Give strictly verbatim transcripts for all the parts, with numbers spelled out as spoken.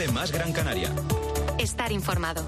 Cope más Gran Canaria. Estar informado.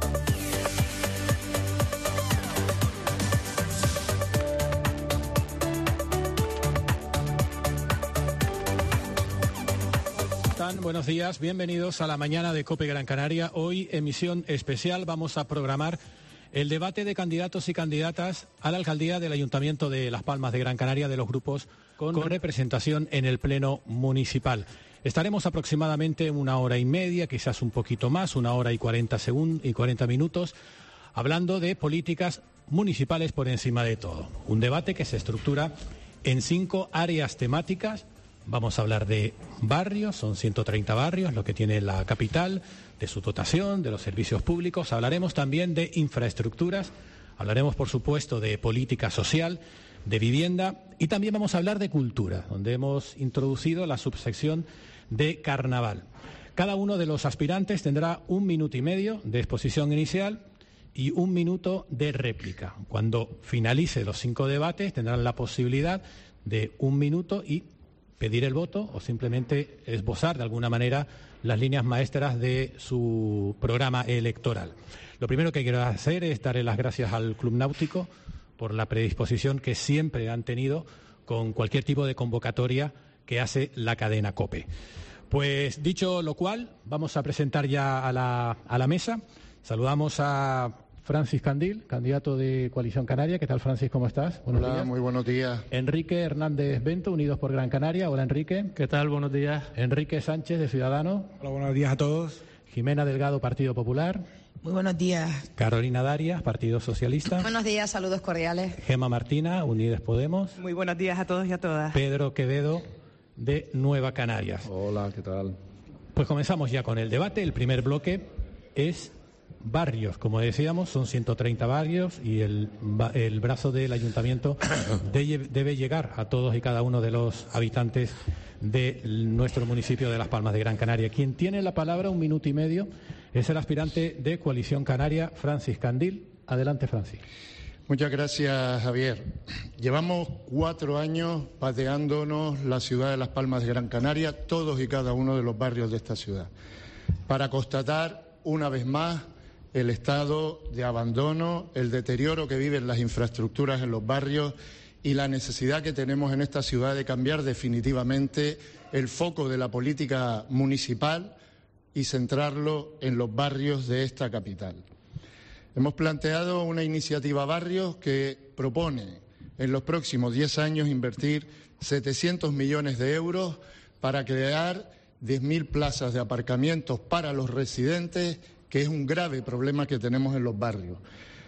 Buenos días, bienvenidos a la mañana de COPE Gran Canaria. Hoy, emisión especial, vamos a programar el debate de candidatos y candidatas a la alcaldía del Ayuntamiento de Las Palmas de Gran Canaria de los grupos con, con representación en el Pleno Municipal. Estaremos aproximadamente una hora y media, quizás un poquito más, una hora y cuarenta segundos y cuarenta minutos, hablando de políticas municipales por encima de todo. Un debate que se estructura en cinco áreas temáticas. Vamos a hablar de barrios, son ciento treinta barrios, lo que tiene la capital, de su dotación, de los servicios públicos. Hablaremos también de infraestructuras, hablaremos por supuesto de política social, de vivienda y también vamos a hablar de cultura, donde hemos introducido la subsección de carnaval. Cada uno de los aspirantes tendrá un minuto y medio de exposición inicial y un minuto de réplica. Cuando finalice los cinco debates tendrán la posibilidad de un minuto y pedir el voto o simplemente esbozar de alguna manera las líneas maestras de su programa electoral. Lo primero que quiero hacer es darle las gracias al Club Náutico por la predisposición que siempre han tenido con cualquier tipo de convocatoria que hace la cadena COPE. Pues dicho lo cual, vamos a presentar ya a la, a la mesa. Saludamos a Francis Candil, candidato de Coalición Canaria. ¿Qué tal, Francis? ¿Cómo estás? Buenos Hola, días. Muy buenos días. Enrique Hernández Bento, Unidos por Gran Canaria. Hola, Enrique. ¿Qué tal? Buenos días. Enrique Sánchez, de Ciudadanos. Hola, buenos días a todos. Jimena Delgado, Partido Popular. Muy buenos días. Carolina Darias, Partido Socialista. Buenos días, saludos cordiales. Gema Martina, Unidos Podemos. Muy buenos días a todos y a todas. Pedro Quevedo, de Nueva Canarias. Hola, ¿qué tal? Pues comenzamos ya con el debate. El primer bloque es barrios, como decíamos, son ciento treinta barrios y el, el brazo del ayuntamiento de, debe llegar a todos y cada uno de los habitantes de nuestro municipio de Las Palmas de Gran Canaria. Quien tiene la palabra, un minuto y medio, es el aspirante de Coalición Canaria, Francis Candil. Adelante, Francis. Muchas gracias, Javier. Llevamos cuatro años pateándonos la ciudad de Las Palmas de Gran Canaria, todos y cada uno de los barrios de esta ciudad, para constatar una vez más el estado de abandono, el deterioro que viven las infraestructuras en los barrios y la necesidad que tenemos en esta ciudad de cambiar definitivamente el foco de la política municipal y centrarlo en los barrios de esta capital. Hemos planteado una iniciativa Barrios que propone en los próximos diez años invertir setecientos millones de euros para crear diez mil plazas de aparcamientos para los residentes, que es un grave problema que tenemos en los barrios,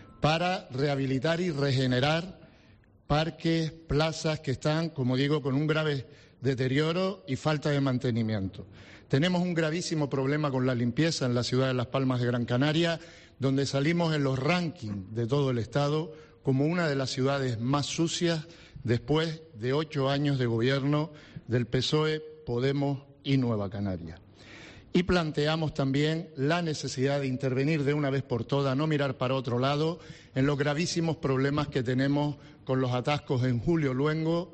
para rehabilitar y regenerar parques, plazas que están, como digo, con un grave deterioro y falta de mantenimiento. Tenemos un gravísimo problema con la limpieza en la ciudad de Las Palmas de Gran Canaria, donde salimos en los rankings de todo el Estado como una de las ciudades más sucias después de ocho años de gobierno del P S O E, Podemos y Nueva Canaria. Y planteamos también la necesidad de intervenir de una vez por todas, no mirar para otro lado, en los gravísimos problemas que tenemos con los atascos en Julio Luengo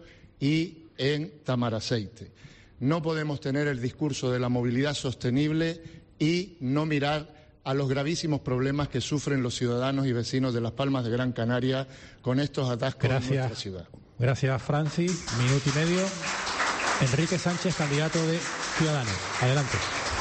y en Tamaraceite. No podemos tener el discurso de la movilidad sostenible y no mirar a los gravísimos problemas que sufren los ciudadanos y vecinos de Las Palmas de Gran Canaria con estos atascos Gracias. en nuestra ciudad. Gracias, Francis. Minuto y medio. Enrique Sánchez, candidato de Ciudadanos. Adelante.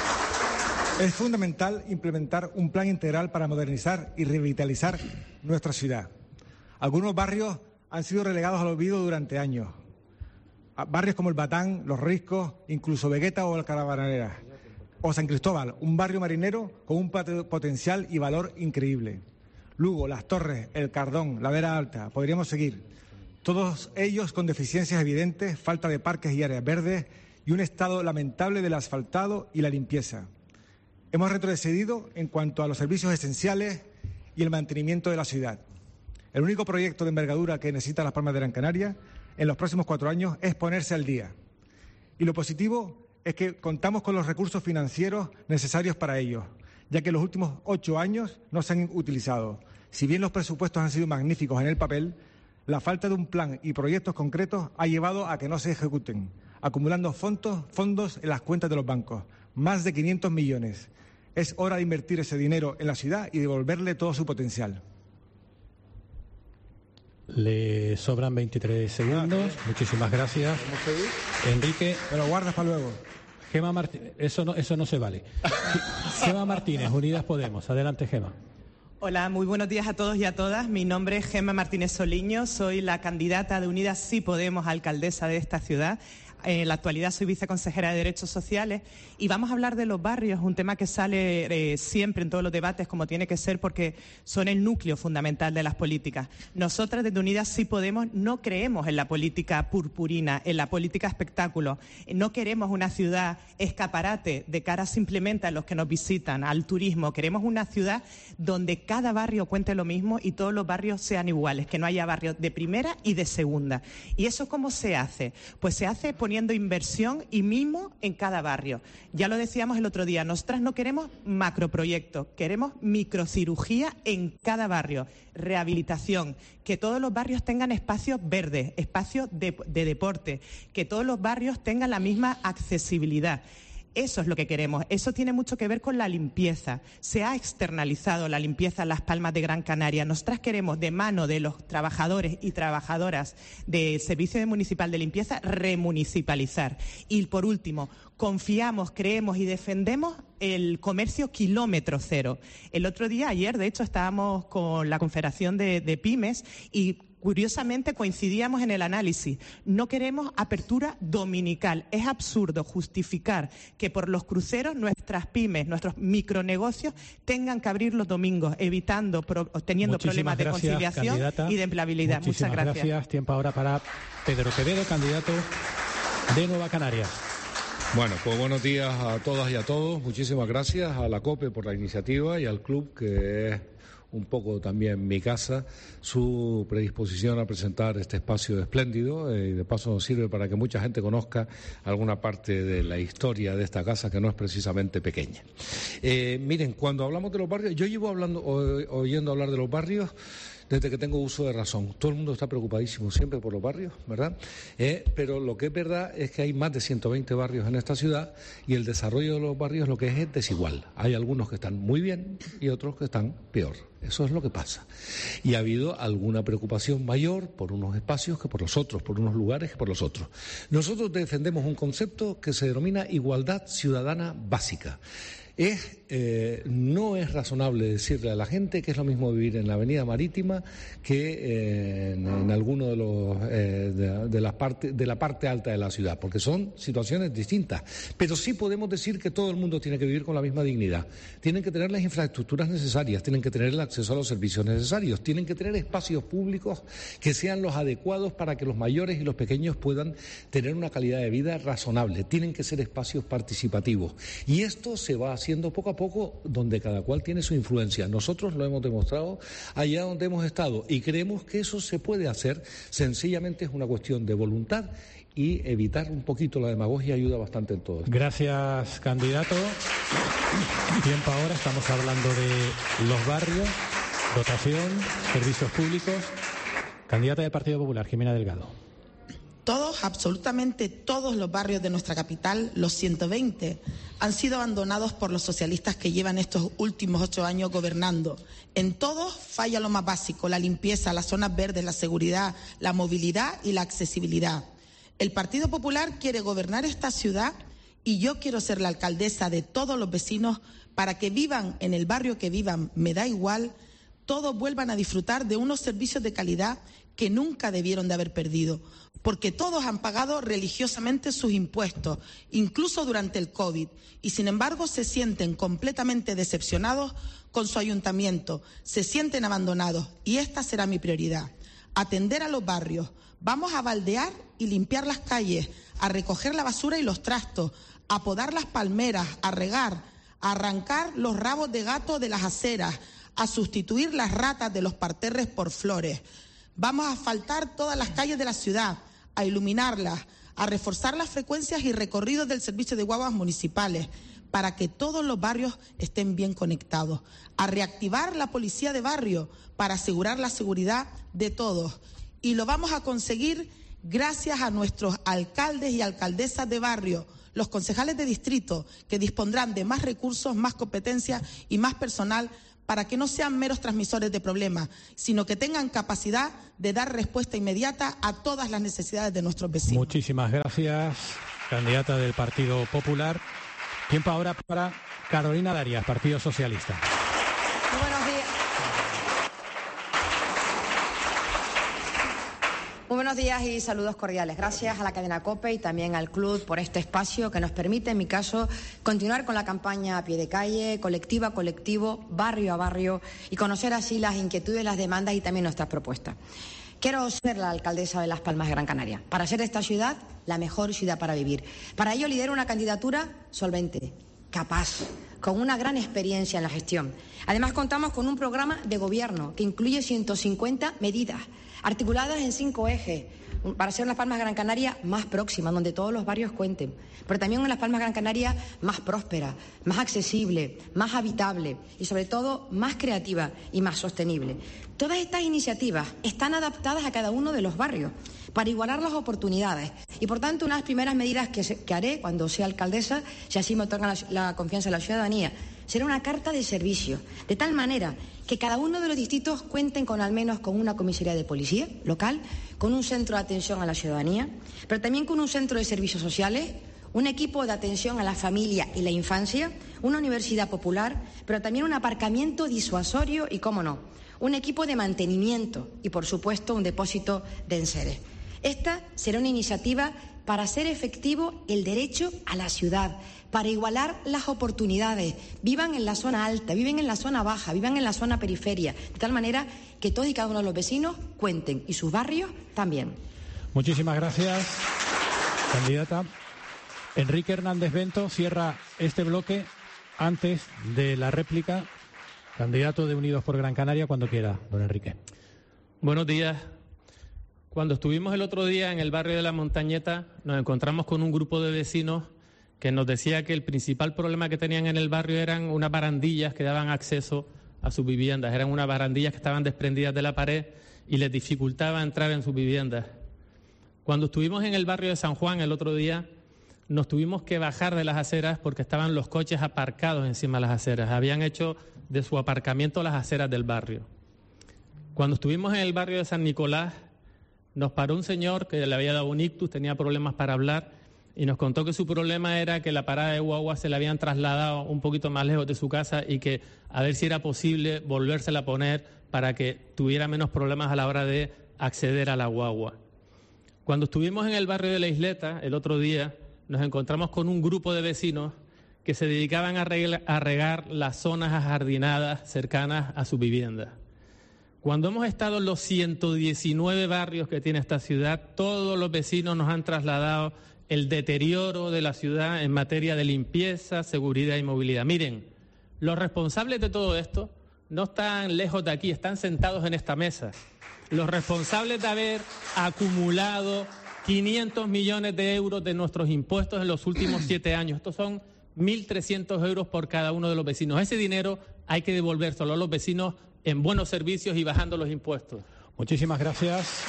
Es fundamental implementar un plan integral para modernizar y revitalizar nuestra ciudad. Algunos barrios han sido relegados al olvido durante años. Barrios como el Batán, Los Riscos, incluso Vegueta o la Carabanera. O San Cristóbal, un barrio marinero con un potencial y valor increíble. Lugo, Las Torres, El Cardón, La Vera Alta, podríamos seguir. Todos ellos con deficiencias evidentes, falta de parques y áreas verdes y un estado lamentable del asfaltado y la limpieza. Hemos retrocedido en cuanto a los servicios esenciales y el mantenimiento de la ciudad. El único proyecto de envergadura que necesita Las Palmas de Gran Canaria en los próximos cuatro años es ponerse al día. Y lo positivo es que contamos con los recursos financieros necesarios para ello, ya que los últimos ocho años no se han utilizado. Si bien los presupuestos han sido magníficos en el papel, la falta de un plan y proyectos concretos ha llevado a que no se ejecuten, acumulando fondos, fondos en las cuentas de los bancos. más de quinientos millones. Es hora de invertir ese dinero en la ciudad y devolverle todo su potencial. Le sobran veintitrés segundos. Muchísimas gracias. Enrique. Me lo guardas para luego. Gema Martínez. Eso no, eso no se vale. Gema Martínez, Unidas Podemos. Adelante, Gema. Hola, muy buenos días a todos y a todas. Mi nombre es Gema Martínez Soliño. Soy la candidata de Unidas Sí Podemos, alcaldesa de esta ciudad. En la actualidad soy viceconsejera de Derechos Sociales y vamos a hablar de los barrios, un tema que sale eh, siempre en todos los debates como tiene que ser porque son el núcleo fundamental de las políticas. Nosotras desde Unidas Sí Podemos no creemos en la política purpurina, en la política espectáculo. No queremos una ciudad escaparate de cara simplemente a los que nos visitan, al turismo. Queremos una ciudad donde cada barrio cuente lo mismo y todos los barrios sean iguales, que no haya barrios de primera y de segunda. ¿Y eso cómo se hace? Pues se hace poniendo inversión y mimo en cada barrio. Ya lo decíamos el otro día, nosotras no queremos macroproyectos, queremos microcirugía en cada barrio, rehabilitación, que todos los barrios tengan espacios verdes, espacios de, de deporte, que todos los barrios tengan la misma accesibilidad. Eso es lo que queremos. Eso tiene mucho que ver con la limpieza. Se ha externalizado la limpieza en Las Palmas de Gran Canaria. Nosotras queremos, de mano de los trabajadores y trabajadoras del Servicio Municipal de Limpieza, remunicipalizar. Y, por último, confiamos, creemos y defendemos el comercio kilómetro cero. El otro día, ayer, de hecho, estábamos con la Confederación de, de Pymes y curiosamente coincidíamos en el análisis. No queremos apertura dominical. Es absurdo justificar que por los cruceros nuestras pymes, nuestros micronegocios tengan que abrir los domingos, evitando, pro, teniendo Muchísimas problemas de gracias, conciliación candidata. y de empleabilidad. Muchísimas Muchas gracias. gracias. Tiempo ahora para Pedro Quevedo, candidato de Nueva Canarias. Bueno, pues buenos días a todas y a todos. Muchísimas gracias a la COPE por la iniciativa y al club, que es un poco también mi casa, su predisposición a presentar este espacio espléndido eh, y de paso nos sirve para que mucha gente conozca alguna parte de la historia de esta casa que no es precisamente pequeña. Eh, miren, cuando hablamos de los barrios, yo llevo hablando, o, oyendo hablar de los barrios desde que tengo uso de razón. Todo el mundo está preocupadísimo siempre por los barrios, ¿verdad? Eh, pero lo que es verdad es que hay más de ciento veinte barrios en esta ciudad y el desarrollo de los barrios lo que es es desigual. Hay algunos que están muy bien y otros que están peor. Eso es lo que pasa. Y ha habido alguna preocupación mayor por unos espacios que por los otros, por unos lugares que por los otros. Nosotros defendemos un concepto que se denomina igualdad ciudadana básica. Es, eh, no es razonable decirle a la gente que es lo mismo vivir en la Avenida Marítima que eh, en, en alguno de los eh, de, de, las parte, de la parte alta de la ciudad, porque son situaciones distintas. Pero sí podemos decir que todo el mundo tiene que vivir con la misma dignidad. Tienen que tener las infraestructuras necesarias, tienen que tener el acceso a los servicios necesarios, tienen que tener espacios públicos que sean los adecuados para que los mayores y los pequeños puedan tener una calidad de vida razonable. Tienen que ser espacios participativos. Y esto se va a haciendo poco a poco donde cada cual tiene su influencia. Nosotros lo hemos demostrado allá donde hemos estado y creemos que eso se puede hacer. Sencillamente es una cuestión de voluntad y evitar un poquito la demagogia ayuda bastante en todo esto. Gracias, candidato. Tiempo ahora, estamos hablando de los barrios, dotación, servicios públicos. Candidata del Partido Popular, Jimena Delgado. Todos, absolutamente todos los barrios de nuestra capital, los ciento veinte, han sido abandonados por los socialistas que llevan estos últimos ocho años gobernando. En todos falla lo más básico, la limpieza, las zonas verdes, la seguridad, la movilidad y la accesibilidad. El Partido Popular quiere gobernar esta ciudad y yo quiero ser la alcaldesa de todos los vecinos para que vivan en el barrio que vivan, me da igual, todos vuelvan a disfrutar de unos servicios de calidad que nunca debieron de haber perdido, porque todos han pagado religiosamente sus impuestos, incluso durante el COVID, y sin embargo se sienten completamente decepcionados con su ayuntamiento, se sienten abandonados, y esta será mi prioridad, atender a los barrios. Vamos a baldear y limpiar las calles, a recoger la basura y los trastos, a podar las palmeras, a regar, a arrancar los rabos de gato de las aceras, a sustituir las ratas de los parterres por flores. Vamos a asfaltar todas las calles de la ciudad, a iluminarlas, a reforzar las frecuencias y recorridos del servicio de guaguas municipales para que todos los barrios estén bien conectados, a reactivar la policía de barrio para asegurar la seguridad de todos. Y lo vamos a conseguir gracias a nuestros alcaldes y alcaldesas de barrio, los concejales de distrito, que dispondrán de más recursos, más competencias y más personal para que no sean meros transmisores de problemas, sino que tengan capacidad de dar respuesta inmediata a todas las necesidades de nuestros vecinos. Muchísimas gracias, candidata del Partido Popular. Tiempo ahora para Carolina Darias, Partido Socialista. Muy buenos días. Muy buenos días y saludos cordiales. Gracias a la cadena COPE y también al club por este espacio que nos permite, en mi caso, continuar con la campaña a pie de calle, colectiva a colectivo, barrio a barrio, y conocer así las inquietudes, las demandas y también nuestras propuestas. Quiero ser la alcaldesa de Las Palmas de Gran Canaria, para ser de esta ciudad la mejor ciudad para vivir. Para ello lidero una candidatura solvente, capaz, con una gran experiencia en la gestión. Además, contamos con un programa de gobierno que incluye ciento cincuenta medidas articuladas en cinco ejes, para ser Las Palmas de Gran Canaria más próxima, donde todos los barrios cuenten, pero también en Las Palmas de Gran Canaria más próspera, más accesible, más habitable y, sobre todo, más creativa y más sostenible. Todas estas iniciativas están adaptadas a cada uno de los barrios para igualar las oportunidades y, por tanto, una de las primeras medidas que, se, que haré cuando sea alcaldesa, si así me otorgan la, la confianza de la ciudadanía, será una carta de servicio, de tal manera que cada uno de los distritos cuenten con al menos con una comisaría de policía local, con un centro de atención a la ciudadanía, pero también con un centro de servicios sociales, un equipo de atención a la familia y la infancia, una universidad popular, pero también un aparcamiento disuasorio y, cómo no, un equipo de mantenimiento y, por supuesto, un depósito de enseres. Esta será una iniciativa para hacer efectivo el derecho a la ciudad, para igualar las oportunidades, vivan en la zona alta, viven en la zona baja, vivan en la zona periferia, de tal manera que todos y cada uno de los vecinos cuenten y sus barrios también. Muchísimas gracias, candidata. Enrique Hernández Bento cierra este bloque antes de la réplica. Candidato de Unidos por Gran Canaria, cuando quiera, don Enrique. Buenos días. Cuando estuvimos el otro día en el barrio de La Montañeta, nos encontramos con un grupo de vecinos que nos decía que el principal problema que tenían en el barrio eran unas barandillas que daban acceso a sus viviendas. Eran unas barandillas que estaban desprendidas de la pared y les dificultaba entrar en sus viviendas. Cuando estuvimos en el barrio de San Juan el otro día, nos tuvimos que bajar de las aceras porque estaban los coches aparcados encima de las aceras. Habían hecho de su aparcamiento las aceras del barrio. Cuando estuvimos en el barrio de San Nicolás, nos paró un señor que le había dado un ictus, tenía problemas para hablar y nos contó que su problema era que la parada de guagua se le habían trasladado un poquito más lejos de su casa y que a ver si era posible volvérsela a poner para que tuviera menos problemas a la hora de acceder a la guagua. Cuando estuvimos en el barrio de La Isleta el otro día, nos encontramos con un grupo de vecinos que se dedicaban a regar, a regar las zonas ajardinadas cercanas a su vivienda. Cuando hemos estado en los ciento diecinueve barrios que tiene esta ciudad, todos los vecinos nos han trasladado el deterioro de la ciudad en materia de limpieza, seguridad y movilidad. Miren, los responsables de todo esto no están lejos de aquí, están sentados en esta mesa. Los responsables de haber acumulado quinientos millones de euros de nuestros impuestos en los últimos siete años. Estos son mil trescientos euros por cada uno de los vecinos. Ese dinero hay que devolvérselo a los vecinos en buenos servicios y bajando los impuestos. Muchísimas gracias.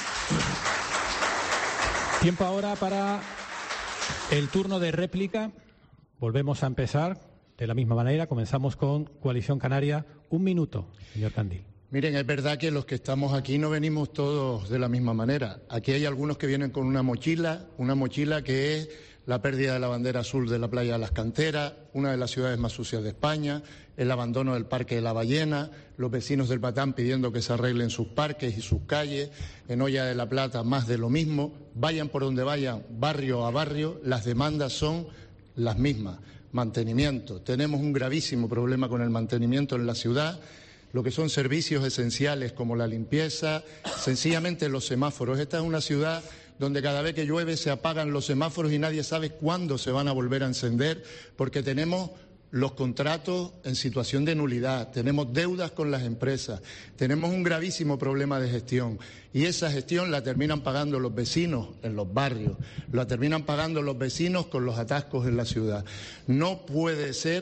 Tiempo ahora para el turno de réplica. Volvemos a empezar de la misma manera. Comenzamos con Coalición Canaria. Un minuto, señor Candil. Miren, es verdad que los que estamos aquí no venimos todos de la misma manera. Aquí hay algunos que vienen con una mochila, una mochila que es la pérdida de la bandera azul de la playa de las Canteras, una de las ciudades más sucias de España, el abandono del Parque de la Ballena, los vecinos del Batán pidiendo que se arreglen sus parques y sus calles, en Hoya de la Plata más de lo mismo. Vayan por donde vayan, barrio a barrio, las demandas son las mismas. Mantenimiento. Tenemos un gravísimo problema con el mantenimiento en la ciudad, lo que son servicios esenciales como la limpieza, sencillamente los semáforos. Esta es una ciudad donde cada vez que llueve se apagan los semáforos y nadie sabe cuándo se van a volver a encender, porque tenemos los contratos en situación de nulidad, tenemos deudas con las empresas, tenemos un gravísimo problema de gestión y esa gestión la terminan pagando los vecinos en los barrios, la terminan pagando los vecinos con los atascos en la ciudad. No puede ser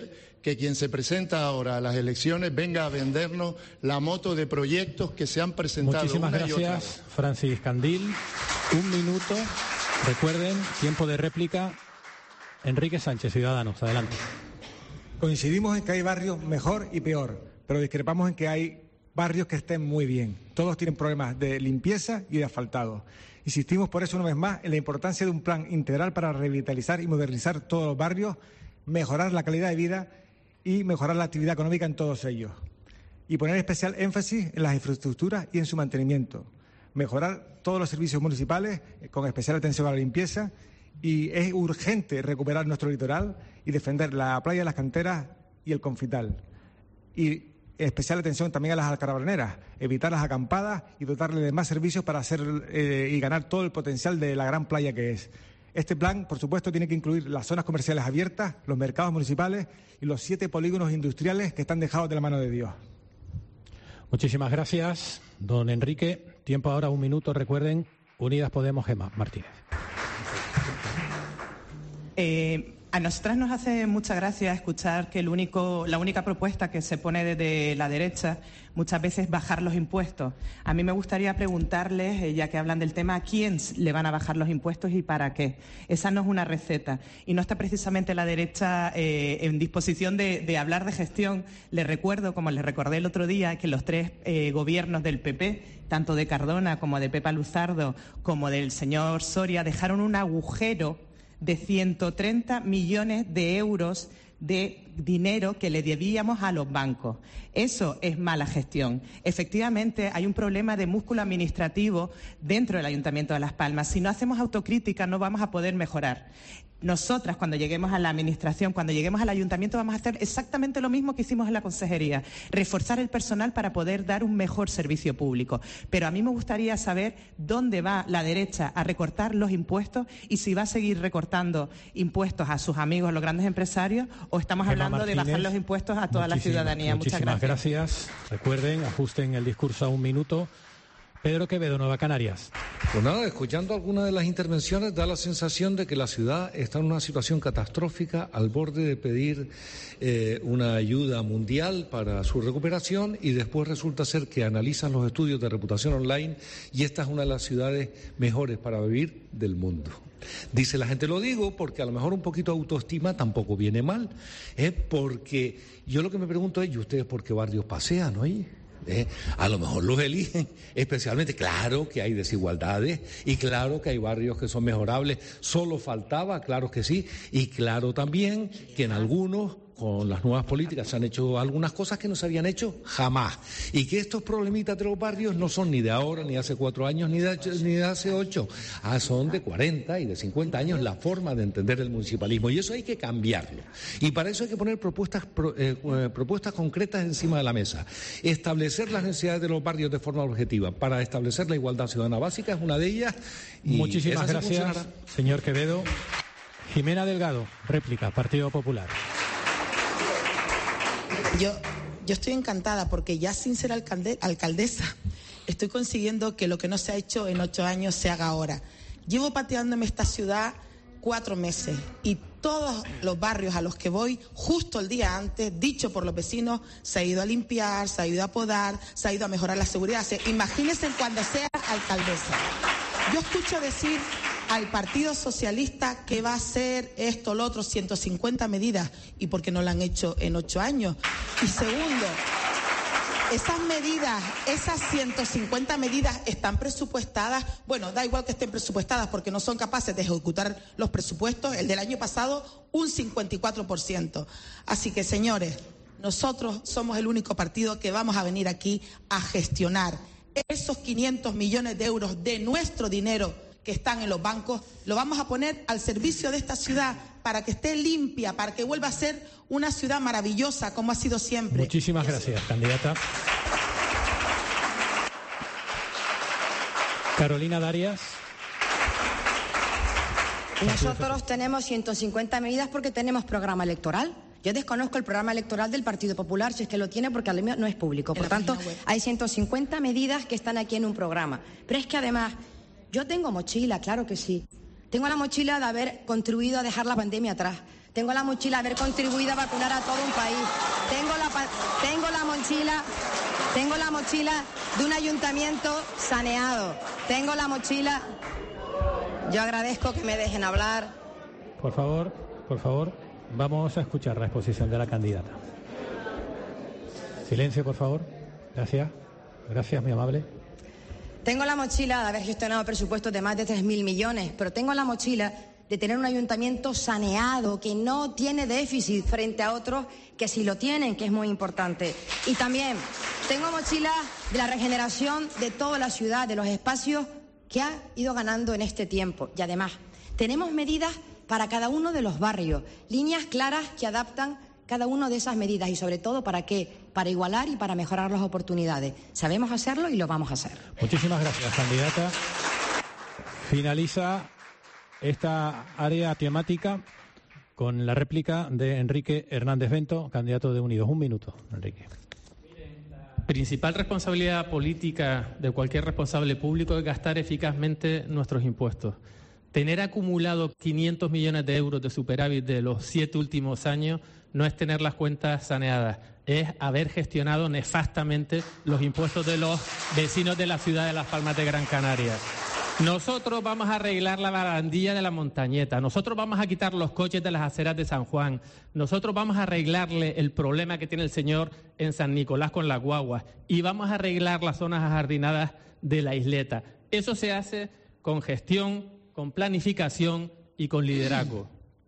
que quien se presenta ahora a las elecciones venga a vendernos la moto de proyectos que se han presentado. Muchísimas una gracias, y otra vez. Francis Candil. Un minuto. Recuerden, tiempo de réplica. Enrique Sánchez, Ciudadanos, adelante. Coincidimos en que hay barrios mejor y peor, pero discrepamos en que hay barrios que estén muy bien. Todos tienen problemas de limpieza y de asfaltado. Insistimos por eso una vez más en la importancia de un plan integral para revitalizar y modernizar todos los barrios, mejorar la calidad de vida y mejorar la actividad económica en todos ellos. Y poner especial énfasis en las infraestructuras y en su mantenimiento. Mejorar todos los servicios municipales con especial atención a la limpieza. Y es urgente recuperar nuestro litoral y defender la playa de las canteras y el confital. Y especial atención también a las carabineras, evitar las acampadas y dotarle de más servicios para hacer eh, y ganar todo el potencial de la gran playa que es. Este plan, por supuesto, tiene que incluir las zonas comerciales abiertas, los mercados municipales y los siete polígonos industriales que están dejados de la mano de Dios. Muchísimas gracias, don Enrique. Tiempo ahora, un minuto. Recuerden, Unidas Podemos, Gemma Martínez. Eh, a nosotras nos hace mucha gracia escuchar que el único, la única propuesta que se pone desde la derecha muchas veces es bajar los impuestos. A mí me gustaría preguntarles, eh, ya que hablan del tema, ¿a quién le van a bajar los impuestos y para qué? Esa no es una receta. Y no está precisamente la derecha eh, en disposición de, de hablar de gestión. Les recuerdo, como les recordé el otro día, que los tres eh, gobiernos del P P, tanto de Cardona como de Pepa Luzardo, como del señor Soria, dejaron un agujero de ciento treinta millones de euros de dinero que le debíamos a los bancos. Eso es mala gestión. Efectivamente, hay un problema de músculo administrativo dentro del Ayuntamiento de Las Palmas. Si no hacemos autocrítica, no vamos a poder mejorar. Nosotras, cuando lleguemos a la Administración, cuando lleguemos al Ayuntamiento, vamos a hacer exactamente lo mismo que hicimos en la Consejería, reforzar el personal para poder dar un mejor servicio público. Pero a mí me gustaría saber dónde va la derecha a recortar los impuestos y si va a seguir recortando impuestos a sus amigos, los grandes empresarios, o estamos Gemma hablando Martínez, de bajar los impuestos a toda la ciudadanía. Muchas muchísimas gracias. gracias. Recuerden, ajusten el discurso a un minuto. Pedro Quevedo, Nueva Canarias. Pues nada, escuchando algunas de las intervenciones da la sensación de que la ciudad está en una situación catastrófica al borde de pedir eh, una ayuda mundial para su recuperación y después resulta ser que analizan los estudios de reputación online y esta es una de las ciudades mejores para vivir del mundo. Dice la gente, lo digo porque a lo mejor un poquito de autoestima tampoco viene mal, ¿eh? Porque yo lo que me pregunto es, ¿y ustedes por qué barrios pasean, oye? ¿Eh? A lo mejor los eligen especialmente, claro que hay desigualdades y claro que hay barrios que son mejorables, solo faltaba, claro que sí, y claro también que en algunos con las nuevas políticas se han hecho algunas cosas que no se habían hecho jamás y que estos problemitas de los barrios no son ni de ahora, ni de hace cuatro años, ni de, ni de hace ocho, ah, son de cuarenta y de cincuenta años la forma de entender el municipalismo y eso hay que cambiarlo y para eso hay que poner propuestas, pro, eh, propuestas concretas encima de la mesa, establecer las necesidades de los barrios de forma objetiva, para establecer la igualdad ciudadana básica es una de ellas. Y muchísimas gracias, señor Quevedo. Jimena Delgado, réplica, Partido Popular. Yo, yo estoy encantada porque ya sin ser alcalde, alcaldesa estoy consiguiendo que lo que no se ha hecho en ocho años se haga ahora. Llevo pateándome esta ciudad cuatro meses y todos los barrios a los que voy, justo el día antes, dicho por los vecinos, se ha ido a limpiar, se ha ido a podar, se ha ido a mejorar la seguridad. O sea, imagínense cuando sea alcaldesa. Yo escucho decir al Partido Socialista que va a hacer esto, lo otro, ciento cincuenta medidas, y por qué no lo han hecho en ocho años. Y segundo, esas medidas, esas ciento cincuenta medidas están presupuestadas. Bueno, da igual que estén presupuestadas porque no son capaces de ejecutar los presupuestos. El del año pasado, un cincuenta y cuatro por ciento. Así que, señores, nosotros somos el único partido que vamos a venir aquí a gestionar esos quinientos millones de euros de nuestro dinero que están en los bancos, lo vamos a poner al servicio de esta ciudad para que esté limpia, para que vuelva a ser una ciudad maravillosa como ha sido siempre. Muchísimas gracias, candidata. Carolina Darias. Nosotros tenemos ciento cincuenta medidas porque tenemos programa electoral. Yo desconozco el programa electoral del Partido Popular, si es que lo tiene, porque al mío no es público. Por tanto, hay ciento cincuenta medidas que están aquí en un programa. Pero es que además, yo tengo mochila, claro que sí. Tengo la mochila de haber contribuido a dejar la pandemia atrás. Tengo la mochila de haber contribuido a vacunar a todo un país. Tengo la, tengo la mochila, tengo la mochila de un ayuntamiento saneado. Tengo la mochila. Yo agradezco que me dejen hablar. Por favor, por favor, vamos a escuchar la exposición de la candidata. Silencio, por favor. Gracias. Gracias, muy amable. Tengo la mochila de haber gestionado presupuestos de más de tres mil millones, pero tengo la mochila de tener un ayuntamiento saneado, que no tiene déficit frente a otros que sí lo tienen, que es muy importante. Y también tengo mochila de la regeneración de toda la ciudad, de los espacios que ha ido ganando en este tiempo. Y además, tenemos medidas para cada uno de los barrios, líneas claras que adaptan cada una de esas medidas y sobre todo ¿para qué? Para igualar y para mejorar las oportunidades. Sabemos hacerlo y lo vamos a hacer. Muchísimas gracias, candidata. Finaliza esta área temática con la réplica de Enrique Hernández Bento, candidato de Unidos. Un minuto, Enrique. La principal responsabilidad política de cualquier responsable público es gastar eficazmente nuestros impuestos. Tener acumulado quinientos millones de euros de superávit de los siete últimos años no es tener las cuentas saneadas, es haber gestionado nefastamente los impuestos de los vecinos de la ciudad de Las Palmas de Gran Canaria. Nosotros vamos a arreglar la barandilla de la Montañeta, nosotros vamos a quitar los coches de las aceras de San Juan, nosotros vamos a arreglarle el problema que tiene el señor en San Nicolás con las guaguas y vamos a arreglar las zonas ajardinadas de la isleta. Eso se hace con gestión, con planificación y con liderazgo.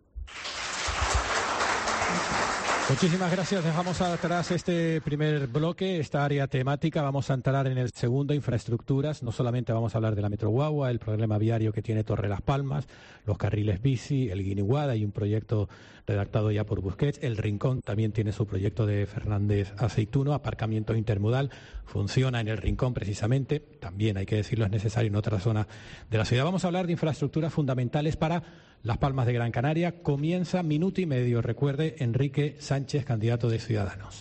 Muchísimas gracias. Dejamos atrás este primer bloque, esta área temática. Vamos a entrar en el segundo, infraestructuras. No solamente vamos a hablar de la Metro Guagua, el problema viario que tiene Torre Las Palmas, los carriles bici, el Guiniguada y un proyecto redactado ya por Busquets. El Rincón también tiene su proyecto de Fernández Aceituno, aparcamiento intermodal. Funciona en el Rincón precisamente. También, hay que decirlo, es necesario en otras zonas de la ciudad. Vamos a hablar de infraestructuras fundamentales para Las Palmas de Gran Canaria. Comienza minuto y medio. Recuerde, Enrique Sánchez, candidato de Ciudadanos.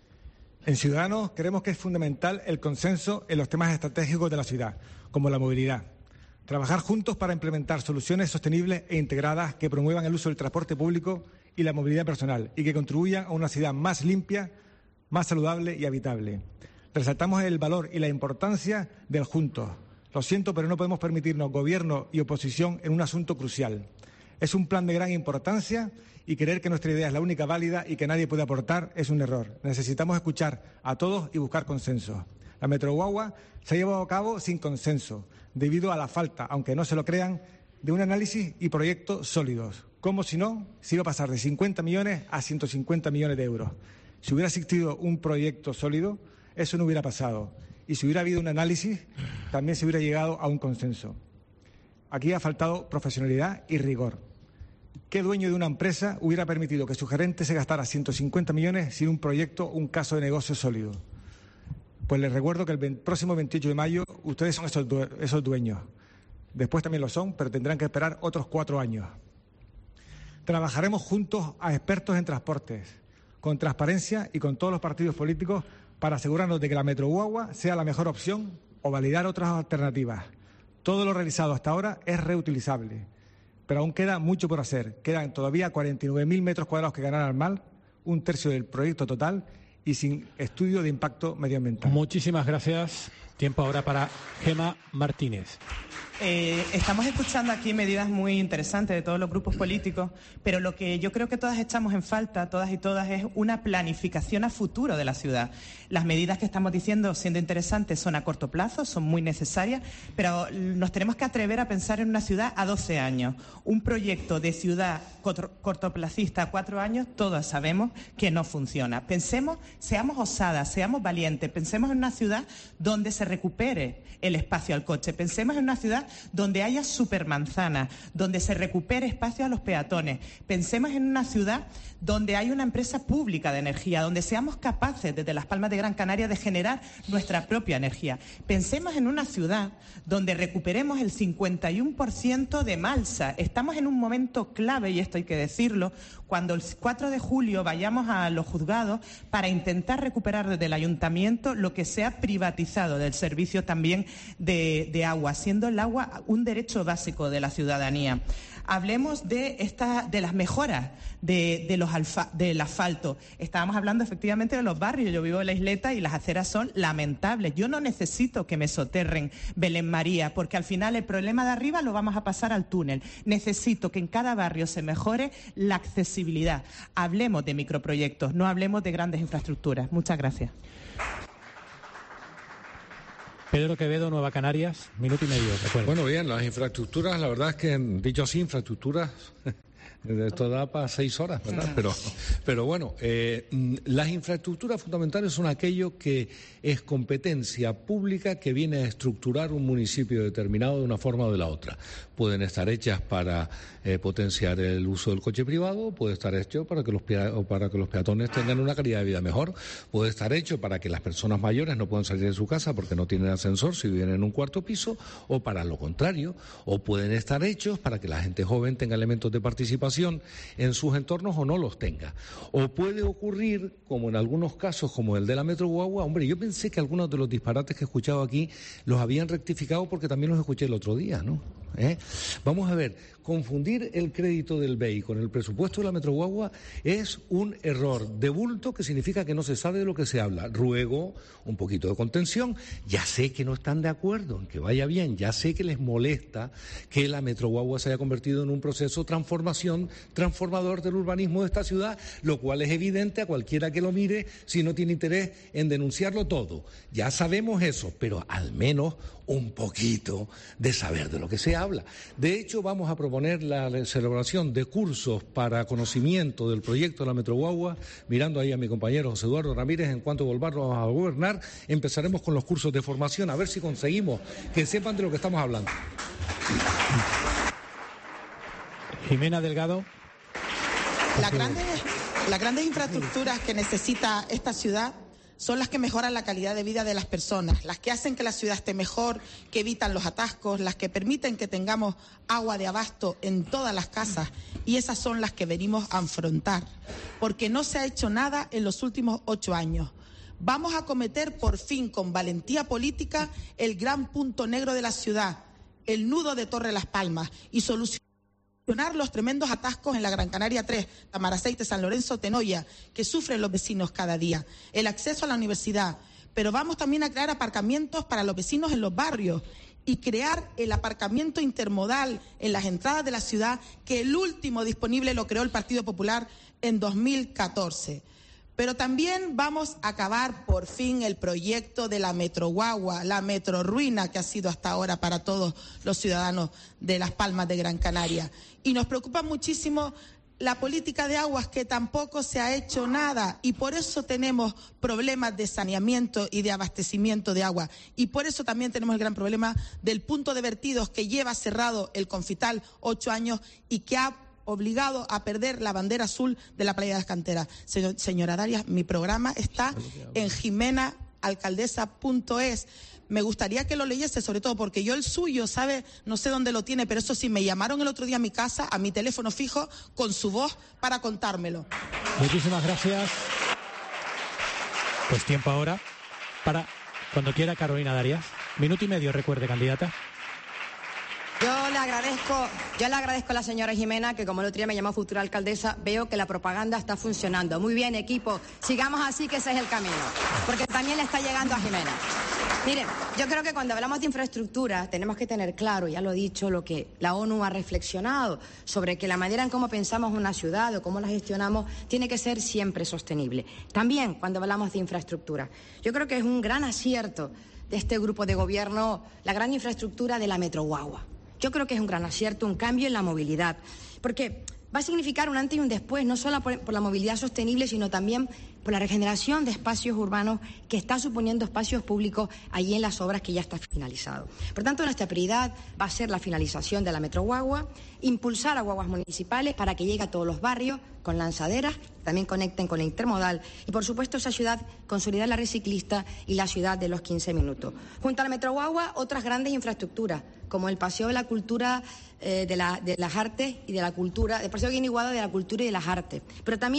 En Ciudadanos creemos que es fundamental el consenso en los temas estratégicos de la ciudad, como la movilidad. Trabajar juntos para implementar soluciones sostenibles e integradas que promuevan el uso del transporte público y la movilidad personal y que contribuyan a una ciudad más limpia, más saludable y habitable. Resaltamos el valor y la importancia del juntos. Lo siento, pero no podemos permitirnos gobierno y oposición en un asunto crucial. Es un plan de gran importancia y creer que nuestra idea es la única válida y que nadie puede aportar es un error. Necesitamos escuchar a todos y buscar consenso. La Metro Guagua se ha llevado a cabo sin consenso, debido a la falta, aunque no se lo crean, de un análisis y proyectos sólidos. Como si no, se iba a pasar de cincuenta millones a ciento cincuenta millones de euros. Si hubiera existido un proyecto sólido, eso no hubiera pasado. Y si hubiera habido un análisis, también se hubiera llegado a un consenso. Aquí ha faltado profesionalidad y rigor. ¿Qué dueño de una empresa hubiera permitido que su gerente se gastara ciento cincuenta millones sin un proyecto o un caso de negocio sólido? Pues les recuerdo que el próximo veintiocho de mayo ustedes son esos, due esos dueños. Después también lo son, pero tendrán que esperar otros cuatro años. Trabajaremos juntos a expertos en transportes, con transparencia y con todos los partidos políticos para asegurarnos de que la Metro Guagua sea la mejor opción o validar otras alternativas. Todo lo realizado hasta ahora es reutilizable, pero aún queda mucho por hacer. Quedan todavía cuarenta y nueve mil metros cuadrados que ganar al mal, un tercio del proyecto total y sin estudio de impacto medioambiental. Muchísimas gracias. Tiempo ahora para Gemma Martínez. Eh, estamos escuchando aquí medidas muy interesantes de todos los grupos políticos, pero lo que yo creo que todas echamos en falta, todas y todas, es una planificación a futuro de la ciudad. Las medidas que estamos diciendo, siendo interesantes, son a corto plazo, son muy necesarias, pero nos tenemos que atrever a pensar en una ciudad a doce años. Un proyecto de ciudad cortoplacista a cuatro años, todos sabemos que no funciona. Pensemos, seamos osadas, seamos valientes, pensemos en una ciudad donde se recupere el espacio al coche, pensemos en una ciudad donde haya supermanzanas, donde se recupere espacio a los peatones. Pensemos en una ciudad donde hay una empresa pública de energía, donde seamos capaces desde Las Palmas de Gran Canaria de generar nuestra propia energía. Pensemos en una ciudad donde recuperemos el cincuenta y uno por ciento de Malsa. Estamos en un momento clave, y esto hay que decirlo, cuando el cuatro de julio vayamos a los juzgados para intentar recuperar desde el ayuntamiento lo que se ha privatizado del servicio también de, de agua, siendo el agua agua un derecho básico de la ciudadanía. Hablemos de esta, de las mejoras de, de los alfa, del asfalto. Estábamos hablando efectivamente de los barrios. Yo vivo en la Isleta y las aceras son lamentables. Yo no necesito que me soterren Belén María, porque al final el problema de arriba lo vamos a pasar al túnel. Necesito que en cada barrio se mejore la accesibilidad. Hablemos de microproyectos, no hablemos de grandes infraestructuras. Muchas gracias. Pedro Quevedo, Nueva Canarias, minuto y medio, recuerdo. Bueno, bien, las infraestructuras, la verdad es que, dicho así, infraestructuras, esto da para seis horas, ¿verdad? Pero, pero bueno, eh, las infraestructuras fundamentales son aquello que es competencia pública que viene a estructurar un municipio determinado de una forma o de la otra. Pueden estar hechas para eh, potenciar el uso del coche privado, puede estar hecho para que los pea- o para que los peatones tengan una calidad de vida mejor, puede estar hecho para que las personas mayores no puedan salir de su casa porque no tienen ascensor si viven en un cuarto piso, o para lo contrario, o pueden estar hechos para que la gente joven tenga elementos de participación en sus entornos o no los tenga. O puede ocurrir, como en algunos casos, como el de la Metro Guagua, hombre, yo pensé que algunos de los disparates que he escuchado aquí los habían rectificado porque también los escuché el otro día, ¿no? ¿Eh? Vamos a ver, confundir el crédito del B E I con el presupuesto de la Metro Guagua es un error de bulto que significa que no se sabe de lo que se habla. Ruego un poquito de contención. Ya sé que no están de acuerdo en que vaya bien, ya sé que les molesta que la Metro Guagua se haya convertido en un proceso de transformación, transformador del urbanismo de esta ciudad, lo cual es evidente a cualquiera que lo mire si no tiene interés en denunciarlo todo. Ya sabemos eso, pero al menos un poquito de saber de lo que se habla. De hecho, vamos a proponer la celebración de cursos para conocimiento del proyecto de la Metro Guagua, mirando ahí a mi compañero José Eduardo Ramírez, en cuanto volvamos a gobernar, empezaremos con los cursos de formación, a ver si conseguimos que sepan de lo que estamos hablando. Jimena Delgado. Las grandes, las grandes infraestructuras que necesita esta ciudad son las que mejoran la calidad de vida de las personas, las que hacen que la ciudad esté mejor, que evitan los atascos, las que permiten que tengamos agua de abasto en todas las casas, y esas son las que venimos a afrontar, porque no se ha hecho nada en los últimos ocho años. Vamos a cometer por fin, con valentía política, el gran punto negro de la ciudad, el nudo de Torre Las Palmas, y solucionar los tremendos atascos en la Gran Canaria tres, Tamaraceite, San Lorenzo, Tenoya, que sufren los vecinos cada día, el acceso a la universidad, pero vamos también a crear aparcamientos para los vecinos en los barrios y crear el aparcamiento intermodal en las entradas de la ciudad, que el último disponible lo creó el Partido Popular en dos mil catorce. Pero también vamos a acabar por fin el proyecto de la Metro Guagua, la Metro Ruina que ha sido hasta ahora para todos los ciudadanos de Las Palmas de Gran Canaria. Y nos preocupa muchísimo la política de aguas, que tampoco se ha hecho nada, y por eso tenemos problemas de saneamiento y de abastecimiento de agua, y por eso también tenemos el gran problema del punto de vertidos que lleva cerrado el Confital ocho años y que ha obligado a perder la bandera azul de la playa de las Canteras. Señor, señora Darias, mi programa está en jimena alcaldesa punto es. Me gustaría que lo leyese, sobre todo porque yo el suyo, ¿sabe? No sé dónde lo tiene, pero eso sí, me llamaron el otro día a mi casa, a mi teléfono fijo, con su voz para contármelo. Muchísimas gracias. Pues tiempo ahora para, cuando quiera, Carolina Darias. Minuto y medio, recuerde, candidata. Yo le agradezco, yo le agradezco a la señora Jimena, que como el otro día me llamó futura alcaldesa, veo que la propaganda está funcionando. Muy bien, equipo, sigamos así, que ese es el camino, porque también le está llegando a Jimena. Miren, yo creo que cuando hablamos de infraestructura tenemos que tener claro, ya lo he dicho, lo que la ONU ha reflexionado sobre que la manera en cómo pensamos una ciudad o cómo la gestionamos tiene que ser siempre sostenible. También cuando hablamos de infraestructura, yo creo que es un gran acierto de este grupo de gobierno la gran infraestructura de la Metro Guagua. Yo creo que es un gran acierto, un cambio en la movilidad, porque va a significar un antes y un después, no solo por, por la movilidad sostenible, sino también por la regeneración de espacios urbanos que está suponiendo espacios públicos allí en las obras que ya está finalizado. Por tanto, nuestra prioridad va a ser la finalización de la Metro Guagua, impulsar a guaguas municipales para que llegue a todos los barrios con lanzaderas, también conecten con la intermodal y, por supuesto, esa ciudad consolidar la red ciclista y la ciudad de los quince minutos. Junto a la Metro Guagua, otras grandes infraestructuras, como el Paseo de la Cultura eh, de, la, de las Artes y de la Cultura, el Paseo Guiniguada de la Cultura y de las Artes, pero también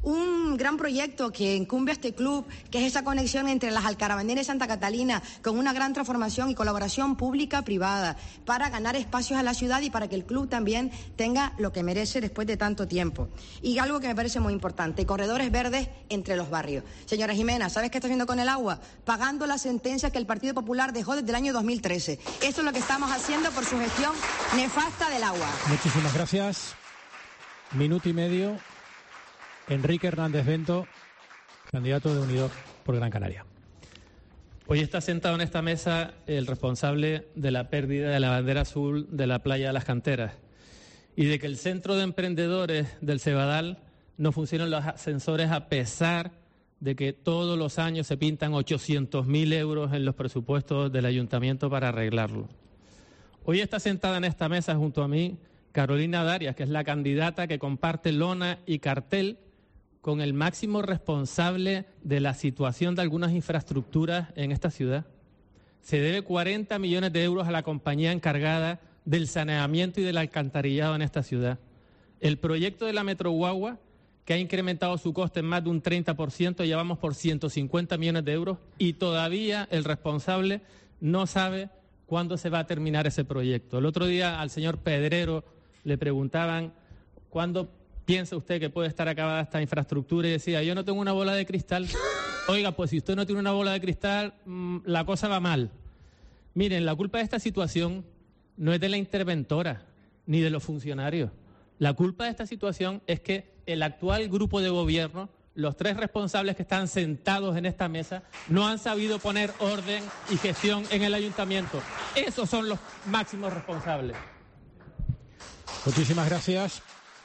un gran proyecto que incumbe a este club, que es esa conexión entre las Alcarabaneras y Santa Catalina, con una gran transformación y colaboración pública-privada, para ganar espacios a la ciudad y para que el club también tenga lo que merece después de tanto tiempo. Y algo que me parece muy importante, corredores verdes entre los barrios. Señora Jimena, ¿sabes qué está haciendo con el agua? Pagando la sentencia que el Partido Popular dejó desde el año dos mil trece. Eso es lo que estamos haciendo por su gestión nefasta del agua. Muchísimas gracias. Minuto y medio. Enrique Hernández Bento, candidato de Unidos por Gran Canaria. Hoy está sentado en esta mesa el responsable de la pérdida de la bandera azul de la playa de las Canteras y de que el centro de emprendedores del Cebadal no funcionan los ascensores a pesar de que todos los años se pintan ochocientos mil euros en los presupuestos del ayuntamiento para arreglarlo. Hoy está sentada en esta mesa junto a mí Carolina Darias, que es la candidata que comparte lona y cartel con el máximo responsable de la situación de algunas infraestructuras en esta ciudad. Se debe cuarenta millones de euros a la compañía encargada del saneamiento y del alcantarillado en esta ciudad. El proyecto de la Metro Guagua, que ha incrementado su coste en más de un treinta por ciento, ya vamos por ciento cincuenta millones de euros y todavía el responsable no sabe cuándo se va a terminar ese proyecto. El otro día al señor Pedrero le preguntaban cuándo piensa usted que puede estar acabada esta infraestructura y decía, yo no tengo una bola de cristal. Oiga, pues si usted no tiene una bola de cristal, mmm, la cosa va mal. Miren, la culpa de esta situación no es de la interventora ni de los funcionarios. La culpa de esta situación es que el actual grupo de gobierno, los tres responsables que están sentados en esta mesa, no han sabido poner orden y gestión en el ayuntamiento. Esos son los máximos responsables. Muchísimas gracias.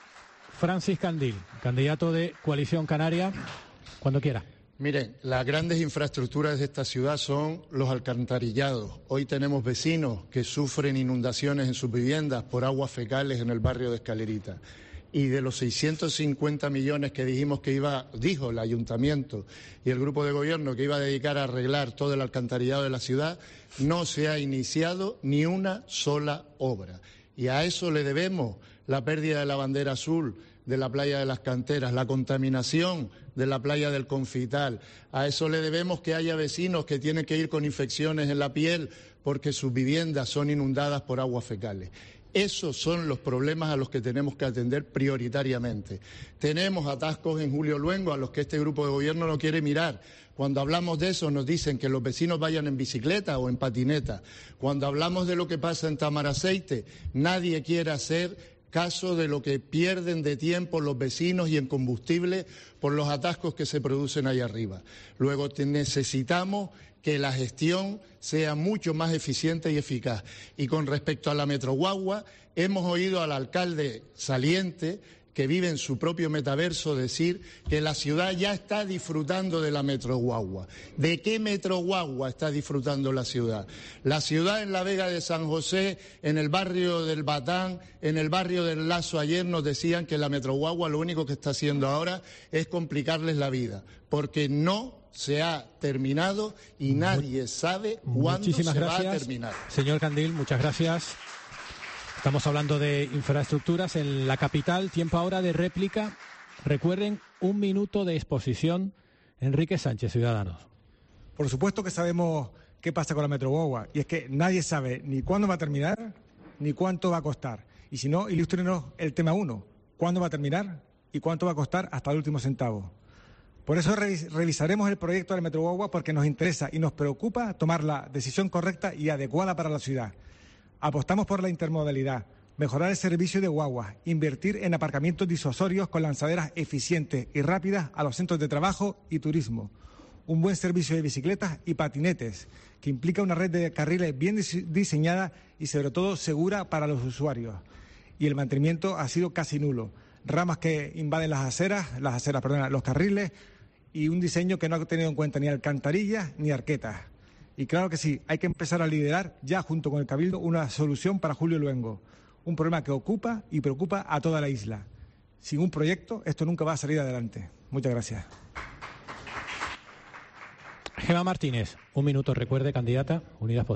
Francis Candil, candidato de Coalición Canaria, cuando quiera. Miren, las grandes infraestructuras de esta ciudad son los alcantarillados. Hoy tenemos vecinos que sufren inundaciones en sus viviendas por aguas fecales en el barrio de Escalerita. Y de los seiscientos cincuenta millones que dijimos que iba, dijo el ayuntamiento y el grupo de gobierno que iba a dedicar a arreglar todo el alcantarillado de la ciudad, no se ha iniciado ni una sola obra. Y a eso le debemos la pérdida de la bandera azul de la playa de las Canteras, la contaminación de la playa del Confital. A eso le debemos que haya vecinos que tienen que ir con infecciones en la piel porque sus viviendas son inundadas por aguas fecales. Esos son los problemas a los que tenemos que atender prioritariamente. Tenemos atascos en Julio Luengo a los que este grupo de gobierno no quiere mirar. Cuando hablamos de eso nos dicen que los vecinos vayan en bicicleta o en patineta. Cuando hablamos de lo que pasa en Tamaraceite, nadie quiere hacer caso de lo que pierden de tiempo los vecinos y en combustible por los atascos que se producen ahí arriba. Luego necesitamos que la gestión sea mucho más eficiente y eficaz. Y con respecto a la Metro Guagua, hemos oído al alcalde saliente, que vive en su propio metaverso, decir que la ciudad ya está disfrutando de la Metro Guagua. ¿De qué Metro Guagua está disfrutando la ciudad? La ciudad en la Vega de San José, en el barrio del Batán, en el barrio del Lazo, ayer nos decían que la Metro Guagua lo único que está haciendo ahora es complicarles la vida, porque no se ha terminado y nadie sabe cuándo Muchísimas se gracias, va a terminar. Señor Candil, muchas gracias. Estamos hablando de infraestructuras en la capital. Tiempo ahora de réplica. Recuerden, un minuto de exposición. Enrique Sánchez, Ciudadanos. Por supuesto que sabemos qué pasa con la Metro Guagua, y es que nadie sabe ni cuándo va a terminar ni cuánto va a costar. Y si no, ilústrenos el tema uno. ¿Cuándo va a terminar y cuánto va a costar hasta el último centavo? Por eso revis- revisaremos el proyecto de la Metro Guagua, porque nos interesa y nos preocupa tomar la decisión correcta y adecuada para la ciudad. Apostamos por la intermodalidad, mejorar el servicio de guaguas, invertir en aparcamientos disuasorios con lanzaderas eficientes y rápidas a los centros de trabajo y turismo, un buen servicio de bicicletas y patinetes, que implica una red de carriles bien diseñada y sobre todo segura para los usuarios. Y el mantenimiento ha sido casi nulo. Ramas que invaden las aceras, las aceras, perdona, los carriles, y un diseño que no ha tenido en cuenta ni alcantarillas ni arquetas. Y claro que sí, hay que empezar a liderar ya junto con el Cabildo una solución para Julio Luengo, un problema que ocupa y preocupa a toda la isla. Sin un proyecto esto nunca va a salir adelante. Muchas gracias. Gemma Martínez, un minuto, recuerde, candidata, Unidas Podemos.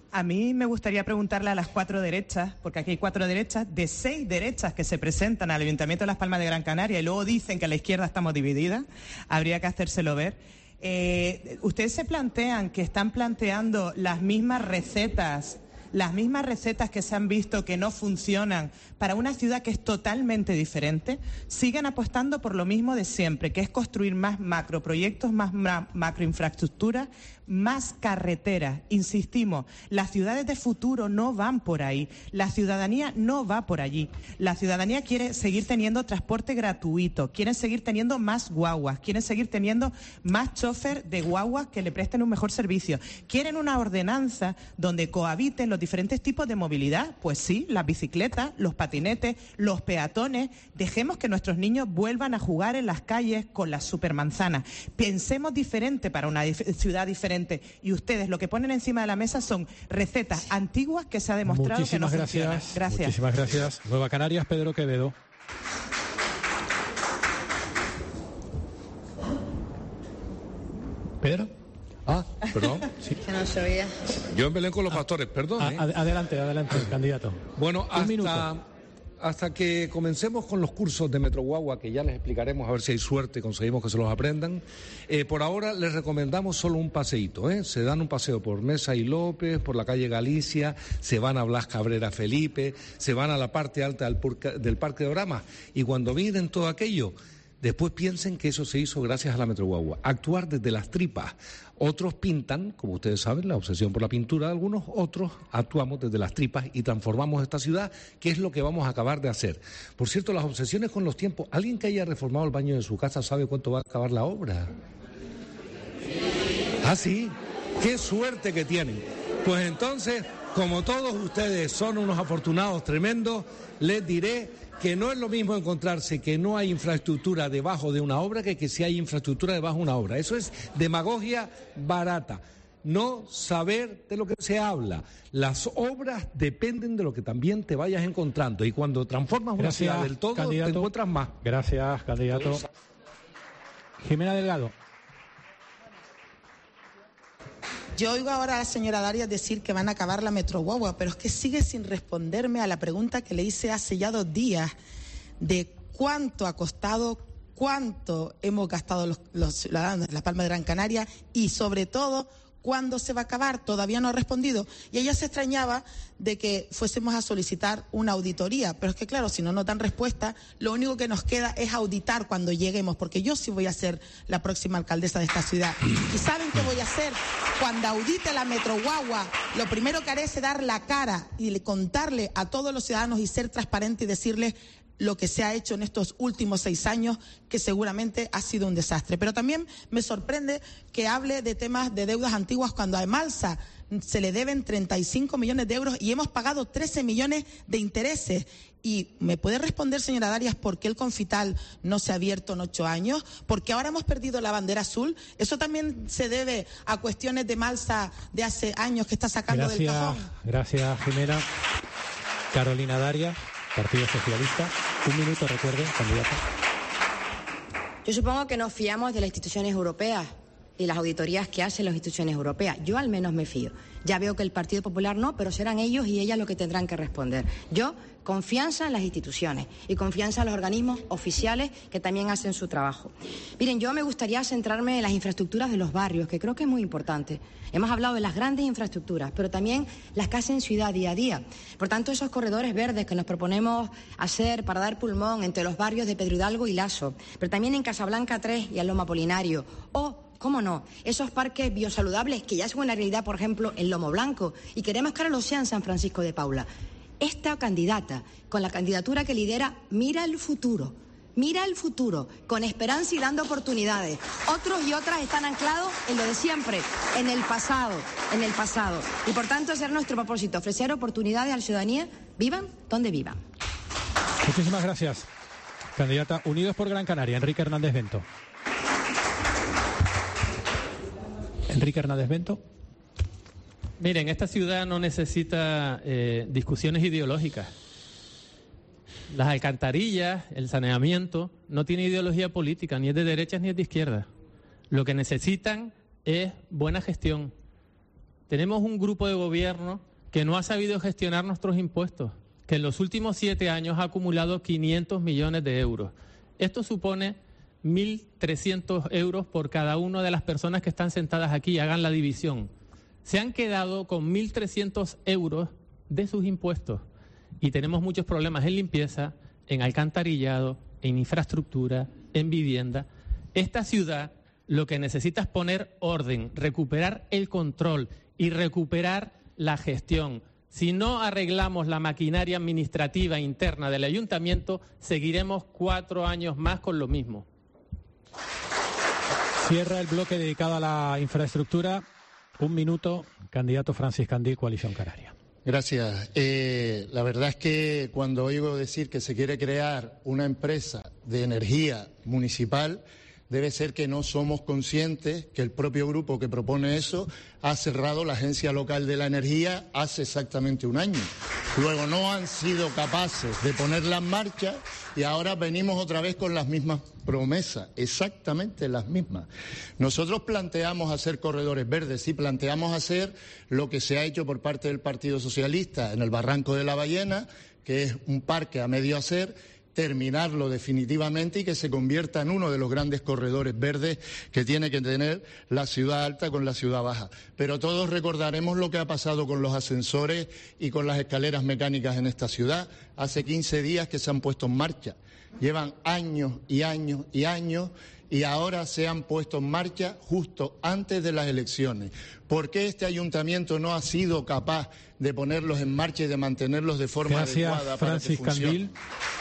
A mí me gustaría preguntarle a las cuatro derechas, porque aquí hay cuatro derechas, de seis derechas que se presentan al Ayuntamiento de Las Palmas de Gran Canaria y luego dicen que a la izquierda estamos divididas, habría que hacérselo ver. Eh, ¿Ustedes se plantean que están planteando las mismas recetas, las mismas recetas que se han visto que no funcionan para una ciudad que es totalmente diferente? Siguen apostando por lo mismo de siempre, que es construir más macroproyectos, más ma macroinfraestructuras, más carreteras. Insistimos, las ciudades de futuro no van por ahí, la ciudadanía no va por allí. La ciudadanía quiere seguir teniendo transporte gratuito, quieren seguir teniendo más guaguas, quieren seguir teniendo más chofer de guaguas que le presten un mejor servicio. Quieren una ordenanza donde cohabiten los diferentes tipos de movilidad. Pues sí, las bicicletas, los patinetes, los peatones. Dejemos que nuestros niños vuelvan a jugar en las calles con las supermanzanas. Pensemos diferente para una dif- ciudad diferente. Y ustedes lo que ponen encima de la mesa son recetas antiguas que se ha demostrado Muchísimas que no gracias. funcionan. Gracias. Muchísimas gracias. Nueva Canarias, Pedro Quevedo. ¿Pedro? Ah, perdón. Sí. Que no se oía. Yo en Belén con los pastores, perdón. A- ¿eh? ad- adelante, adelante, candidato. Bueno, Un minuto. hasta, hasta que comencemos con los cursos de Metro Guagua, que ya les explicaremos a ver si hay suerte y conseguimos que se los aprendan, eh, por ahora les recomendamos solo un paseíto, ¿eh? Se dan un paseo por Mesa y López, por la calle Galicia, se van a Blas Cabrera Felipe, se van a la parte alta del, purca- del Parque de Orama, y cuando miren todo aquello, después piensen que eso se hizo gracias a la Metro Guagua. Actuar desde las tripas. Otros pintan, como ustedes saben, la obsesión por la pintura de algunos, otros actuamos desde las tripas y transformamos esta ciudad, que es lo que vamos a acabar de hacer. Por cierto, las obsesiones con los tiempos. ¿Alguien que haya reformado el baño de su casa sabe cuánto va a acabar la obra? ¿Ah, sí? ¡Qué suerte que tienen! Pues entonces, como todos ustedes son unos afortunados tremendos, les diré que no es lo mismo encontrarse que no hay infraestructura debajo de una obra que que si hay infraestructura debajo de una obra. Eso es demagogia barata. No saber de lo que se habla. Las obras dependen de lo que también te vayas encontrando. Y cuando transformas una Gracias, ciudad del todo, candidato. te encuentras más. Gracias, candidato. Jimena Delgado. Yo oigo ahora a la señora Darias decir que van a acabar la Metro Guagua, pero es que sigue sin responderme a la pregunta que le hice hace ya dos días de cuánto ha costado, cuánto hemos gastado los, los ciudadanos de Las Palmas de Gran Canaria y, sobre todo, cuándo se va a acabar. Todavía no ha respondido. Y ella se extrañaba de que fuésemos a solicitar una auditoría. Pero es que, claro, si no nos dan respuesta, lo único que nos queda es auditar cuando lleguemos, porque yo sí voy a ser la próxima alcaldesa de esta ciudad. ¿Y saben qué voy a hacer? Cuando audite la Metro Guagua, lo primero que haré es dar la cara y contarle a todos los ciudadanos y ser transparente y decirles lo que se ha hecho en estos últimos seis años, que seguramente ha sido un desastre. Pero también me sorprende que hable de temas de deudas antiguas cuando a Emalsa se le deben treinta y cinco millones de euros y hemos pagado trece millones de intereses. ¿Y me puede responder, señora Darias, por qué el Confital no se ha abierto en ocho años? ¿Por qué ahora hemos perdido la bandera azul? ¿Eso también se debe a cuestiones de Emalsa de hace años que está sacando Gracias, del cajón? gracias, Jimena. Carolina Darias, Partido Socialista. Un minuto, recuerde, candidata. Yo supongo que nos fiamos de las instituciones europeas y las auditorías que hacen las instituciones europeas. Yo al menos me fío. Ya veo que el Partido Popular no, pero serán ellos y ellas los que tendrán que responder. Yo, confianza en las instituciones y confianza en los organismos oficiales que también hacen su trabajo. Miren, yo me gustaría centrarme en las infraestructuras de los barrios, que creo que es muy importante. Hemos hablado de las grandes infraestructuras, pero también las que hacen ciudad día a día. Por tanto, esos corredores verdes que nos proponemos hacer para dar pulmón entre los barrios de Pedro Hidalgo y Lasso, pero también en Casablanca tres y Aloma Apolinario, o ¿cómo no? Esos parques biosaludables que ya son una realidad, por ejemplo, en Lomo Blanco, y queremos que ahora lo sean San Francisco de Paula. Esta candidata, con la candidatura que lidera, mira el futuro, mira el futuro, con esperanza y dando oportunidades. Otros y otras están anclados en lo de siempre, en el pasado, en el pasado. Y por tanto, ese es nuestro propósito, ofrecer oportunidades a la ciudadanía, vivan donde vivan. Muchísimas gracias, candidata. Unidos por Gran Canaria, Enrique Hernández Bento. Enrique Hernández Bento. Miren, esta ciudad no necesita eh, discusiones ideológicas. Las alcantarillas, el saneamiento, no tiene ideología política, ni es de derechas ni es de izquierdas. Lo que necesitan es buena gestión. tenemos un grupo de gobierno que no ha sabido gestionar nuestros impuestos, que en los últimos siete años ha acumulado quinientos millones de euros. Esto supone mil trescientos euros por cada una de las personas que están sentadas aquí, hagan la división. Se han quedado con mil trescientos euros de sus impuestos y tenemos muchos problemas en limpieza, en alcantarillado, en infraestructura, en vivienda. Esta ciudad lo que necesita es poner orden, recuperar el control y recuperar la gestión. Si no arreglamos la maquinaria administrativa interna del ayuntamiento, seguiremos cuatro años más con lo mismo. Cierra el bloque dedicado a la infraestructura. Un minuto, candidato Francis Candil, Coalición Canaria. Gracias. Eh, la verdad es que cuando oigo decir que se quiere crear una empresa de energía municipal, debe ser que no somos conscientes que el propio grupo que propone eso ha cerrado la Agencia Local de la Energía hace exactamente un año. Luego no han sido capaces de ponerla en marcha y ahora venimos otra vez con las mismas promesas, exactamente las mismas. Nosotros planteamos hacer corredores verdes, sí, planteamos hacer lo que se ha hecho por parte del Partido Socialista en el Barranco de la Ballena, que es un parque a medio hacer, terminarlo definitivamente y que se convierta en uno de los grandes corredores verdes que tiene que tener la ciudad alta con la ciudad baja. Pero todos recordaremos lo que ha pasado con los ascensores y con las escaleras mecánicas en esta ciudad. Hace quince días que se han puesto en marcha. Llevan años y años y años y ahora se han puesto en marcha justo antes de las elecciones. ¿Por qué este ayuntamiento no ha sido capaz de ponerlos en marcha y de mantenerlos de forma Gracias, adecuada para Francis que funcionen? Candil.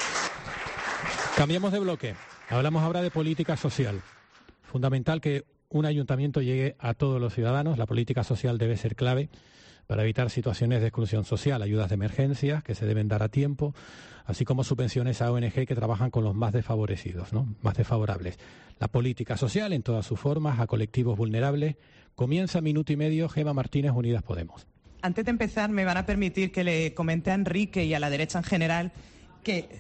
Cambiamos de bloque. Hablamos ahora de política social. Fundamental que un ayuntamiento llegue a todos los ciudadanos. La política social debe ser clave para evitar situaciones de exclusión social, ayudas de emergencia que se deben dar a tiempo, así como subvenciones a O N G que trabajan con los más desfavorecidos, ¿no? Más desfavorables. La política social en todas sus formas, a colectivos vulnerables. Comienza minuto y medio. Gemma Martínez, Unidas Podemos. Antes de empezar, me van a permitir que le comente a Enrique y a la derecha en general que...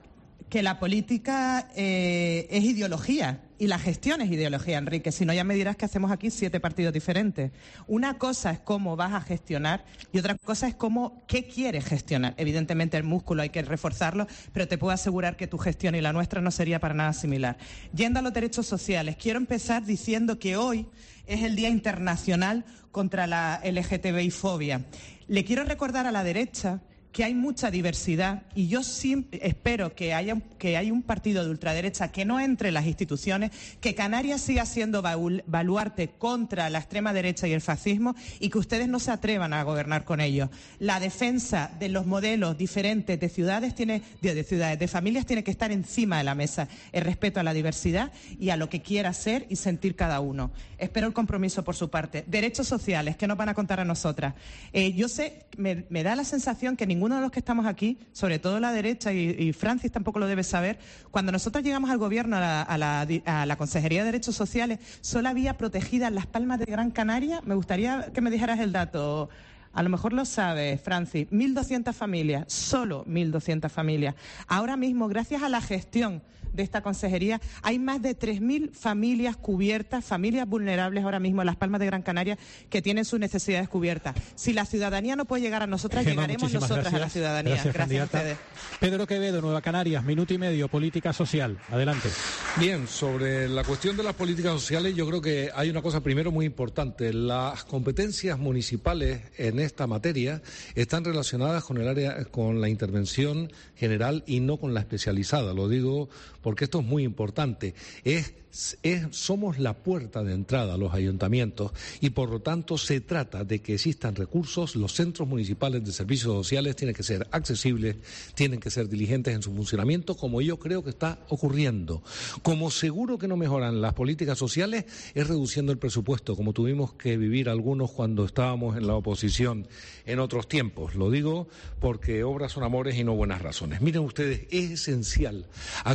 que la política eh, es ideología y la gestión es ideología, Enrique. Si no, ya me dirás que hacemos aquí siete partidos diferentes. Una cosa es cómo vas a gestionar y otra cosa es cómo, qué quieres gestionar. Evidentemente el músculo hay que reforzarlo, pero te puedo asegurar que tu gestión y la nuestra no sería para nada similar. Yendo a los derechos sociales, quiero empezar diciendo que hoy es el Día Internacional contra la L G T B I fobia. Le quiero recordar a la derecha que hay mucha diversidad y yo sí espero que haya, que haya un partido de ultraderecha que no entre en las instituciones, que Canarias siga siendo baluarte contra la extrema derecha y el fascismo y que ustedes no se atrevan a gobernar con ellos. La defensa de los modelos diferentes de ciudades, tiene, de, de ciudades, de familias tiene que estar encima de la mesa. El respeto a la diversidad y a lo que quiera ser y sentir cada uno. Espero el compromiso por su parte. Derechos sociales, ¿qué nos van a contar a nosotras? Eh, yo sé, me, me da la sensación que ninguno de los que estamos aquí, sobre todo la derecha, y, y Francis tampoco lo debe saber, cuando nosotros llegamos al gobierno, a la, a la, a la Consejería de Derechos Sociales, solo había protegidas las Palmas de Gran Canaria. Me gustaría que me dijeras el dato. A lo mejor lo sabes, Francis. mil doscientas familias, solo mil doscientas familias. Ahora mismo, gracias a la gestión de esta consejería, hay más de tres mil familias cubiertas, familias vulnerables ahora mismo en las Palmas de Gran Canaria que tienen sus necesidades cubiertas. Si la ciudadanía no puede llegar a nosotras, Gemma, llegaremos nosotras gracias. a la ciudadanía. Gracias, gracias a ustedes. Pedro Quevedo, Nueva Canarias, minuto y medio, política social. Adelante. Bien, sobre la cuestión de las políticas sociales, yo creo que hay una cosa primero muy importante. Las competencias municipales en esta materia están relacionadas con el área, con la intervención general y no con la especializada. Lo digo porque esto es muy importante. Es Es, somos la puerta de entrada a los ayuntamientos y por lo tanto se trata de que existan recursos. Los centros municipales de servicios sociales tienen que ser accesibles, tienen que ser diligentes en su funcionamiento, como yo creo que está ocurriendo. Como seguro que no mejoran las políticas sociales es reduciendo el presupuesto, como tuvimos que vivir algunos cuando estábamos en la oposición en otros tiempos. Lo digo porque obras son amores y no buenas razones. Miren ustedes, es esencial actuar sobre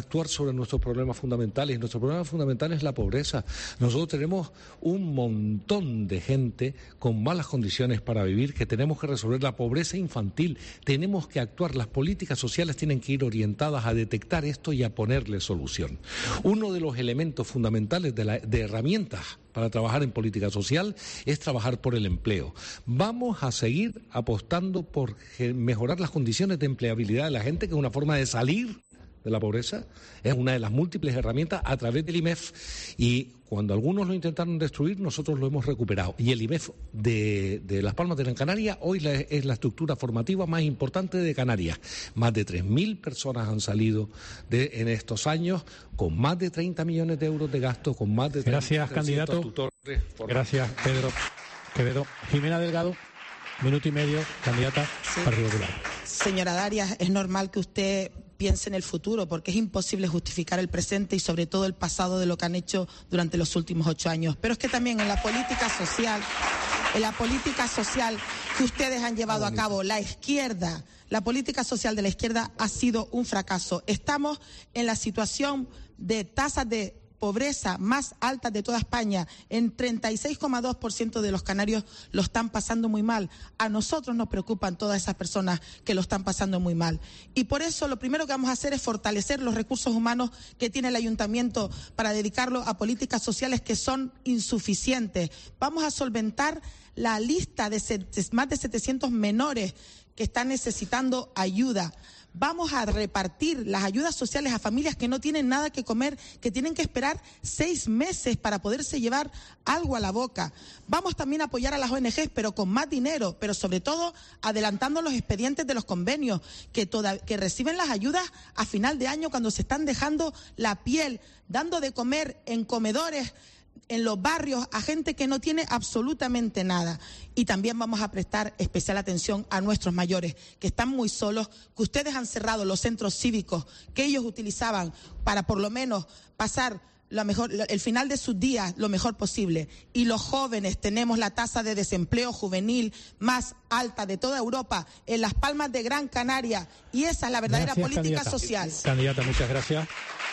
sobre nuestros problemas fundamentales. Nuestro problema fundamental es la pobreza. Nosotros tenemos un montón de gente con malas condiciones para vivir que tenemos que resolver. La pobreza infantil, tenemos que actuar. Las políticas sociales tienen que ir orientadas a detectar esto y a ponerle solución. Uno de los elementos fundamentales de, la, de herramientas para trabajar en política social es trabajar por el empleo. Vamos a seguir apostando por mejorar las condiciones de empleabilidad de la gente, que es una forma de salir de la pobreza, es una de las múltiples herramientas a través del I M E F, y cuando algunos lo intentaron destruir, nosotros lo hemos recuperado. Y el I M E F de, de Las Palmas de Gran Canaria hoy la, es la estructura formativa más importante de Canarias. Más de tres mil personas han salido de, en estos años, con más de treinta millones de euros de gasto, con más de Gracias, candidato. Tutores. Gracias, Pedro Quevedo. Jimena Delgado, minuto y medio, candidata sí. Partido Popular. Señora Darias, es normal que usted piense en el futuro, porque es imposible justificar el presente y sobre todo el pasado de lo que han hecho durante los últimos ocho años. Pero es que también en la política social, en la política social que ustedes han llevado a cabo, la izquierda, la política social de la izquierda ha sido un fracaso. Estamos en la situación de tasas de pobreza más alta de toda España. En treinta y seis coma dos por ciento de los canarios lo están pasando muy mal. A nosotros nos preocupan todas esas personas que lo están pasando muy mal. Y por eso lo primero que vamos a hacer es fortalecer los recursos humanos que tiene el ayuntamiento para dedicarlo a políticas sociales que son insuficientes. Vamos a solventar la lista de más de setecientos menores que están necesitando ayuda. Vamos a repartir las ayudas sociales a familias que no tienen nada que comer, que tienen que esperar seis meses para poderse llevar algo a la boca. Vamos también a apoyar a las O N Ges, pero con más dinero, pero sobre todo adelantando los expedientes de los convenios, que, toda, que reciben las ayudas a final de año cuando se están dejando la piel, dando de comer en comedores en los barrios a gente que no tiene absolutamente nada. Y también vamos a prestar especial atención a nuestros mayores, que están muy solos, que ustedes han cerrado los centros cívicos que ellos utilizaban para por lo menos pasar lo mejor, el final de sus días lo mejor posible. Y los jóvenes tenemos la tasa de desempleo juvenil más alta de toda Europa, en Las Palmas de Gran Canaria, y esa es la verdadera gracias, política candidata. social. Candidata, muchas gracias.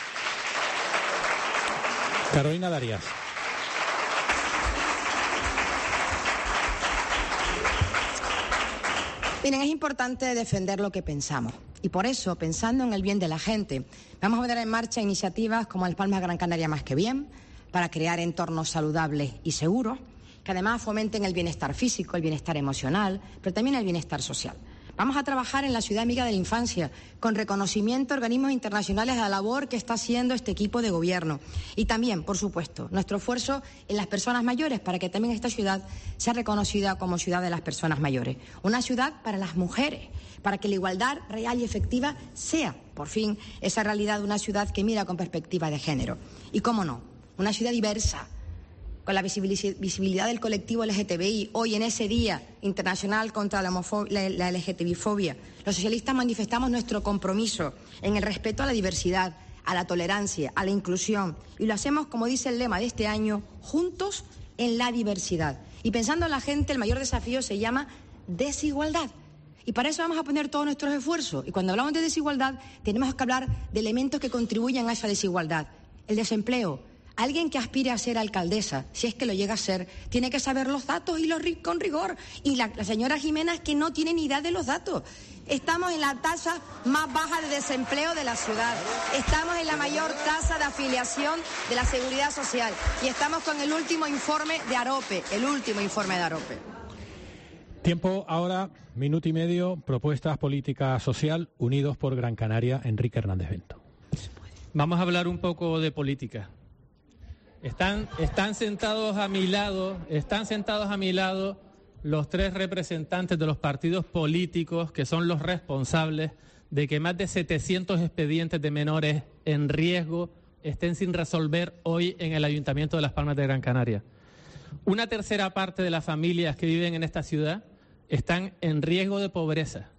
Carolina Darias. Miren, es importante defender lo que pensamos. Y por eso, pensando en el bien de la gente, vamos a poner en marcha iniciativas como el Palmas Gran Canaria Más que Bien, para crear entornos saludables y seguros, que además fomenten el bienestar físico, el bienestar emocional, pero también el bienestar social. Vamos a trabajar en la Ciudad Amiga de la Infancia, con reconocimiento a organismos internacionales a la labor que está haciendo este equipo de gobierno. Y también, por supuesto, nuestro esfuerzo en las personas mayores, para que también esta ciudad sea reconocida como ciudad de las personas mayores. Una ciudad para las mujeres, para que la igualdad real y efectiva sea, por fin, esa realidad de una ciudad que mira con perspectiva de género. Y, cómo no, una ciudad diversa, con la visibilidad del colectivo L G T B I, hoy en ese Día Internacional contra la, la, la L G T B I fobia, los socialistas manifestamos nuestro compromiso en el respeto a la diversidad, a la tolerancia, a la inclusión, y lo hacemos, como dice el lema de este año, juntos en la diversidad. Y pensando en la gente, el mayor desafío se llama desigualdad. Y para eso vamos a poner todos nuestros esfuerzos. Y cuando hablamos de desigualdad, tenemos que hablar de elementos que contribuyen a esa desigualdad. El desempleo. Alguien que aspire a ser alcaldesa, si es que lo llega a ser, tiene que saber los datos y los con rigor. Y la, la señora Jimena es que no tiene ni idea de los datos. Estamos en la tasa más baja de desempleo de la ciudad. Estamos en la mayor tasa de afiliación de la Seguridad Social. Y estamos con el último informe de AROPE, el último informe de AROPE. Tiempo ahora, minuto y medio, propuestas política social, Unidos por Gran Canaria, Enrique Hernández Bento. Vamos a hablar un poco de política. Están, están sentados a mi lado, están sentados a mi lado los tres representantes de los partidos políticos que son los responsables de que más de setecientos expedientes de menores en riesgo estén sin resolver hoy en el Ayuntamiento de Las Palmas de Gran Canaria. Una tercera parte de las familias que viven en esta ciudad están en riesgo de pobreza.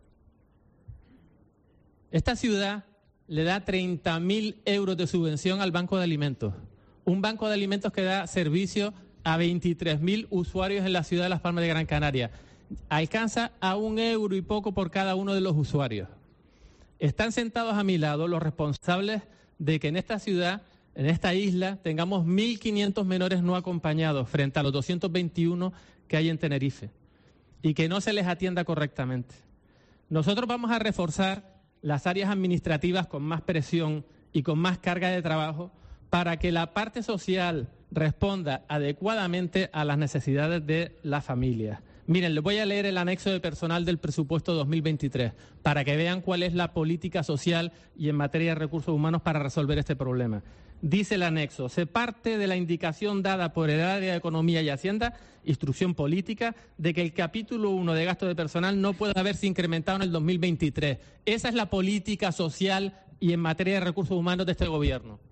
Esta ciudad le da treinta mil euros de subvención al Banco de Alimentos. Un banco de alimentos que da servicio a veintitrés mil usuarios en la ciudad de Las Palmas de Gran Canaria. Alcanza a un euro y poco por cada uno de los usuarios. Están sentados a mi lado los responsables de que en esta ciudad, en esta isla, tengamos mil quinientos menores no acompañados frente a los doscientos veintiuno que hay en Tenerife y que no se les atienda correctamente. Nosotros vamos a reforzar las áreas administrativas con más presión y con más carga de trabajo para que la parte social responda adecuadamente a las necesidades de las familias. Miren, les voy a leer el anexo de personal del presupuesto dos mil veintitrés para que vean cuál es la política social y en materia de recursos humanos para resolver este problema. Dice el anexo, se parte de la indicación dada por el área de Economía y Hacienda, instrucción política, de que el capítulo uno de gasto de personal no puede haberse incrementado en el dos mil veintitrés. Esa es la política social y en materia de recursos humanos de este gobierno.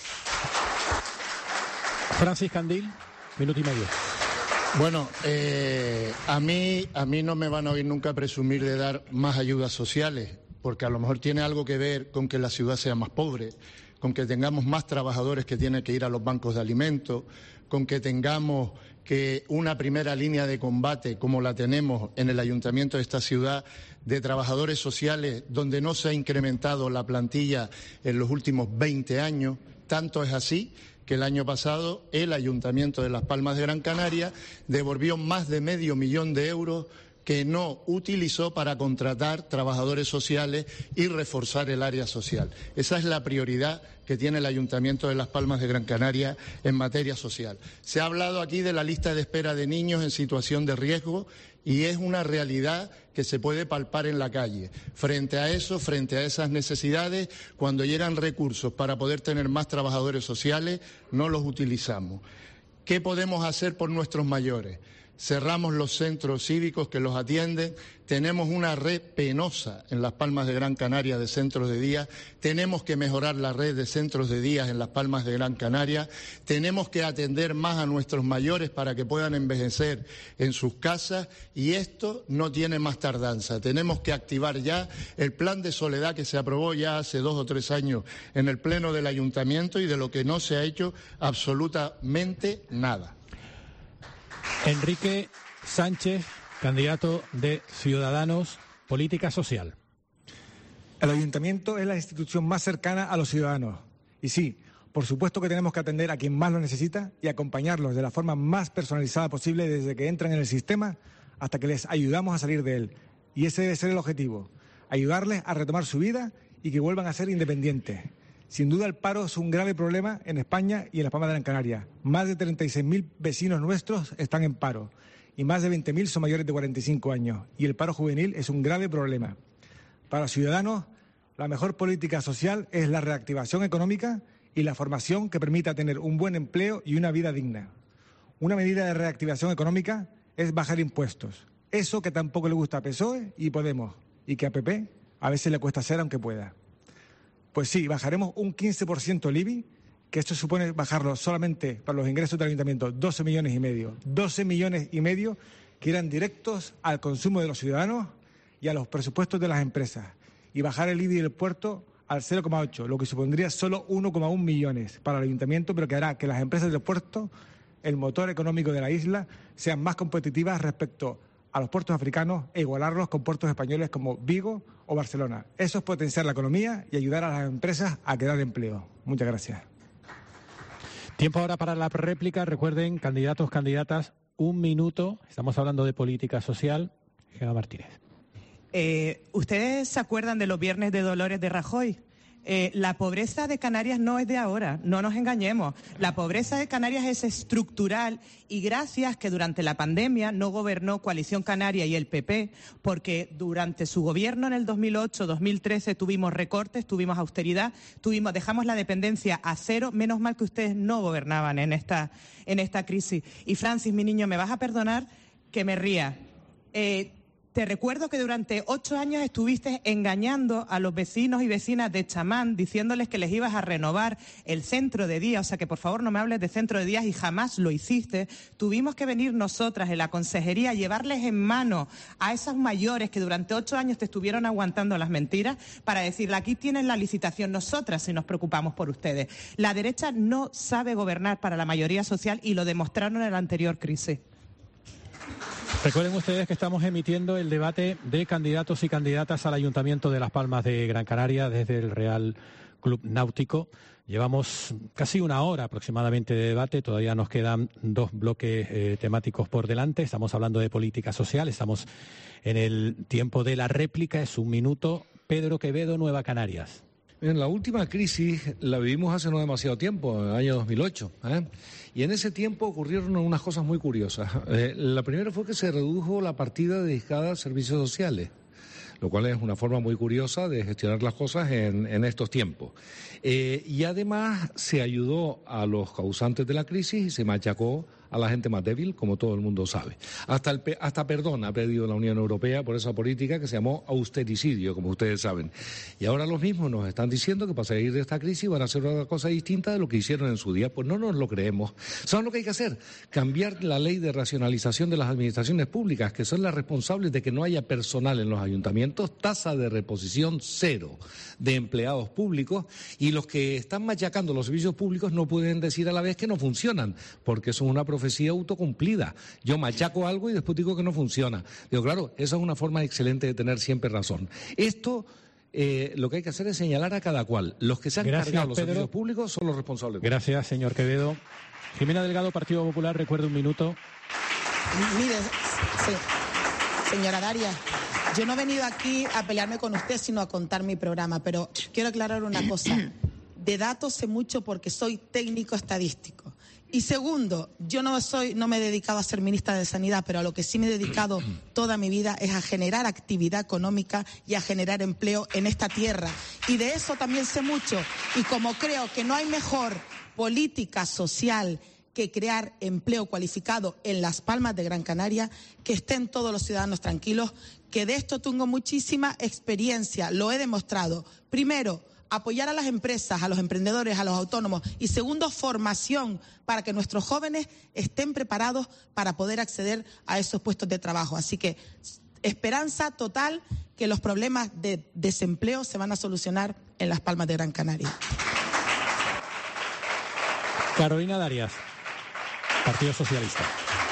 Francis Candil, minuto y medio. Bueno, eh, a mí, a mí no me van a oír nunca presumir de dar más ayudas sociales, porque a lo mejor tiene algo que ver con que la ciudad sea más pobre, con que tengamos más trabajadores que tienen que ir a los bancos de alimentos, con que tengamos que una primera línea de combate, como la tenemos en el ayuntamiento de esta ciudad, de trabajadores sociales, donde no se ha incrementado la plantilla en los últimos veinte años. Tanto es así que el año pasado el Ayuntamiento de Las Palmas de Gran Canaria devolvió más de medio millón de euros que no utilizó para contratar trabajadores sociales y reforzar el área social. Esa es la prioridad que tiene el Ayuntamiento de Las Palmas de Gran Canaria en materia social. Se ha hablado aquí de la lista de espera de niños en situación de riesgo y es una realidad que se puede palpar en la calle. Frente a eso, frente a esas necesidades, cuando llegan recursos para poder tener más trabajadores sociales, no los utilizamos. ¿Qué podemos hacer por nuestros mayores? Cerramos los centros cívicos que los atienden, tenemos una red penosa en Las Palmas de Gran Canaria de centros de día, tenemos que mejorar la red de centros de día en Las Palmas de Gran Canaria, tenemos que atender más a nuestros mayores para que puedan envejecer en sus casas y esto no tiene más tardanza. Tenemos que activar ya el plan de soledad que se aprobó ya hace dos o tres años en el Pleno del Ayuntamiento y de lo que no se ha hecho absolutamente nada. Enrique Sánchez, candidato de Ciudadanos, Política Social. El Ayuntamiento es la institución más cercana a los ciudadanos. Y sí, por supuesto que tenemos que atender a quien más lo necesita y acompañarlos de la forma más personalizada posible desde que entran en el sistema hasta que les ayudamos a salir de él. Y ese debe ser el objetivo, ayudarles a retomar su vida y que vuelvan a ser independientes. Sin duda el paro es un grave problema en España y en Las Palmas de Gran Canaria. Más de treinta y seis mil vecinos nuestros están en paro y más de veinte mil son mayores de cuarenta y cinco años. Y el paro juvenil es un grave problema. Para los ciudadanos, la mejor política social es la reactivación económica y la formación que permita tener un buen empleo y una vida digna. Una medida de reactivación económica es bajar impuestos. Eso que tampoco le gusta a P S O E y Podemos y que a P P a veces le cuesta hacer aunque pueda. Pues sí, bajaremos un quince por ciento el I B I, que esto supone bajarlo solamente para los ingresos del Ayuntamiento doce millones y medio. doce millones y medio que irán directos al consumo de los ciudadanos y a los presupuestos de las empresas. Y bajar el I B I del puerto al cero coma ocho, lo que supondría solo uno coma uno millones para el Ayuntamiento, pero que hará que las empresas del puerto, el motor económico de la isla, sean más competitivas respecto a los puertos africanos e igualarlos con puertos españoles como Vigo o Barcelona. Eso es potenciar la economía y ayudar a las empresas a crear empleo. Muchas gracias. Tiempo ahora para la réplica. Recuerden, candidatos, candidatas, un minuto. Estamos hablando de política social. Gemma Martínez. Eh, ¿Ustedes se acuerdan de los viernes de Dolores de Rajoy? Eh, la pobreza de Canarias no es de ahora, no nos engañemos. La pobreza de Canarias es estructural y gracias que durante la pandemia no gobernó Coalición Canaria y el P P, porque durante su gobierno en el dos mil ocho dos mil trece tuvimos recortes, tuvimos austeridad, tuvimos, dejamos la dependencia a cero. Menos mal que ustedes no gobernaban en esta, en esta crisis. Y Francis, mi niño, me vas a perdonar que me ría. Eh, Te recuerdo que durante ocho años estuviste engañando a los vecinos y vecinas de Chamán, diciéndoles que les ibas a renovar el centro de día. O sea que por favor no me hables de centro de días y jamás lo hiciste. Tuvimos que venir nosotras en la consejería a llevarles en mano a esos mayores que durante ocho años te estuvieron aguantando las mentiras para decirle aquí tienen la licitación, nosotras si nos preocupamos por ustedes. La derecha no sabe gobernar para la mayoría social y lo demostraron en la anterior crisis. Recuerden ustedes que estamos emitiendo el debate de candidatos y candidatas al Ayuntamiento de Las Palmas de Gran Canaria desde el Real Club Náutico. Llevamos casi una hora aproximadamente de debate, todavía nos quedan dos bloques eh, temáticos por delante. Estamos hablando de política social, estamos en el tiempo de la réplica, es un minuto. Pedro Quevedo, Nueva Canarias. En la última crisis la vivimos hace no demasiado tiempo, en el año dos mil ocho, ¿eh? Y en ese tiempo ocurrieron unas cosas muy curiosas. Eh, la primera fue que se redujo la partida dedicada a servicios sociales, lo cual es una forma muy curiosa de gestionar las cosas en, en estos tiempos. Eh, y además se ayudó a los causantes de la crisis y se machacó a la gente más débil, como todo el mundo sabe. Hasta, el, hasta perdón ha pedido la Unión Europea por esa política que se llamó austericidio, como ustedes saben. Y ahora los mismos nos están diciendo que para salir de esta crisis van a hacer una cosa distinta de lo que hicieron en su día. Pues no nos lo creemos. ¿Saben lo que hay que hacer? Cambiar la ley de racionalización de las administraciones públicas, que son las responsables de que no haya personal en los ayuntamientos, tasa de reposición cero de empleados públicos, y los que están machacando los servicios públicos no pueden decir a la vez que no funcionan, porque eso es una profecía autocumplida. Yo machaco algo y después digo que no funciona. Digo, claro, esa es una forma excelente de tener siempre razón. Esto, eh, lo que hay que hacer es señalar a cada cual. Los que se han Gracias, cargado los Pedro. servicios públicos son los responsables. Gracias, señor Quevedo. Jimena Delgado, Partido Popular, recuerde un minuto. Mire, sí, señora Daria, yo no he venido aquí a pelearme con usted, sino a contar mi programa, pero quiero aclarar una cosa. De datos sé mucho porque soy técnico estadístico. Y segundo, yo no soy, no me he dedicado a ser ministra de Sanidad, pero a lo que sí me he dedicado toda mi vida es a generar actividad económica y a generar empleo en esta tierra. Y de eso también sé mucho. Y como creo que no hay mejor política social que crear empleo cualificado en Las Palmas de Gran Canaria, que estén todos los ciudadanos tranquilos, que de esto tengo muchísima experiencia, lo he demostrado. Primero, apoyar a las empresas, a los emprendedores, a los autónomos. Y segundo, formación para que nuestros jóvenes estén preparados para poder acceder a esos puestos de trabajo. Así que esperanza total que los problemas de desempleo se van a solucionar en Las Palmas de Gran Canaria. Carolina Darias, Partido Socialista.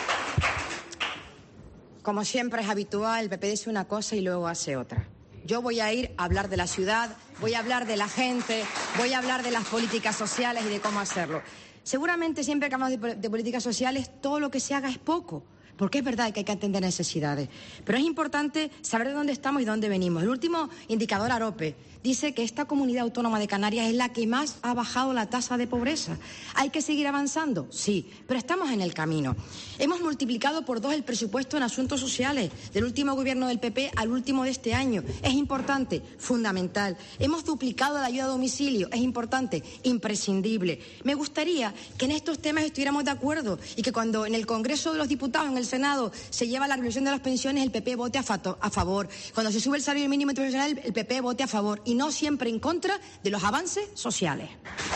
Como siempre es habitual, el P P dice una cosa y luego hace otra. Yo voy a ir a hablar de la ciudad, voy a hablar de la gente, voy a hablar de las políticas sociales y de cómo hacerlo. Seguramente siempre que hablamos de, de políticas sociales, todo lo que se haga es poco, porque es verdad que hay que atender necesidades. Pero es importante saber de dónde estamos y de dónde venimos. El último indicador AROPE dice que esta comunidad autónoma de Canarias es la que más ha bajado la tasa de pobreza. ¿Hay que seguir avanzando? Sí, pero estamos en el camino. Hemos multiplicado por dos el presupuesto en asuntos sociales, del último gobierno del P P al último de este año. Es importante, fundamental. Hemos duplicado la ayuda a domicilio, es importante, imprescindible. Me gustaría que en estos temas estuviéramos de acuerdo y que cuando en el Congreso de los Diputados, en el Senado, se lleva la revisión de las pensiones, el P P vote a, a favor. Cuando se sube el salario mínimo internacional, el P P vote a favor. Y no siempre en contra de los avances sociales.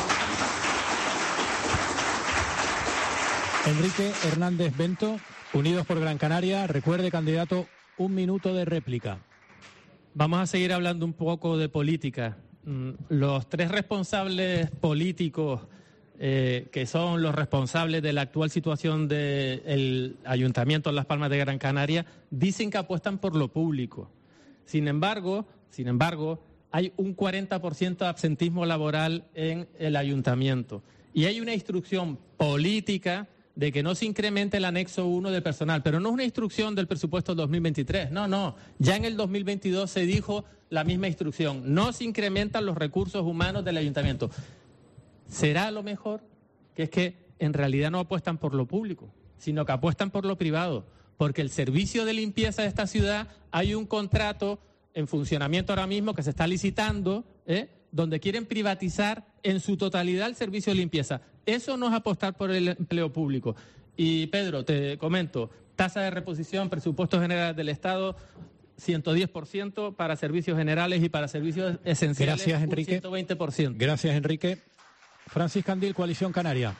Enrique Hernández Bento, Unidos por Gran Canaria. Recuerde, candidato, un minuto de réplica. Vamos a seguir hablando un poco de política. Los tres responsables políticos eh, que son los responsables de la actual situación del Ayuntamiento de Las Palmas de Gran Canaria dicen que apuestan por lo público. Sin embargo, sin embargo, hay un cuarenta por ciento de absentismo laboral en el ayuntamiento. Y hay una instrucción política de que no se incremente el anexo uno de personal, pero no es una instrucción del presupuesto dos mil veintitrés, no, no. Ya en el dos mil veintidós se dijo la misma instrucción, no se incrementan los recursos humanos del ayuntamiento. ¿Será lo mejor? Que es que en realidad no apuestan por lo público, sino que apuestan por lo privado, porque el servicio de limpieza de esta ciudad hay un contrato en funcionamiento ahora mismo que se está licitando, ¿eh? donde quieren privatizar en su totalidad el servicio de limpieza. Eso no es apostar por el empleo público. Y Pedro, te comento, tasa de reposición, presupuestos generales del Estado, ciento diez por ciento para servicios generales y para servicios esenciales, Gracias, Enrique. ciento veinte por ciento. Gracias, Enrique. Francis Candil, Coalición Canaria.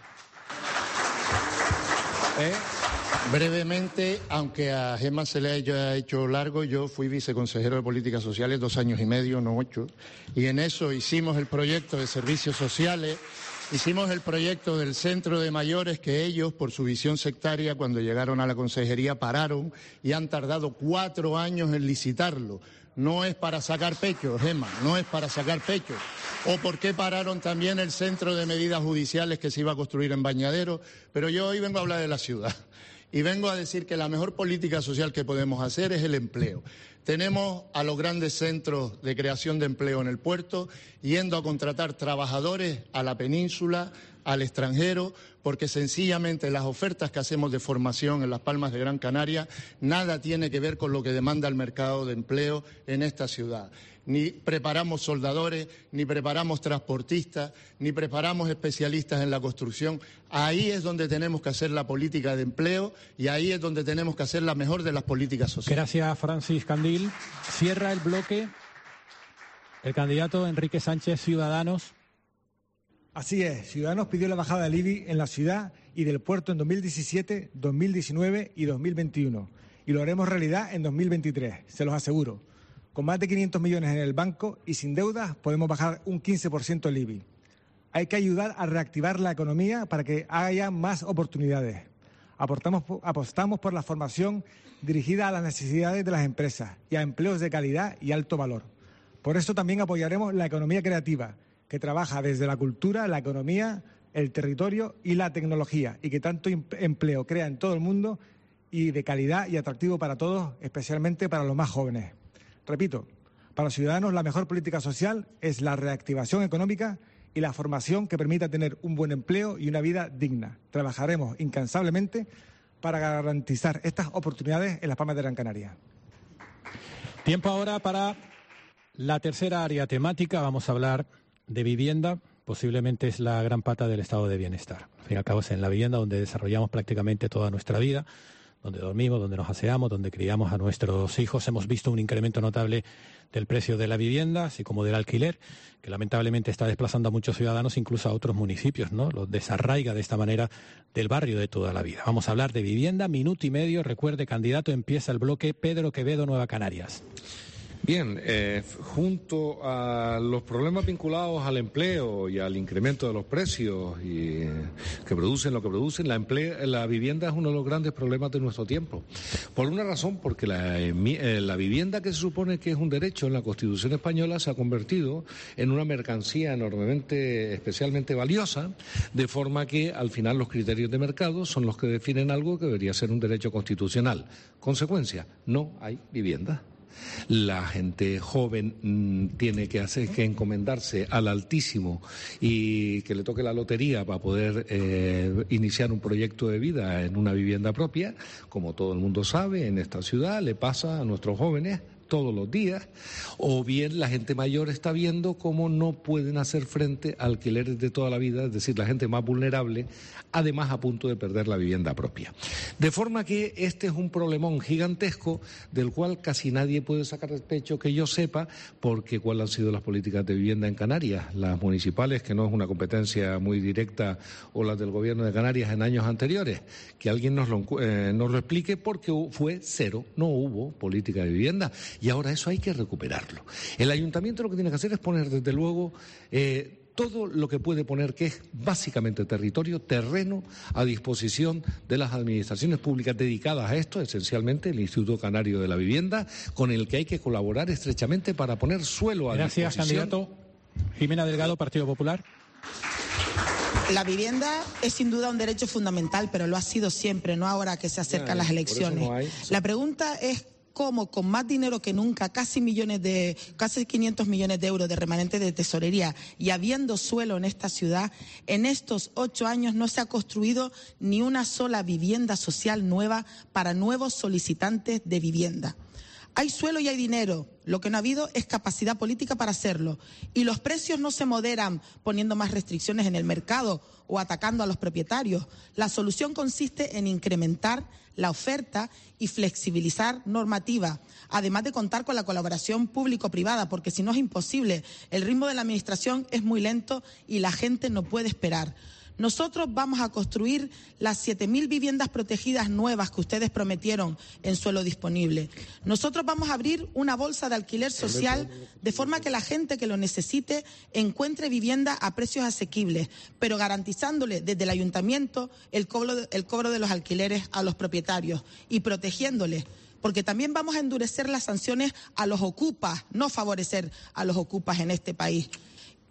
Eh, brevemente, aunque a Gemma se le haya hecho largo, yo fui viceconsejero de Políticas Sociales dos años y medio, no ocho, y en eso hicimos el proyecto de servicios sociales, hicimos el proyecto del centro de mayores que ellos, por su visión sectaria, cuando llegaron a la consejería, pararon y han tardado cuatro años en licitarlo. No es para sacar pecho, Gemma, no es para sacar pecho. o por qué pararon también el centro de medidas judiciales que se iba a construir en Bañadero, pero yo hoy vengo a hablar de la ciudad y vengo a decir que la mejor política social que podemos hacer es el empleo. Tenemos a los grandes centros de creación de empleo en el puerto yendo a contratar trabajadores a la península, al extranjero, porque sencillamente las ofertas que hacemos de formación en Las Palmas de Gran Canaria nada tiene que ver con lo que demanda el mercado de empleo en esta ciudad. Ni preparamos soldadores, ni preparamos transportistas, ni preparamos especialistas en la construcción. Ahí es donde tenemos que hacer la política de empleo y ahí es donde tenemos que hacer la mejor de las políticas sociales. Gracias, Francis Candil. Cierra el bloque el candidato Enrique Sánchez, Ciudadanos. Así es, Ciudadanos pidió la bajada del I B I en la ciudad y del puerto en dos mil diecisiete, dos mil diecinueve y dos mil veintiuno. Y lo haremos realidad en dos mil veintitrés, se los aseguro. Con más de quinientos millones en el banco y sin deudas podemos bajar un quince por ciento el I B I. Hay que ayudar a reactivar la economía para que haya más oportunidades. Aportamos, apostamos por la formación dirigida a las necesidades de las empresas y a empleos de calidad y alto valor. Por eso también apoyaremos la economía creativa, que trabaja desde la cultura, la economía, el territorio y la tecnología, y que tanto empleo crea en todo el mundo y de calidad y atractivo para todos, especialmente para los más jóvenes. Repito, para los ciudadanos la mejor política social es la reactivación económica y la formación que permita tener un buen empleo y una vida digna. Trabajaremos incansablemente para garantizar estas oportunidades en Las Palmas de Gran Canaria. Tiempo ahora para la tercera área temática. Vamos a hablar de vivienda. Posiblemente es la gran pata del estado de bienestar. Al fin y al cabo es en la vivienda donde desarrollamos prácticamente toda nuestra vida, donde dormimos, donde nos aseamos, donde criamos a nuestros hijos. Hemos visto un incremento notable del precio de la vivienda, así como del alquiler, que lamentablemente está desplazando a muchos ciudadanos, incluso a otros municipios, ¿no? Los desarraiga de esta manera del barrio de toda la vida. Vamos a hablar de vivienda, minuto y medio. Recuerde, candidato, empieza el bloque. Pedro Quevedo, Nueva Canarias. Bien, eh, junto a los problemas vinculados al empleo y al incremento de los precios y que producen lo que producen, la, empleo, la vivienda es uno de los grandes problemas de nuestro tiempo. Por una razón, porque la, eh, la vivienda, que se supone que es un derecho en la Constitución española, se ha convertido en una mercancía enormemente, especialmente valiosa, de forma que al final los criterios de mercado son los que definen algo que debería ser un derecho constitucional. Consecuencia, no hay vivienda. La gente joven mmm, tiene que hacer que encomendarse al Altísimo y que le toque la lotería para poder eh, iniciar un proyecto de vida en una vivienda propia. Como todo el mundo sabe, en esta ciudad le pasa a nuestros jóvenes todos los días, o bien la gente mayor está viendo cómo no pueden hacer frente a alquileres de toda la vida, es decir, la gente más vulnerable, además a punto de perder la vivienda propia. De forma que este es un problemón gigantesco del cual casi nadie puede sacar el pecho que yo sepa, porque cuáles han sido las políticas de vivienda en Canarias, las municipales, que no es una competencia muy directa, o las del Gobierno de Canarias en años anteriores. Que alguien nos lo, eh, nos lo explique, porque fue cero, no hubo política de vivienda. Y ahora eso hay que recuperarlo. El ayuntamiento lo que tiene que hacer es poner, desde luego, eh, todo lo que puede poner, que es básicamente territorio, terreno, a disposición de las administraciones públicas dedicadas a esto, esencialmente el Instituto Canario de la Vivienda, con el que hay que colaborar estrechamente para poner suelo a Gracias, disposición. Gracias, candidato. Jimena Delgado, Partido Popular. La vivienda es sin duda un derecho fundamental, pero lo ha sido siempre, no ahora que se acercan Ya, las elecciones. no hay... La pregunta es cómo, con más dinero que nunca, casi millones de, casi quinientos millones de euros de remanente de tesorería y habiendo suelo en esta ciudad, en estos ocho años no se ha construido ni una sola vivienda social nueva para nuevos solicitantes de vivienda. Hay suelo y hay dinero, lo que no ha habido es capacidad política para hacerlo. Y los precios no se moderan poniendo más restricciones en el mercado o atacando a los propietarios. La solución consiste en incrementar la oferta y flexibilizar normativa, además de contar con la colaboración público-privada, porque si no es imposible. El ritmo de la administración es muy lento y la gente no puede esperar. Nosotros vamos a construir las siete mil viviendas protegidas nuevas que ustedes prometieron en suelo disponible. Nosotros vamos a abrir una bolsa de alquiler social de forma que la gente que lo necesite encuentre vivienda a precios asequibles, pero garantizándole desde el ayuntamiento el cobro de, el cobro de los alquileres a los propietarios y protegiéndoles. Porque también vamos a endurecer las sanciones a los ocupas, no favorecer a los ocupas en este país.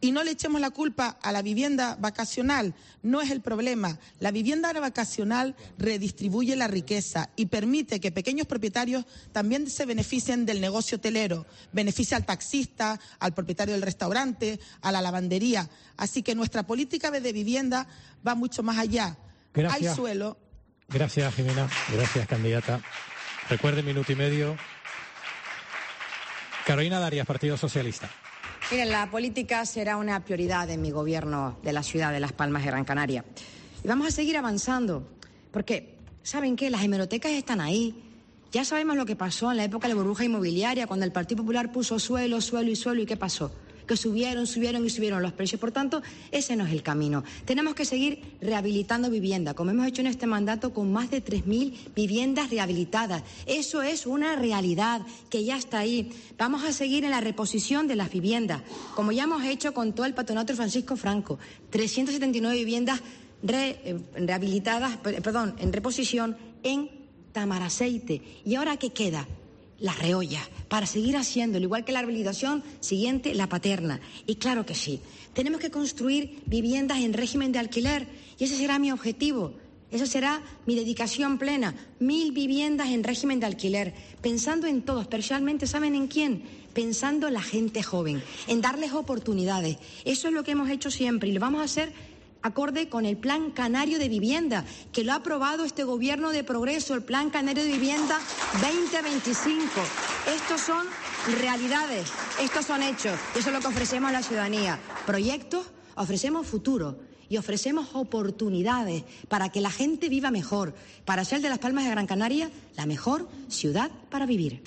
Y no le echemos la culpa a la vivienda vacacional, no es el problema. La vivienda vacacional redistribuye la riqueza y permite que pequeños propietarios también se beneficien del negocio hotelero, beneficia al taxista, al propietario del restaurante, a la lavandería. Así que nuestra política de vivienda va mucho más allá. Gracias. Hay suelo. Gracias, Jimena. Gracias, candidata. Recuerde, minuto y medio. Carolina Darias, Partido Socialista. Miren, la política será una prioridad en mi gobierno de la ciudad de Las Palmas de Gran Canaria. Y vamos a seguir avanzando, porque, ¿saben qué? Las hemerotecas están ahí. Ya sabemos lo que pasó en la época de la burbuja inmobiliaria, cuando el Partido Popular puso suelo, suelo y suelo, ¿y qué pasó? Que subieron, subieron y subieron los precios. Por tanto, ese no es el camino. Tenemos que seguir rehabilitando vivienda, como hemos hecho en este mandato con más de tres mil viviendas rehabilitadas. Eso es una realidad que ya está ahí. Vamos a seguir en la reposición de las viviendas, como ya hemos hecho con todo el patronato de Francisco Franco. trescientas setenta y nueve viviendas re, eh, rehabilitadas, perdón, en reposición en Tamaraceite. ¿Y ahora qué queda? La Reolla, para seguir haciéndolo, igual que la rehabilitación siguiente, la Paterna. Y claro que sí, tenemos que construir viviendas en régimen de alquiler, y ese será mi objetivo, esa será mi dedicación plena, mil viviendas en régimen de alquiler, pensando en todos, especialmente, ¿saben en quién? Pensando en la gente joven, en darles oportunidades. Eso es lo que hemos hecho siempre, y lo vamos a hacer acorde con el Plan Canario de Vivienda, que lo ha aprobado este Gobierno de Progreso, el Plan Canario de Vivienda veinte veinticinco. Estos son realidades, estos son hechos, y eso es lo que ofrecemos a la ciudadanía. Proyectos, ofrecemos futuro y ofrecemos oportunidades para que la gente viva mejor, para ser de Las Palmas de Gran Canaria la mejor ciudad para vivir.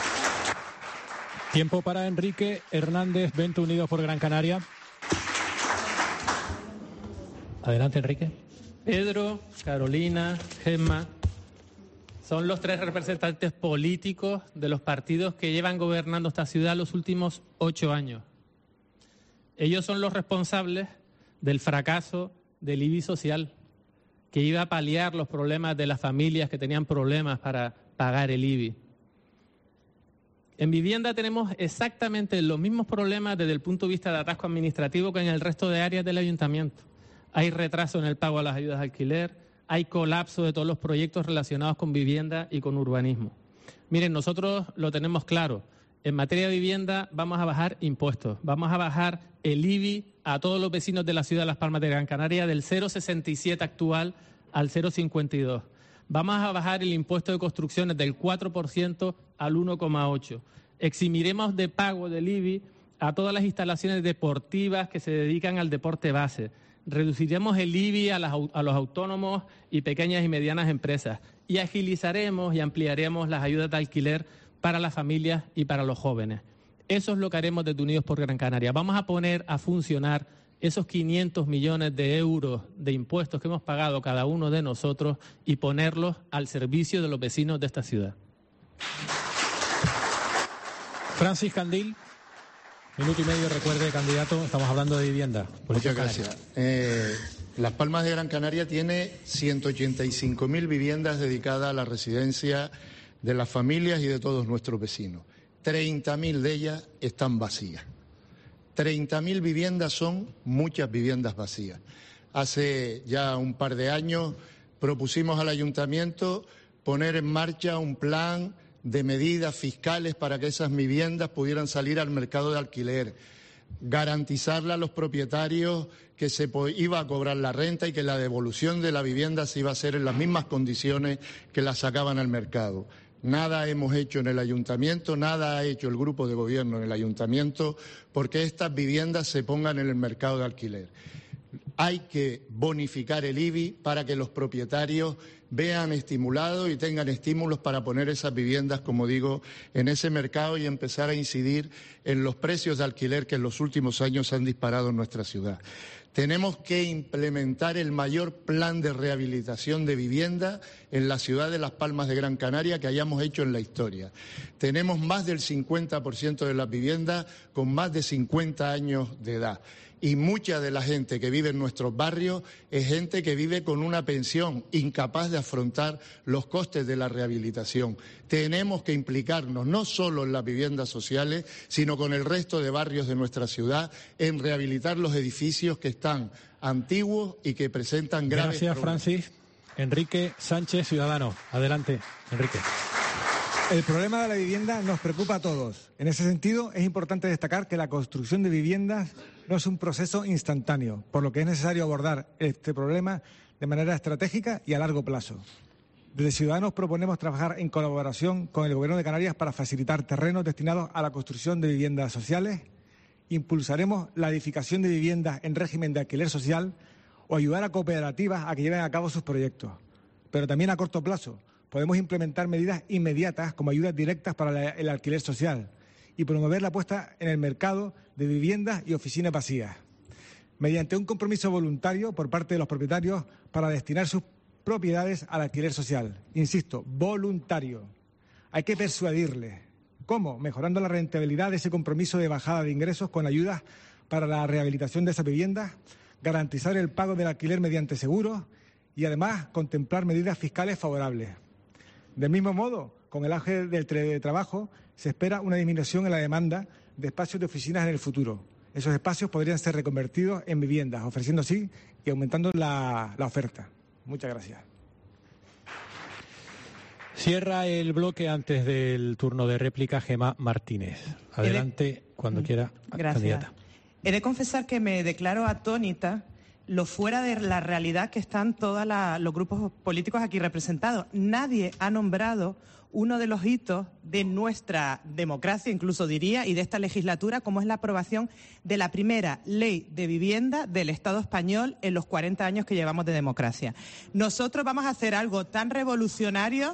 Tiempo para Enrique Hernández, Vente Unidos por Gran Canaria. Adelante, Enrique. Pedro, Carolina, Gemma, son los tres representantes políticos de los partidos que llevan gobernando esta ciudad los últimos ocho años. Ellos son los responsables del fracaso del I B I social, que iba a paliar los problemas de las familias que tenían problemas para pagar el I B I. En vivienda tenemos exactamente los mismos problemas desde el punto de vista de atasco administrativo que en el resto de áreas del ayuntamiento. Hay retraso en el pago a las ayudas de alquiler, hay colapso de todos los proyectos relacionados con vivienda y con urbanismo. Miren, nosotros lo tenemos claro. En materia de vivienda vamos a bajar impuestos, vamos a bajar el I B I a todos los vecinos de la ciudad de Las Palmas de Gran Canaria del cero coma sesenta y siete actual al cero coma cincuenta y dos. Vamos a bajar el impuesto de construcciones del cuatro por ciento al uno coma ocho por ciento. Eximiremos de pago del I B I a todas las instalaciones deportivas que se dedican al deporte base. Reduciremos el I B I a, las, a los autónomos y pequeñas y medianas empresas y agilizaremos y ampliaremos las ayudas de alquiler para las familias y para los jóvenes. Eso es lo que haremos desde Unidos por Gran Canaria. Vamos a poner a funcionar esos quinientos millones de euros de impuestos que hemos pagado cada uno de nosotros y ponerlos al servicio de los vecinos de esta ciudad. Francis Candil. Minuto y medio, recuerde, candidato, estamos hablando de vivienda. Muchas gracias. Eh, Las Palmas de Gran Canaria tiene ciento ochenta y cinco mil viviendas dedicadas a la residencia de las familias y de todos nuestros vecinos. treinta mil de ellas están vacías. treinta mil viviendas son muchas viviendas vacías. Hace ya un par de años propusimos al ayuntamiento poner en marcha un plan de medidas fiscales para que esas viviendas pudieran salir al mercado de alquiler, garantizarle a los propietarios que se iba a cobrar la renta y que la devolución de la vivienda se iba a hacer en las mismas condiciones que la sacaban al mercado. Nada hemos hecho en el ayuntamiento, nada ha hecho el grupo de gobierno en el ayuntamiento porque estas viviendas se pongan en el mercado de alquiler. Hay que bonificar el I B I para que los propietarios vean estimulados y tengan estímulos para poner esas viviendas, como digo, en ese mercado y empezar a incidir en los precios de alquiler que en los últimos años se han disparado en nuestra ciudad. Tenemos que implementar el mayor plan de rehabilitación de vivienda en la ciudad de Las Palmas de Gran Canaria que hayamos hecho en la historia. Tenemos más del cincuenta por ciento de las viviendas con más de cincuenta años de edad. Y mucha de la gente que vive en nuestros barrios es gente que vive con una pensión, incapaz de afrontar los costes de la rehabilitación. Tenemos que implicarnos no solo en las viviendas sociales, sino con el resto de barrios de nuestra ciudad en rehabilitar los edificios que están antiguos y que presentan graves Gracias, problemas. Francis. Enrique Sánchez, Ciudadanos. Adelante, Enrique. El problema de la vivienda nos preocupa a todos. En ese sentido, es importante destacar que la construcción de viviendas no es un proceso instantáneo, por lo que es necesario abordar este problema de manera estratégica y a largo plazo. Desde Ciudadanos proponemos trabajar en colaboración con el Gobierno de Canarias para facilitar terrenos destinados a la construcción de viviendas sociales. Impulsaremos la edificación de viviendas en régimen de alquiler social o ayudar a cooperativas a que lleven a cabo sus proyectos. Pero también a corto plazo podemos implementar medidas inmediatas como ayudas directas para el alquiler social y promover la puesta en el mercado de viviendas y oficinas vacías, mediante un compromiso voluntario por parte de los propietarios para destinar sus propiedades al alquiler social. Insisto, voluntario. Hay que persuadirles. ¿Cómo? Mejorando la rentabilidad de ese compromiso de bajada de ingresos con ayudas para la rehabilitación de esas viviendas, garantizar el pago del alquiler mediante seguros y además contemplar medidas fiscales favorables. Del mismo modo, con el auge del teletrabajo, se espera una disminución en la demanda de espacios de oficinas en el futuro. Esos espacios podrían ser reconvertidos en viviendas, ofreciendo así y aumentando la, la oferta. Muchas gracias. Cierra el bloque antes del turno de réplica Gemma Martínez. Adelante, de... cuando quiera, Gracias. Candidata. He de confesar que me declaro atónita lo fuera de la realidad que están todos los grupos políticos aquí representados. Nadie ha nombrado uno de los hitos de nuestra democracia, incluso diría, y de esta legislatura, como es la aprobación de la primera ley de vivienda del Estado español en los cuarenta años que llevamos de democracia. Nosotros vamos a hacer algo tan revolucionario,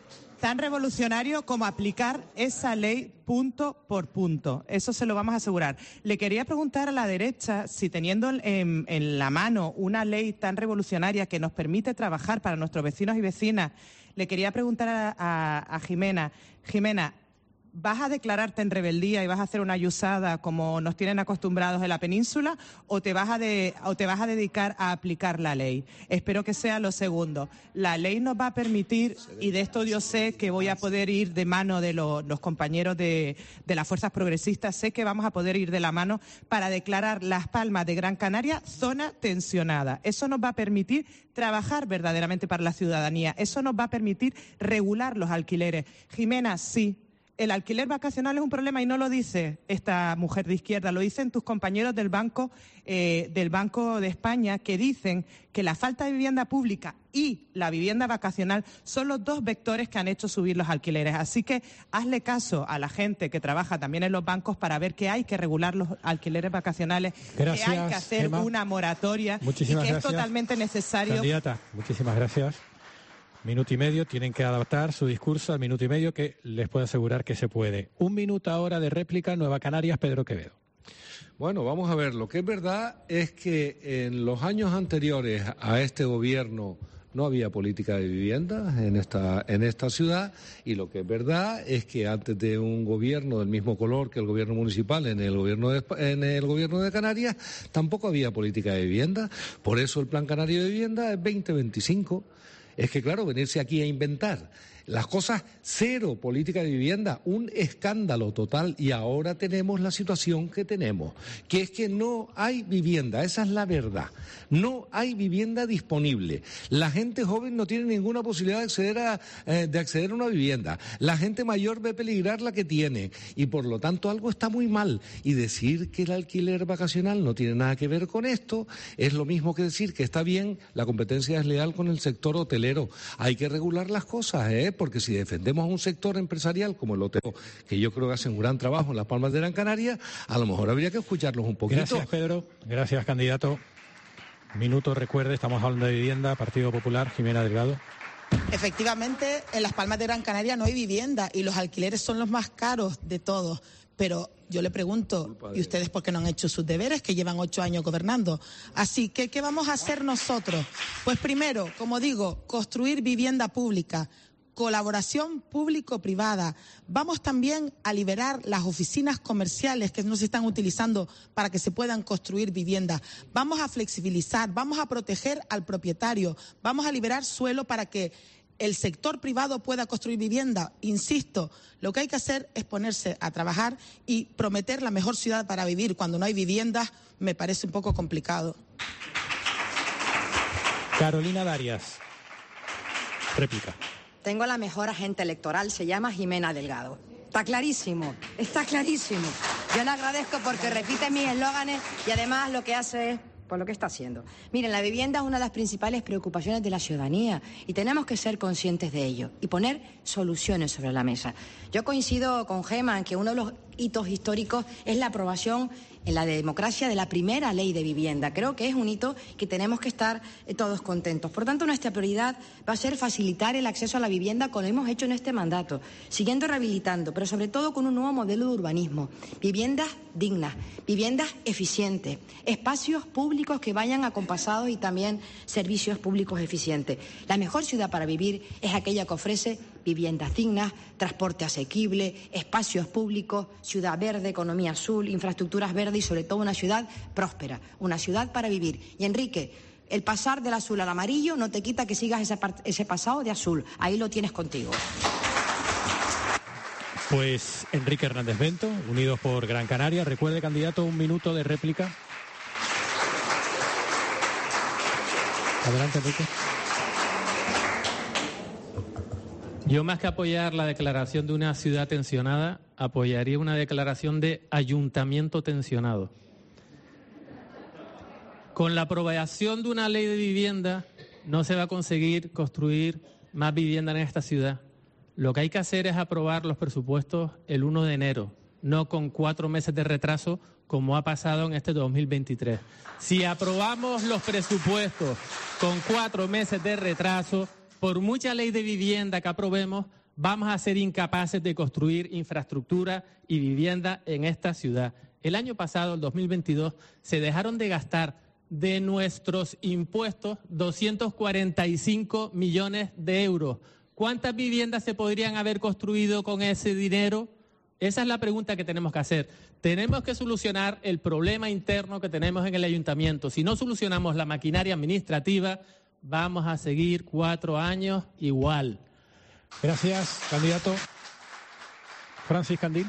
tan revolucionario como aplicar esa ley punto por punto. Eso se lo vamos a asegurar. Le quería preguntar a la derecha si teniendo en, en la mano una ley tan revolucionaria que nos permite trabajar para nuestros vecinos y vecinas, le quería preguntar a, a, a Jimena, Jimena, ¿vas a declararte en rebeldía y vas a hacer una yusada como nos tienen acostumbrados en la península o te vas a de, o te vas a dedicar a aplicar la ley? Espero que sea lo segundo. La ley nos va a permitir, y de esto yo sé que voy a poder ir de mano de lo, los compañeros de, de las fuerzas progresistas, sé que vamos a poder ir de la mano para declarar Las Palmas de Gran Canaria zona tensionada. Eso nos va a permitir trabajar verdaderamente para la ciudadanía. Eso nos va a permitir regular los alquileres. Jimena, sí. El alquiler vacacional es un problema y no lo dice esta mujer de izquierda, lo dicen tus compañeros del Banco, eh, del Banco de España, que dicen que la falta de vivienda pública y la vivienda vacacional son los dos vectores que han hecho subir los alquileres. Así que hazle caso a la gente que trabaja también en los bancos para ver que hay que regular los alquileres vacacionales, gracias, que hay que hacer Gemma. una moratoria Muchísimas y que gracias. es totalmente necesario. Candidata, muchísimas gracias. Minuto y medio, tienen que adaptar su discurso al minuto y medio, que les puedo asegurar que se puede. Un minuto ahora de réplica, Nueva Canarias, Pedro Quevedo. Bueno, vamos a ver, lo que es verdad es que en los años anteriores a este gobierno no había política de vivienda en esta, en esta ciudad, y lo que es verdad es que antes de un gobierno del mismo color que el gobierno municipal en el gobierno de, en el gobierno de Canarias tampoco había política de vivienda. Por eso el Plan Canario de Vivienda es veinte veinticinco. Es que, claro, venirse aquí a inventar las cosas, cero política de vivienda, un escándalo total, y ahora tenemos la situación que tenemos, que es que no hay vivienda, esa es la verdad, no hay vivienda disponible, la gente joven no tiene ninguna posibilidad de acceder a, eh, de acceder a una vivienda, la gente mayor ve peligrar la que tiene, y por lo tanto algo está muy mal, y decir que el alquiler vacacional no tiene nada que ver con esto es lo mismo que decir que está bien la competencia desleal con el sector hotelero. Hay que regular las cosas, ¿eh? Porque si defendemos a un sector empresarial como el hotel, que yo creo que hace un gran trabajo en Las Palmas de Gran Canaria, a lo mejor habría que escucharlos un poquito. Gracias, Pedro. Gracias, candidato. Minuto, recuerde, estamos hablando de vivienda, Partido Popular, Jimena Delgado. Efectivamente, en Las Palmas de Gran Canaria no hay vivienda y los alquileres son los más caros de todos. Pero yo le pregunto, ¿y ustedes por qué no han hecho sus deberes, que llevan ocho años gobernando? Así que, ¿qué vamos a hacer nosotros? Pues primero, como digo, construir vivienda pública, colaboración público-privada. Vamos también a liberar las oficinas comerciales que no se están utilizando para que se puedan construir viviendas. Vamos a flexibilizar, vamos a proteger al propietario, vamos a liberar suelo para que el sector privado pueda construir vivienda. Insisto, lo que hay que hacer es ponerse a trabajar y prometer la mejor ciudad para vivir. Cuando no hay viviendas, me parece un poco complicado. Carolina Darias, réplica. Tengo la mejor agente electoral, se llama Jimena Delgado. Está clarísimo, está clarísimo. Yo le agradezco porque repite mis eslóganes y además lo que hace es por lo que está haciendo. Miren, la vivienda es una de las principales preocupaciones de la ciudadanía y tenemos que ser conscientes de ello y poner soluciones sobre la mesa. Yo coincido con Gema en que uno de los hitos históricos es la aprobación en la democracia de la primera ley de vivienda. Creo que es un hito que tenemos que estar eh, todos contentos. Por tanto, nuestra prioridad va a ser facilitar el acceso a la vivienda como hemos hecho en este mandato, siguiendo rehabilitando, pero sobre todo con un nuevo modelo de urbanismo. Viviendas dignas, viviendas eficientes, espacios públicos que vayan acompasados y también servicios públicos eficientes. La mejor ciudad para vivir es aquella que ofrece viviendas dignas, transporte asequible, espacios públicos, ciudad verde, economía azul, infraestructuras verdes y sobre todo una ciudad próspera, una ciudad para vivir. Y Enrique, el pasar del azul al amarillo no te quita que sigas ese, ese pasado de azul, ahí lo tienes contigo. Pues Enrique Hernández Bento, Unidos por Gran Canaria. Recuerde, candidato, un minuto de réplica. Adelante, Enrique. Yo, más que apoyar la declaración de una ciudad tensionada, apoyaría una declaración de ayuntamiento tensionado. Con la aprobación de una ley de vivienda no se va a conseguir construir más vivienda en esta ciudad. Lo que hay que hacer es aprobar los presupuestos el uno de enero, no con cuatro meses de retraso como ha pasado en este dos mil veintitrés. Si aprobamos los presupuestos con cuatro meses de retraso, por mucha ley de vivienda que aprobemos, vamos a ser incapaces de construir infraestructura y vivienda en esta ciudad. El año pasado, el dos mil veintidós, se dejaron de gastar de nuestros impuestos doscientos cuarenta y cinco millones de euros. ¿Cuántas viviendas se podrían haber construido con ese dinero? Esa es la pregunta que tenemos que hacer. Tenemos que solucionar el problema interno que tenemos en el ayuntamiento. Si no solucionamos la maquinaria administrativa, vamos a seguir cuatro años igual. Gracias, candidato. Francis Candil.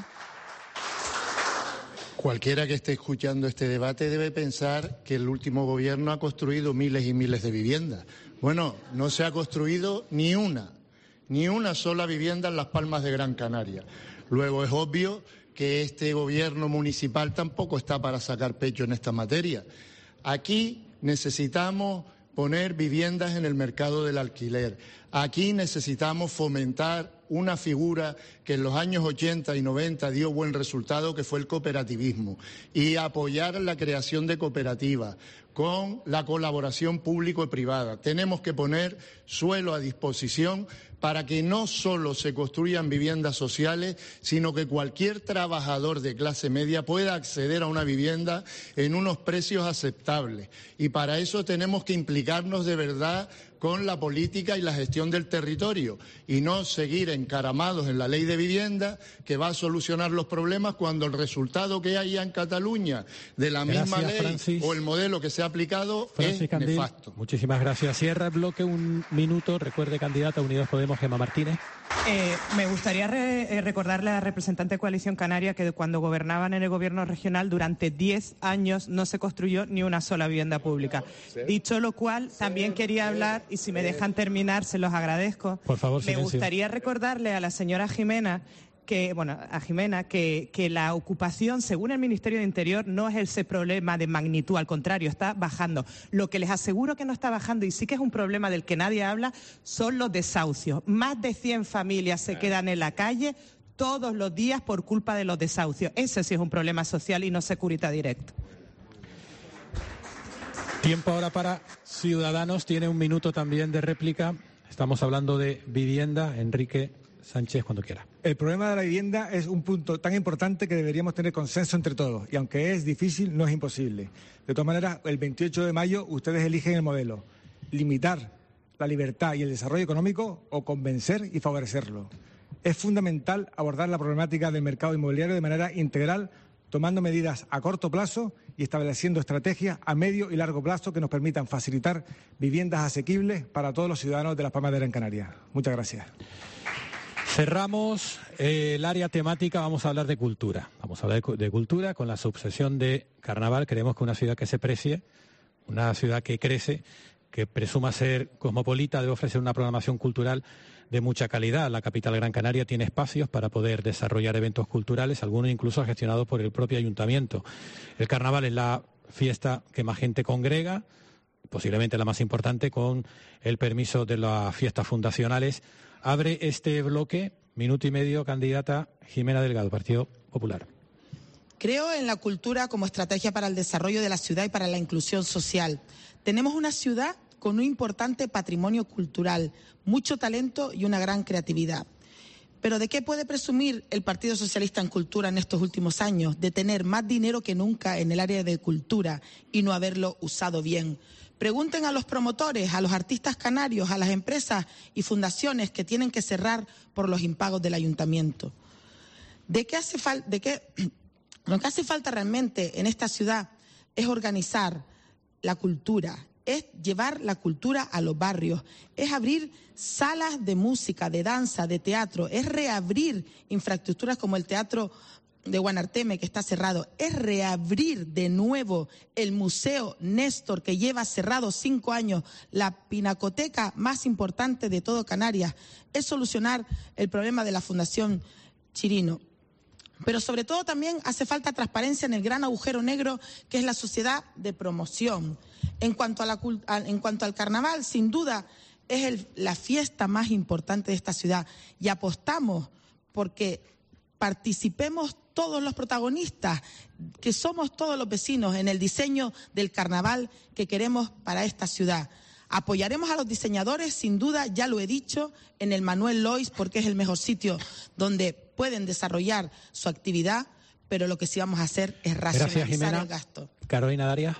Cualquiera que esté escuchando este debate debe pensar que el último gobierno ha construido miles y miles de viviendas. Bueno, no se ha construido ni una, ni una sola vivienda en Las Palmas de Gran Canaria. Luego es obvio que este gobierno municipal tampoco está para sacar pecho en esta materia. Aquí necesitamos poner viviendas en el mercado del alquiler. Aquí necesitamos fomentar una figura que en los años ochenta y noventa dio buen resultado, que fue el cooperativismo, y apoyar la creación de cooperativas con la colaboración público y privada. Tenemos que poner suelo a disposición para que no solo se construyan viviendas sociales, sino que cualquier trabajador de clase media pueda acceder a una vivienda en unos precios aceptables. Y para eso tenemos que implicarnos de verdad con la política y la gestión del territorio y no seguir encaramados en la ley de vivienda que va a solucionar los problemas cuando el resultado que haya en Cataluña de la gracias, misma ley Francis. O el modelo que se ha aplicado Francis es Candil, nefasto. Muchísimas gracias. Cierra el bloque un minuto. Recuerde, candidata Unidos Podemos, Gemma Martínez. Eh, me gustaría re, eh, recordarle a la representante de Coalición Canaria que cuando gobernaban en el gobierno regional durante diez años no se construyó ni una sola vivienda pública. ¿Sí? Dicho lo cual, también quería hablar, y si me dejan terminar, se los agradezco. Por favor, me silencio. gustaría recordarle a la señora Jimena que, bueno, a Jimena, que, que la ocupación, según el Ministerio de Interior, no es ese problema de magnitud, al contrario, está bajando. Lo que les aseguro que no está bajando, y sí que es un problema del que nadie habla, son los desahucios. Más de cien familias se quedan en la calle todos los días por culpa de los desahucios. Ese sí es un problema social y no Securitas Direct. Tiempo ahora para Ciudadanos. Tiene un minuto también de réplica. Estamos hablando de vivienda. Enrique Sánchez, cuando quiera. El problema de la vivienda es un punto tan importante que deberíamos tener consenso entre todos. Y aunque es difícil, no es imposible. De todas maneras, el veintiocho de mayo ustedes eligen el modelo. Limitar la libertad y el desarrollo económico o convencer y favorecerlo. Es fundamental abordar la problemática del mercado inmobiliario de manera integral, tomando medidas a corto plazo y estableciendo estrategias a medio y largo plazo que nos permitan facilitar viviendas asequibles para todos los ciudadanos de Las Palmas de Gran Canaria. Muchas gracias. Cerramos eh, el área temática, vamos a hablar de cultura. Vamos a hablar de, de cultura con la subsección de carnaval. Creemos que una ciudad que se precie, una ciudad que crece, que presuma ser cosmopolita, debe ofrecer una programación cultural de mucha calidad. La capital Gran Canaria tiene espacios para poder desarrollar eventos culturales, algunos incluso gestionados por el propio ayuntamiento. El carnaval es la fiesta que más gente congrega, posiblemente la más importante, con el permiso de las fiestas fundacionales. Abre este bloque, minuto y medio, candidata Jimena Delgado, Partido Popular. Creo en la cultura como estrategia para el desarrollo de la ciudad y para la inclusión social. Tenemos una ciudad con un importante patrimonio cultural, mucho talento y una gran creatividad. Pero ¿de qué puede presumir el Partido Socialista en Cultura en estos últimos años? De tener más dinero que nunca en el área de cultura y no haberlo usado bien. Pregunten a los promotores, a los artistas canarios, a las empresas y fundaciones que tienen que cerrar por los impagos del ayuntamiento. ¿De qué hace falta? ¿De qué? Lo que hace falta realmente en esta ciudad es organizar la cultura, es llevar la cultura a los barrios, es abrir salas de música, de danza, de teatro, es reabrir infraestructuras como el Teatro de Guanarteme, que está cerrado, es reabrir de nuevo el Museo Néstor, que lleva cerrado cinco años, la pinacoteca más importante de todo Canarias, es solucionar el problema de la Fundación Chirino. Pero sobre todo también hace falta transparencia en el gran agujero negro que es la sociedad de promoción. En cuanto, a la, en cuanto al carnaval, sin duda, es el, la fiesta más importante de esta ciudad y apostamos porque participemos todos los protagonistas, que somos todos los vecinos en el diseño del carnaval que queremos para esta ciudad. Apoyaremos a los diseñadores, sin duda, ya lo he dicho, en el Manuel Lois, porque es el mejor sitio donde pueden desarrollar su actividad, pero lo que sí vamos a hacer es racionalizar Gracias, Jimena. el gasto. Carolina Darias.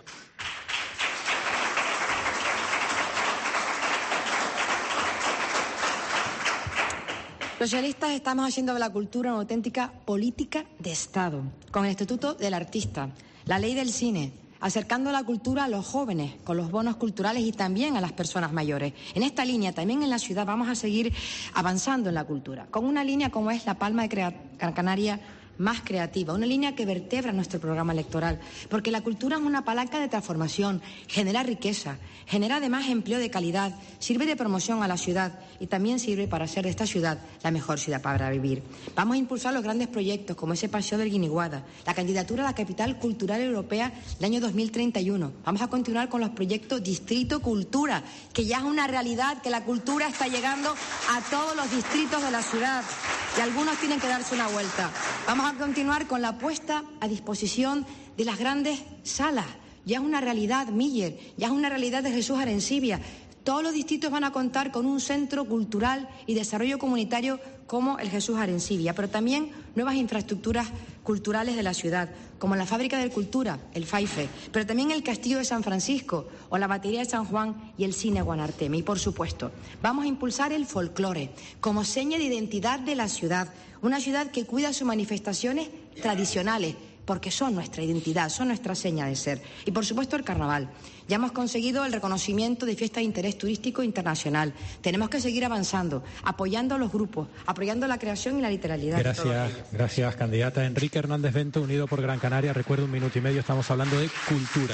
Los socialistas estamos haciendo de la cultura una auténtica política de Estado, con el Estatuto del Artista, la Ley del Cine, acercando la cultura a los jóvenes, con los bonos culturales y también a las personas mayores. En esta línea, también en la ciudad, vamos a seguir avanzando en la cultura, con una línea como es la Palma de Gran Canaria más creativa, una línea que vertebra nuestro programa electoral, porque la cultura es una palanca de transformación, genera riqueza, genera además empleo de calidad, sirve de promoción a la ciudad y también sirve para hacer de esta ciudad la mejor ciudad para vivir. Vamos a impulsar los grandes proyectos como ese Paseo del Guiniguada, la candidatura a la Capital Cultural Europea del año dos mil treinta y uno. Vamos a continuar con los proyectos Distrito Cultura, que ya es una realidad, que la cultura está llegando a todos los distritos de la ciudad y algunos tienen que darse una vuelta. Vamos a continuar con la puesta a disposición de las grandes salas. Ya es una realidad Miller, ya es una realidad de Jesús Arencibia. Todos los distritos van a contar con un centro cultural y desarrollo comunitario como el Jesús Arencibia, pero también nuevas infraestructuras culturales de la ciudad, como la Fábrica de Cultura, el FAIFE, pero también el Castillo de San Francisco o la Batería de San Juan y el Cine Guanarteme. Y, por supuesto, vamos a impulsar el folclore como seña de identidad de la ciudad, una ciudad que cuida sus manifestaciones tradicionales, porque son nuestra identidad, son nuestra seña de ser. Y, por supuesto, el carnaval. Ya hemos conseguido el reconocimiento de fiesta de interés turístico internacional. Tenemos que seguir avanzando, apoyando a los grupos, apoyando la creación y la literalidad. Gracias, gracias, candidata. Enrique Hernández Bento, Unido por Gran Canaria. Recuerdo, un minuto y medio, estamos hablando de cultura.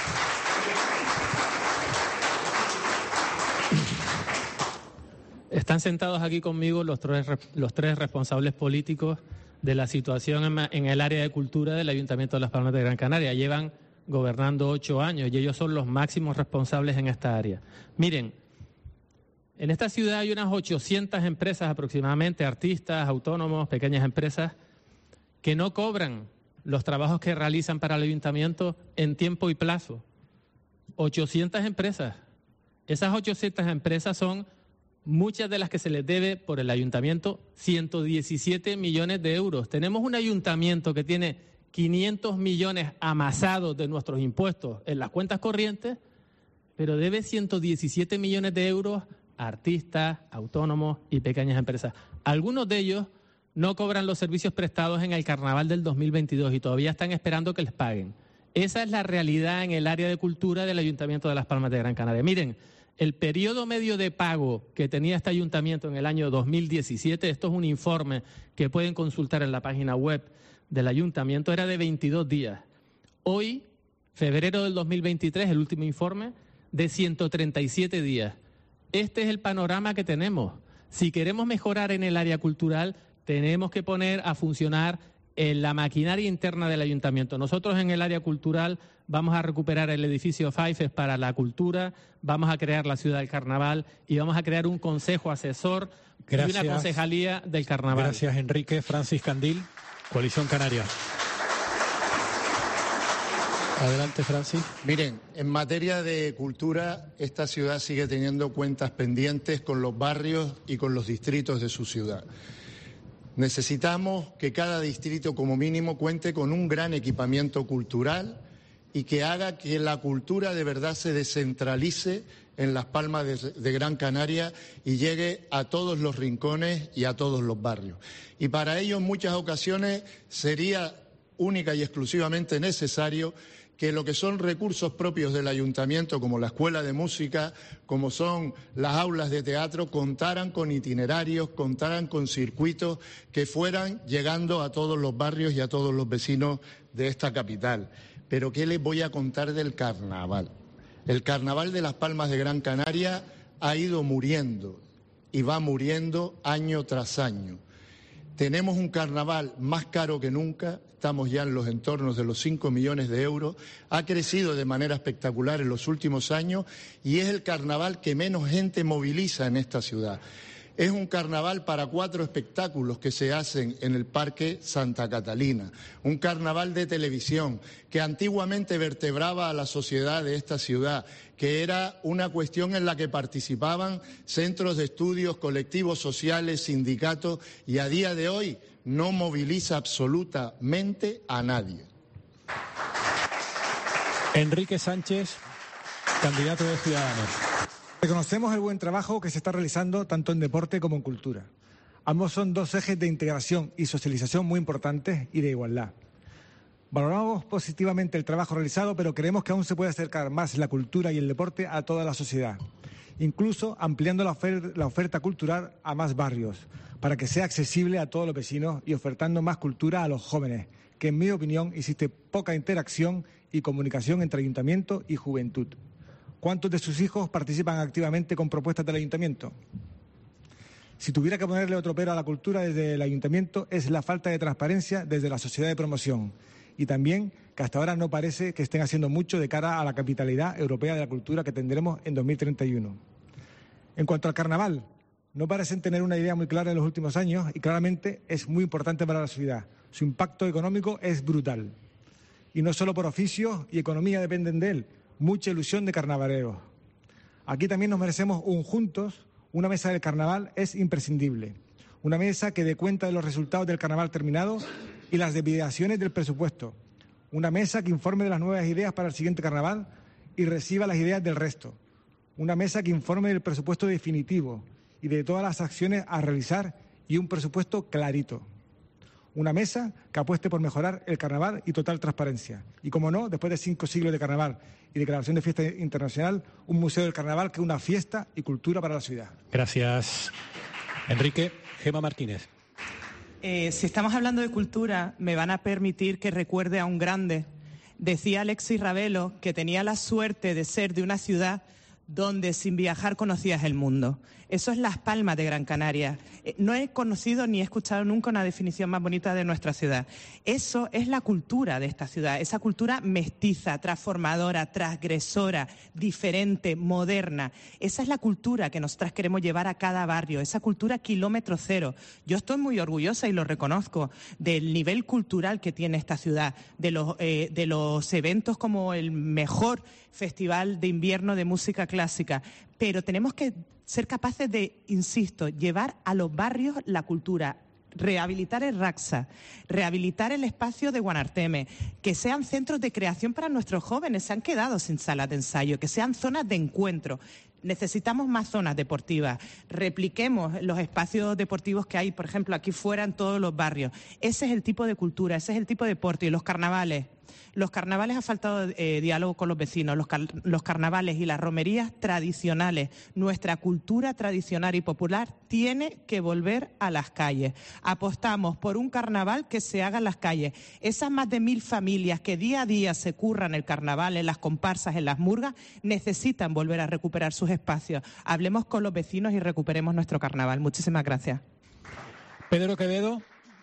Están sentados aquí conmigo los tres, los tres responsables políticos de la situación en, en el área de cultura del Ayuntamiento de Las Palmas de Gran Canaria. Llevan gobernando ocho años y ellos son los máximos responsables en esta área. Miren, en esta ciudad hay unas ochocientas empresas aproximadamente, artistas, autónomos, pequeñas empresas, que no cobran los trabajos que realizan para el Ayuntamiento en tiempo y plazo. ochocientas empresas. Esas ochocientas empresas son muchas de las que se les debe por el ayuntamiento ciento diecisiete millones de euros. Tenemos un ayuntamiento que tiene quinientos millones amasados de nuestros impuestos en las cuentas corrientes pero debe ciento diecisiete millones de euros a artistas, autónomos y pequeñas empresas. Algunos de ellos no cobran los servicios prestados en el carnaval del dos mil veintidós y todavía están esperando que les paguen. Esa es la realidad en el área de cultura del Ayuntamiento de Las Palmas de Gran Canaria. Miren, el periodo medio de pago que tenía este ayuntamiento en el año dos mil diecisiete, esto es un informe que pueden consultar en la página web del ayuntamiento, era de veintidós días. Hoy, febrero del dos mil veintitrés, el último informe, de ciento treinta y siete días. Este es el panorama que tenemos. Si queremos mejorar en el área cultural, tenemos que poner a funcionar en la maquinaria interna del ayuntamiento. Nosotros en el área cultural vamos a recuperar el edificio Faifes para la cultura, vamos a crear la ciudad del carnaval y vamos a crear un consejo asesor Gracias. y una concejalía del carnaval. Gracias, Enrique. Francis Candil, Coalición Canaria. Adelante, Francis. Miren, en materia de cultura, esta ciudad sigue teniendo cuentas pendientes con los barrios y con los distritos de su ciudad. Necesitamos que cada distrito como mínimo cuente con un gran equipamiento cultural y que haga que la cultura de verdad se descentralice en Las Palmas de, de Gran Canaria y llegue a todos los rincones y a todos los barrios. Y para ello en muchas ocasiones sería única y exclusivamente necesario que lo que son recursos propios del ayuntamiento, como la escuela de música, como son las aulas de teatro, contaran con itinerarios, contaran con circuitos que fueran llegando a todos los barrios y a todos los vecinos de esta capital. Pero ¿qué les voy a contar del carnaval? El carnaval de Las Palmas de Gran Canaria ha ido muriendo y va muriendo año tras año. Tenemos un carnaval más caro que nunca, estamos ya en los entornos de los cinco millones de euros, ha crecido de manera espectacular en los últimos años y es el carnaval que menos gente moviliza en esta ciudad. Es un carnaval para cuatro espectáculos que se hacen en el Parque Santa Catalina, un carnaval de televisión que antiguamente vertebraba a la sociedad de esta ciudad, que era una cuestión en la que participaban centros de estudios, colectivos sociales, sindicatos, y a día de hoy no moviliza absolutamente a nadie. Enrique Sánchez, candidato de Ciudadanos. Reconocemos el buen trabajo que se está realizando tanto en deporte como en cultura. Ambos son dos ejes de integración y socialización muy importantes y de igualdad. Valoramos positivamente el trabajo realizado, pero creemos que aún se puede acercar más la cultura y el deporte a toda la sociedad, incluso ampliando la, ofer- la oferta cultural a más barrios, para que sea accesible a todos los vecinos y ofertando más cultura a los jóvenes, que en mi opinión existe poca interacción y comunicación entre ayuntamiento y juventud. ¿Cuántos de sus hijos participan activamente con propuestas del ayuntamiento? Si tuviera que ponerle otro pero a la cultura desde el ayuntamiento es la falta de transparencia desde la sociedad de promoción y también que hasta ahora no parece que estén haciendo mucho de cara a la capitalidad europea de la cultura que tendremos en dos mil treinta y uno. En cuanto al carnaval, no parecen tener una idea muy clara en los últimos años y claramente es muy importante para la ciudad. Su impacto económico es brutal. Y no solo por oficios y economía dependen de él, mucha ilusión de carnavaleros. Aquí también nos merecemos un juntos, una mesa del carnaval es imprescindible. Una mesa que dé cuenta de los resultados del carnaval terminado y las desviaciones del presupuesto. Una mesa que informe de las nuevas ideas para el siguiente carnaval y reciba las ideas del resto. Una mesa que informe del presupuesto definitivo y de todas las acciones a realizar y un presupuesto clarito. Una mesa que apueste por mejorar el carnaval y total transparencia. Y, como no, después de cinco siglos de carnaval y declaración de fiesta internacional, un museo del carnaval que es una fiesta y cultura para la ciudad. Gracias, Enrique. Gemma Martínez. Eh, si estamos hablando de cultura, me van a permitir que recuerde a un grande. Decía Alexis Ravelo que tenía la suerte de ser de una ciudad donde sin viajar conocías el mundo. Eso es Las Palmas de Gran Canaria. No he conocido ni he escuchado nunca una definición más bonita de nuestra ciudad. Eso es la cultura de esta ciudad, esa cultura mestiza, transformadora, transgresora, diferente, moderna. Esa es la cultura que nosotras queremos llevar a cada barrio, esa cultura kilómetro cero. Yo estoy muy orgullosa y lo reconozco del nivel cultural que tiene esta ciudad, de los, eh, de los eventos como el mejor festival de invierno de música clásica, pero tenemos que ser capaces de, insisto, llevar a los barrios la cultura, rehabilitar el Raxa, rehabilitar el espacio de Guanarteme, que sean centros de creación para nuestros jóvenes, se han quedado sin salas de ensayo, que sean zonas de encuentro. Necesitamos más zonas deportivas, repliquemos los espacios deportivos que hay, por ejemplo, aquí fuera en todos los barrios. Ese es el tipo de cultura, ese es el tipo de deporte. Y los carnavales, los carnavales ha faltado eh, diálogo con los vecinos, los, car los carnavales y las romerías tradicionales, nuestra cultura tradicional y popular tiene que volver a las calles. Apostamos por un carnaval que se haga en las calles. Esas más de mil familias que día a día se curran el carnaval, en las comparsas, en las murgas, necesitan volver a recuperar sus espacios. Hablemos con los vecinos y recuperemos nuestro carnaval. Muchísimas gracias. Pedro Quevedo.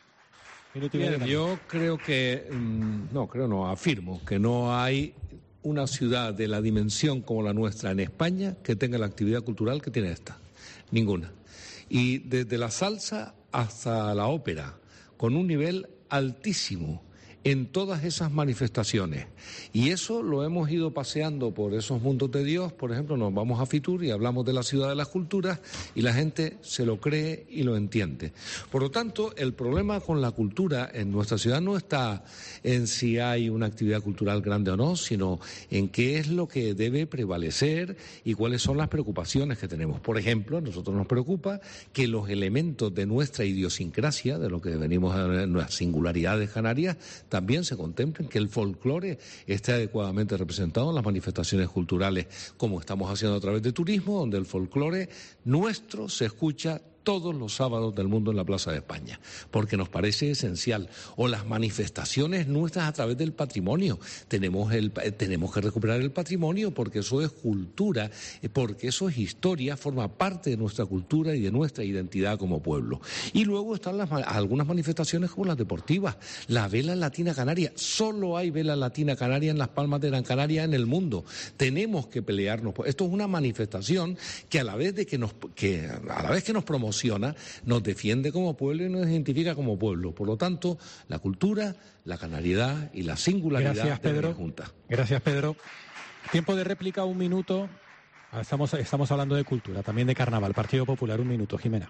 Bien, yo creo que, no, creo no, afirmo que no hay una ciudad de la dimensión como la nuestra en España que tenga la actividad cultural que tiene esta. Ninguna. Y desde la salsa hasta la ópera, con un nivel altísimo en todas esas manifestaciones. Y eso lo hemos ido paseando por esos mundos de Dios. Por ejemplo, nos vamos a Fitur y hablamos de la ciudad de las culturas y la gente se lo cree y lo entiende. Por lo tanto, el problema con la cultura en nuestra ciudad no está en si hay una actividad cultural grande o no, sino en qué es lo que debe prevalecer y cuáles son las preocupaciones que tenemos. Por ejemplo, a nosotros nos preocupa que los elementos de nuestra idiosincrasia, de lo que venimos a nuestras singularidades canarias, también se contemplen, que el folclore esté adecuadamente representado en las manifestaciones culturales, como estamos haciendo a través de turismo, donde el folclore nuestro se escucha todos los sábados del mundo en la Plaza de España, porque nos parece esencial. O las manifestaciones nuestras a través del patrimonio. Tenemos, el, tenemos que recuperar el patrimonio porque eso es cultura, porque eso es historia, forma parte de nuestra cultura y de nuestra identidad como pueblo. Y luego están las, algunas manifestaciones como las deportivas. La vela latina canaria. Solo hay vela latina canaria en las Palmas de Gran Canaria en el mundo. Tenemos que pelearnos. Esto es una manifestación que a la vez de que nos, que a la vez que nos promociona, nos defiende como pueblo y nos identifica como pueblo. Por lo tanto, la cultura, la canariedad y la singularidad Gracias, de Pedro. la Junta. Gracias, Pedro. Tiempo de réplica, un minuto. Estamos, estamos hablando de cultura, también de carnaval. Partido Popular, un minuto. Jimena.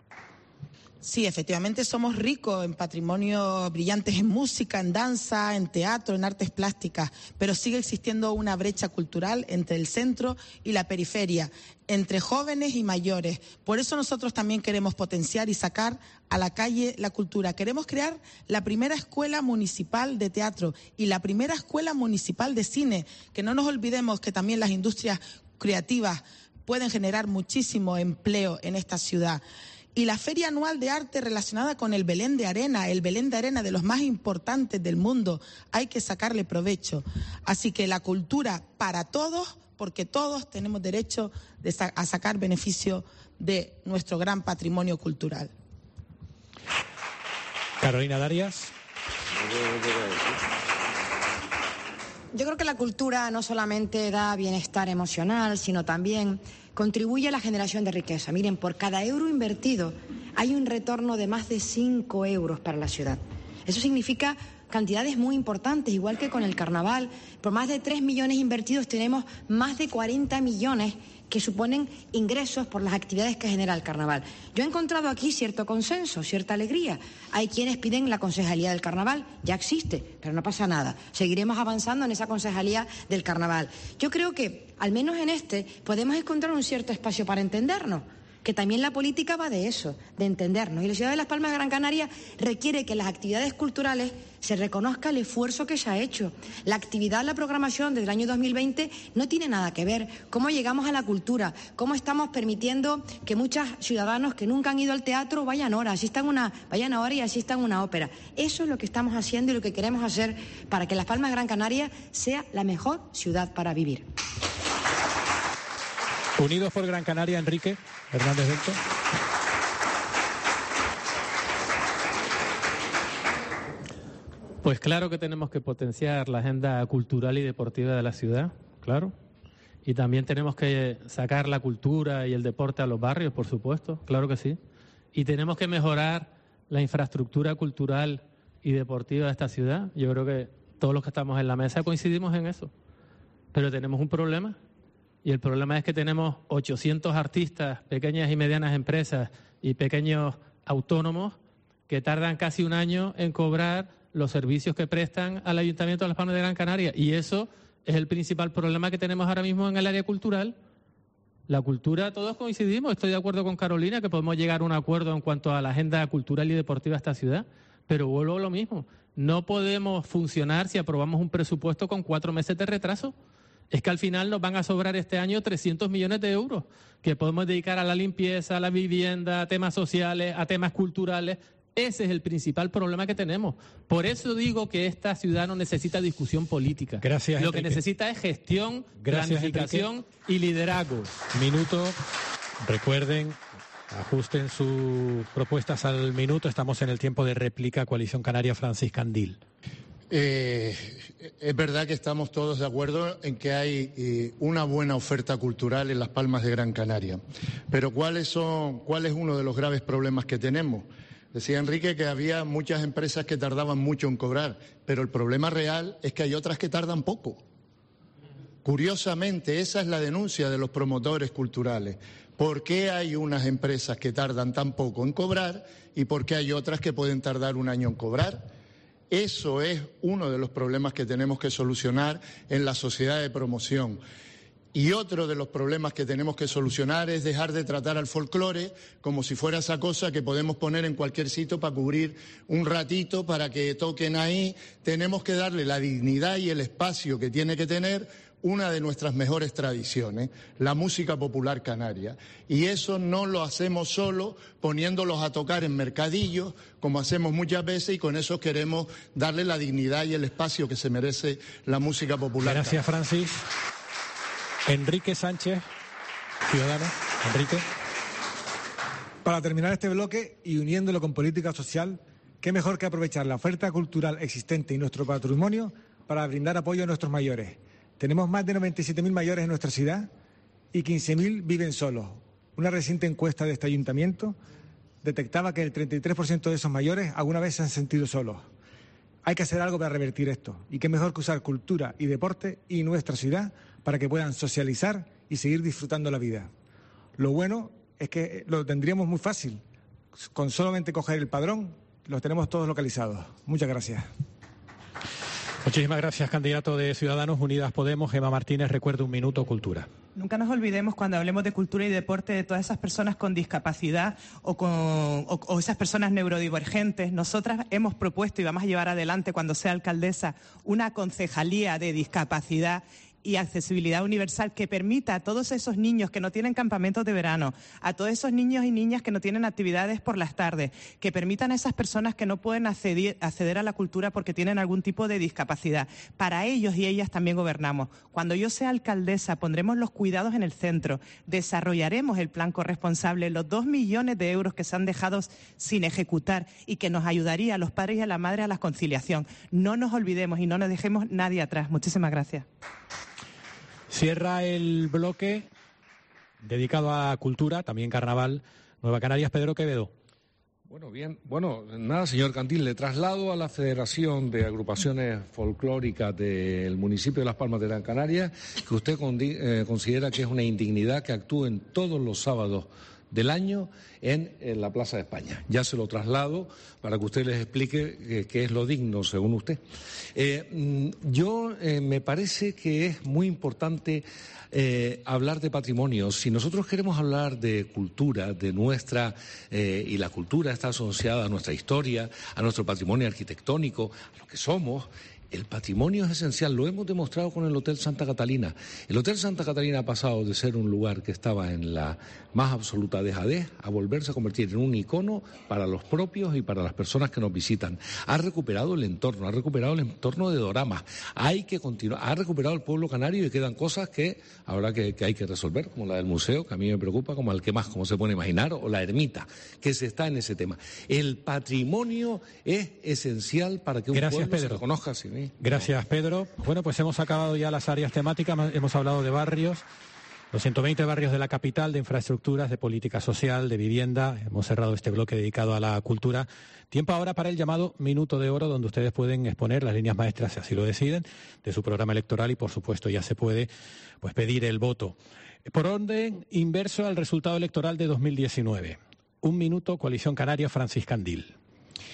Sí, efectivamente somos ricos en patrimonio brillantes en música, en danza, en teatro, en artes plásticas, pero sigue existiendo una brecha cultural entre el centro y la periferia, entre jóvenes y mayores. Por eso nosotros también queremos potenciar y sacar a la calle la cultura. Queremos crear la primera escuela municipal de teatro y la primera escuela municipal de cine. Que no nos olvidemos que también las industrias creativas pueden generar muchísimo empleo en esta ciudad. Y la Feria Anual de Arte relacionada con el Belén de Arena, el Belén de Arena de los más importantes del mundo, hay que sacarle provecho. Así que la cultura para todos, porque todos tenemos derecho de sa- a sacar beneficio de nuestro gran patrimonio cultural. Carolina Darias. Yo creo que la cultura no solamente da bienestar emocional, sino también contribuye a la generación de riqueza. Miren, por cada euro invertido hay un retorno de más de cinco euros para la ciudad. Eso significa cantidades muy importantes, igual que con el carnaval. Por más de tres millones invertidos tenemos más de cuarenta millones que suponen ingresos por las actividades que genera el carnaval. Yo he encontrado aquí cierto consenso, cierta alegría. Hay quienes piden la concejalía del carnaval, ya existe, pero no pasa nada. Seguiremos avanzando en esa concejalía del carnaval. Yo creo que, al menos en este, podemos encontrar un cierto espacio para entendernos, que también la política va de eso, de entendernos. Y la ciudad de Las Palmas de Gran Canaria requiere que las actividades culturales se reconozca el esfuerzo que se ha hecho. La actividad, la programación del año dos mil veinte no tiene nada que ver. Cómo llegamos a la cultura, cómo estamos permitiendo que muchos ciudadanos que nunca han ido al teatro vayan ahora, asistan una, vayan ahora y asistan a una ópera. Eso es lo que estamos haciendo y lo que queremos hacer para que Las Palmas de Gran Canaria sea la mejor ciudad para vivir. Unidos por Gran Canaria, Enrique Hernández Bento. Pues claro que tenemos que potenciar la agenda cultural y deportiva de la ciudad, claro. Y también tenemos que sacar la cultura y el deporte a los barrios, por supuesto, claro que sí. Y tenemos que mejorar la infraestructura cultural y deportiva de esta ciudad. Yo creo que todos los que estamos en la mesa coincidimos en eso. Pero tenemos un problema. Y el problema es que tenemos ochocientos artistas, pequeñas y medianas empresas y pequeños autónomos que tardan casi un año en cobrar los servicios que prestan al Ayuntamiento de Las Palmas de Gran Canaria. Y eso es el principal problema que tenemos ahora mismo en el área cultural. La cultura, todos coincidimos, estoy de acuerdo con Carolina, que podemos llegar a un acuerdo en cuanto a la agenda cultural y deportiva de esta ciudad, pero vuelvo a lo mismo. No podemos funcionar si aprobamos un presupuesto con cuatro meses de retraso. Es que al final nos van a sobrar este año trescientos millones de euros que podemos dedicar a la limpieza, a la vivienda, a temas sociales, a temas culturales. Ese es el principal problema que tenemos. Por eso digo que esta ciudad no necesita discusión política. Gracias, Lo Enrique. que necesita es gestión, Gracias, planificación Enrique. y liderazgo. Minuto. Recuerden, ajusten sus propuestas al minuto. Estamos en el tiempo de réplica. Coalición Canaria, Francis Candil. Eh, es verdad que estamos todos de acuerdo en que hay eh, una buena oferta cultural en Las Palmas de Gran Canaria. Pero ¿cuáles son, cuál es uno de los graves problemas que tenemos? Decía Enrique que había muchas empresas que tardaban mucho en cobrar, pero el problema real es que hay otras que tardan poco. Curiosamente, esa es la denuncia de los promotores culturales. ¿Por qué hay unas empresas que tardan tan poco en cobrar y por qué hay otras que pueden tardar un año en cobrar? Eso es uno de los problemas que tenemos que solucionar en la sociedad de promoción. Y otro de los problemas que tenemos que solucionar es dejar de tratar al folclore como si fuera esa cosa que podemos poner en cualquier sitio para cubrir un ratito, para que toquen ahí. Tenemos que darle la dignidad y el espacio que tiene que tener una de nuestras mejores tradiciones, la música popular canaria. Y eso no lo hacemos solo poniéndolos a tocar en mercadillos, como hacemos muchas veces, y con eso queremos darle la dignidad y el espacio que se merece la música popular. Gracias, canaria. Francis. Enrique Sánchez, Ciudadanos. Enrique. Para terminar este bloque y uniéndolo con política social, qué mejor que aprovechar la oferta cultural existente y nuestro patrimonio para brindar apoyo a nuestros mayores. Tenemos más de noventa y siete mil mayores en nuestra ciudad y quince mil viven solos. Una reciente encuesta de este ayuntamiento detectaba que el treinta y tres por ciento de esos mayores alguna vez se han sentido solos. Hay que hacer algo para revertir esto. Y qué mejor que usar cultura y deporte y nuestra ciudad para que puedan socializar y seguir disfrutando la vida. Lo bueno es que lo tendríamos muy fácil. Con solamente coger el padrón, los tenemos todos localizados. Muchas gracias. Muchísimas gracias, candidato de Ciudadanos Unidas Podemos, Gemma Martínez. Recuerda un minuto, cultura. Nunca nos olvidemos cuando hablemos de cultura y deporte de todas esas personas con discapacidad o, con, o, o esas personas neurodivergentes. Nosotras hemos propuesto y vamos a llevar adelante, cuando sea alcaldesa, una concejalía de discapacidad y accesibilidad universal que permita a todos esos niños que no tienen campamentos de verano, a todos esos niños y niñas que no tienen actividades por las tardes, que permitan a esas personas que no pueden acceder, acceder a la cultura porque tienen algún tipo de discapacidad. Para ellos y ellas también gobernamos. Cuando yo sea alcaldesa pondremos los cuidados en el centro, desarrollaremos el plan corresponsable, los dos millones de euros que se han dejado sin ejecutar y que nos ayudaría a los padres y a la madre a la conciliación. No nos olvidemos y no nos dejemos nadie atrás. Muchísimas gracias. Cierra el bloque dedicado a cultura, también carnaval, Nueva Canarias, Pedro Quevedo. Bueno, bien, bueno, nada, señor Candil, le traslado a la Federación de Agrupaciones Folclóricas del municipio de Las Palmas de Gran Canaria que usted eh, considera que es una indignidad que actúen todos los sábados del año en, en la Plaza de España. Ya se lo traslado para que usted les explique qué es lo digno, según usted. Eh, yo eh, me parece que es muy importante eh, hablar de patrimonio. Si nosotros queremos hablar de cultura, de nuestra, eh, y la cultura está asociada a nuestra historia, a nuestro patrimonio arquitectónico, a lo que somos. El patrimonio es esencial, lo hemos demostrado con el Hotel Santa Catalina. El Hotel Santa Catalina ha pasado de ser un lugar que estaba en la más absoluta dejadez a volverse a convertir en un icono para los propios y para las personas que nos visitan. Ha recuperado el entorno, ha recuperado el entorno de Dorama. Hay que continuar, ha recuperado el pueblo canario y quedan cosas que habrá que, que hay que resolver, como la del museo, que a mí me preocupa, como el que más, como se puede imaginar, o la ermita, que se está en ese tema. El patrimonio es esencial para que un Gracias, pueblo Pedro. se reconozca a sí mismo. Gracias, Pedro. Bueno, pues hemos acabado ya las áreas temáticas, hemos hablado de barrios, los ciento veinte barrios de la capital, de infraestructuras, de política social, de vivienda. Hemos cerrado este bloque dedicado a la cultura. Tiempo ahora para el llamado Minuto de Oro, donde ustedes pueden exponer las líneas maestras, si así lo deciden, de su programa electoral y, por supuesto, ya se puede pues pedir el voto. Por orden inverso al resultado electoral de dos mil diecinueve. Un minuto, Coalición Canaria, Francis Candil.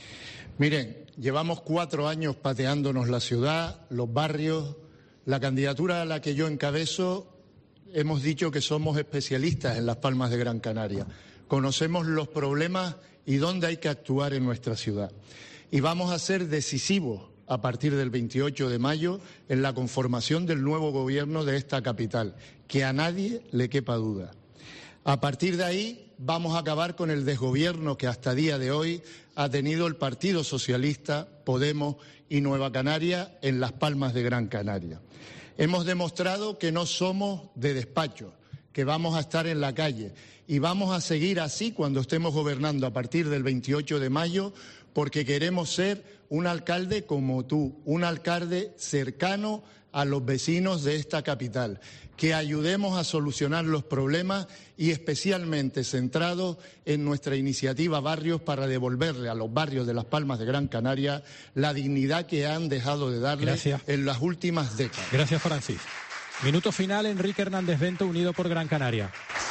Miren, llevamos cuatro años pateándonos la ciudad, los barrios. La candidatura a la que yo encabezo, hemos dicho que somos especialistas en las Palmas de Gran Canaria. Conocemos los problemas y dónde hay que actuar en nuestra ciudad. Y vamos a ser decisivos a partir del veintiocho de mayo en la conformación del nuevo gobierno de esta capital, que a nadie le quepa duda. A partir de ahí vamos a acabar con el desgobierno que hasta día de hoy ha tenido el Partido Socialista, Podemos y Nueva Canaria en las Palmas de Gran Canaria. Hemos demostrado que no somos de despacho, que vamos a estar en la calle y vamos a seguir así cuando estemos gobernando a partir del veintiocho de mayo, porque queremos ser un alcalde como tú, un alcalde cercano a los vecinos de esta capital, que ayudemos a solucionar los problemas y especialmente centrados en nuestra iniciativa Barrios para devolverle a los barrios de las Palmas de Gran Canaria la dignidad que han dejado de darle Gracias. en las últimas décadas. Gracias, Francis. Minuto final, Enrique Hernández Bento, Unido por Gran Canaria.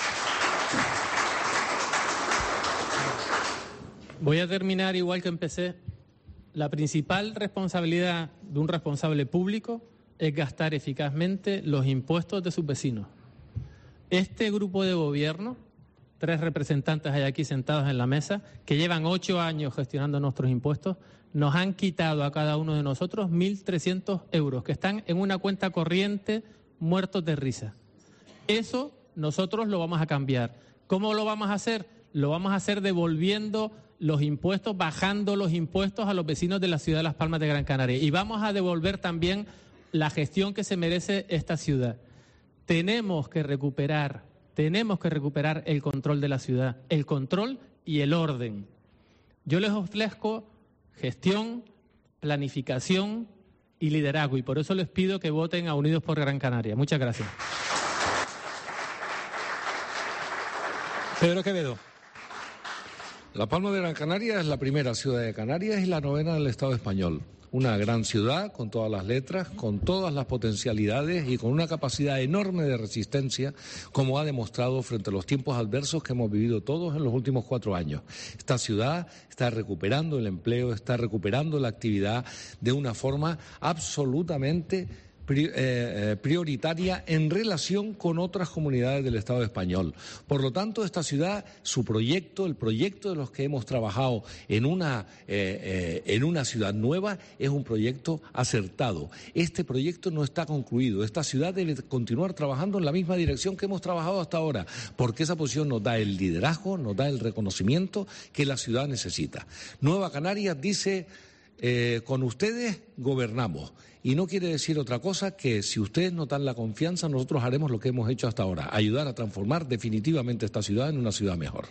Voy a terminar igual que empecé. La principal responsabilidad de un responsable público es gastar eficazmente los impuestos de sus vecinos. Este grupo de gobierno, tres representantes hay aquí sentados en la mesa, que llevan ocho años gestionando nuestros impuestos, nos han quitado a cada uno de nosotros mil trescientos euros, que están en una cuenta corriente muertos de risa. Eso nosotros lo vamos a cambiar. ¿Cómo lo vamos a hacer? Lo vamos a hacer devolviendo los impuestos, bajando los impuestos a los vecinos de la ciudad de Las Palmas de Gran Canaria. Y vamos a devolver también la gestión que se merece esta ciudad. Tenemos que recuperar, tenemos que recuperar el control de la ciudad, el control y el orden. Yo les ofrezco gestión, planificación y liderazgo, y por eso les pido que voten a Unidos por Gran Canaria. Muchas gracias. Pedro Quevedo. La Palma de Gran Canaria es la primera ciudad de Canarias y la novena del Estado español. Una gran ciudad con todas las letras, con todas las potencialidades y con una capacidad enorme de resistencia, como ha demostrado frente a los tiempos adversos que hemos vivido todos en los últimos cuatro años. Esta ciudad está recuperando el empleo, está recuperando la actividad de una forma absolutamente prioritaria en relación con otras comunidades del Estado español. Por lo tanto, esta ciudad, su proyecto, el proyecto de los que hemos trabajado en una, eh, eh, en una ciudad nueva, es un proyecto acertado. Este proyecto no está concluido. Esta ciudad debe continuar trabajando en la misma dirección que hemos trabajado hasta ahora, porque esa posición nos da el liderazgo, nos da el reconocimiento que la ciudad necesita. Nueva Canarias dice, eh, con ustedes gobernamos. Y no quiere decir otra cosa que si ustedes nos dan la confianza, nosotros haremos lo que hemos hecho hasta ahora, ayudar a transformar definitivamente esta ciudad en una ciudad mejor.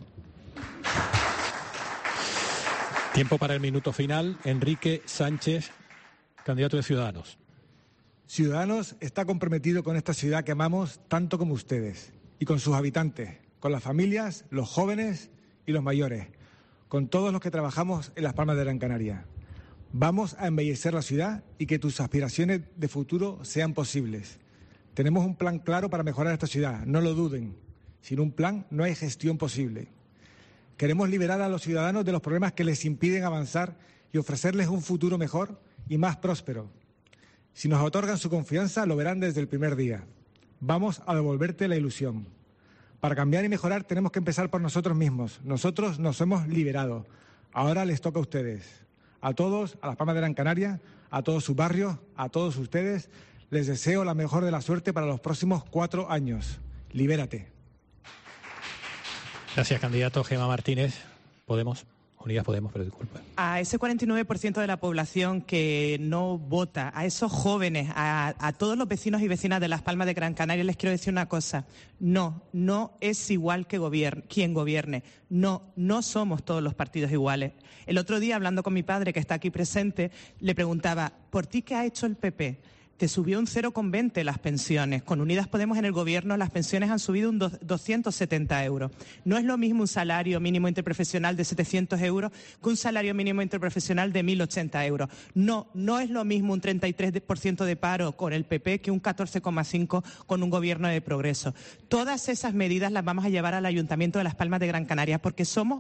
Tiempo para el minuto final. Enrique Sánchez, candidato de Ciudadanos. Ciudadanos está comprometido con esta ciudad que amamos tanto como ustedes, y con sus habitantes, con las familias, los jóvenes y los mayores, con todos los que trabajamos en Las Palmas de Gran Canaria. Vamos a embellecer la ciudad y que tus aspiraciones de futuro sean posibles. Tenemos un plan claro para mejorar esta ciudad, no lo duden. Sin un plan no hay gestión posible. Queremos liberar a los ciudadanos de los problemas que les impiden avanzar y ofrecerles un futuro mejor y más próspero. Si nos otorgan su confianza, lo verán desde el primer día. Vamos a devolverte la ilusión. Para cambiar y mejorar tenemos que empezar por nosotros mismos. Nosotros nos hemos liberado. Ahora les toca a ustedes. A todos, a Las Palmas de Gran Canaria, a todos sus barrios, a todos ustedes, les deseo la mejor de la suerte para los próximos cuatro años. Libérate. Gracias, candidato. Gemma Martínez. Podemos. Unidas Podemos, pero disculpe. A ese cuarenta y nueve por ciento de la población que no vota, a esos jóvenes, a, a todos los vecinos y vecinas de Las Palmas de Gran Canaria, les quiero decir una cosa. No, no es igual que gobierne, quien gobierne. No, no somos todos los partidos iguales. El otro día, hablando con mi padre, que está aquí presente, le preguntaba, ¿por ti qué ha hecho el P P? Te subió un cero coma veinte las pensiones. Con Unidas Podemos en el gobierno las pensiones han subido un doscientos setenta euros. No es lo mismo un salario mínimo interprofesional de setecientos euros que un salario mínimo interprofesional de mil ochenta euros. No, no es lo mismo un treinta y tres por ciento de paro con el P P que un catorce coma cinco por ciento con un gobierno de progreso. Todas esas medidas las vamos a llevar al Ayuntamiento de Las Palmas de Gran Canaria porque somos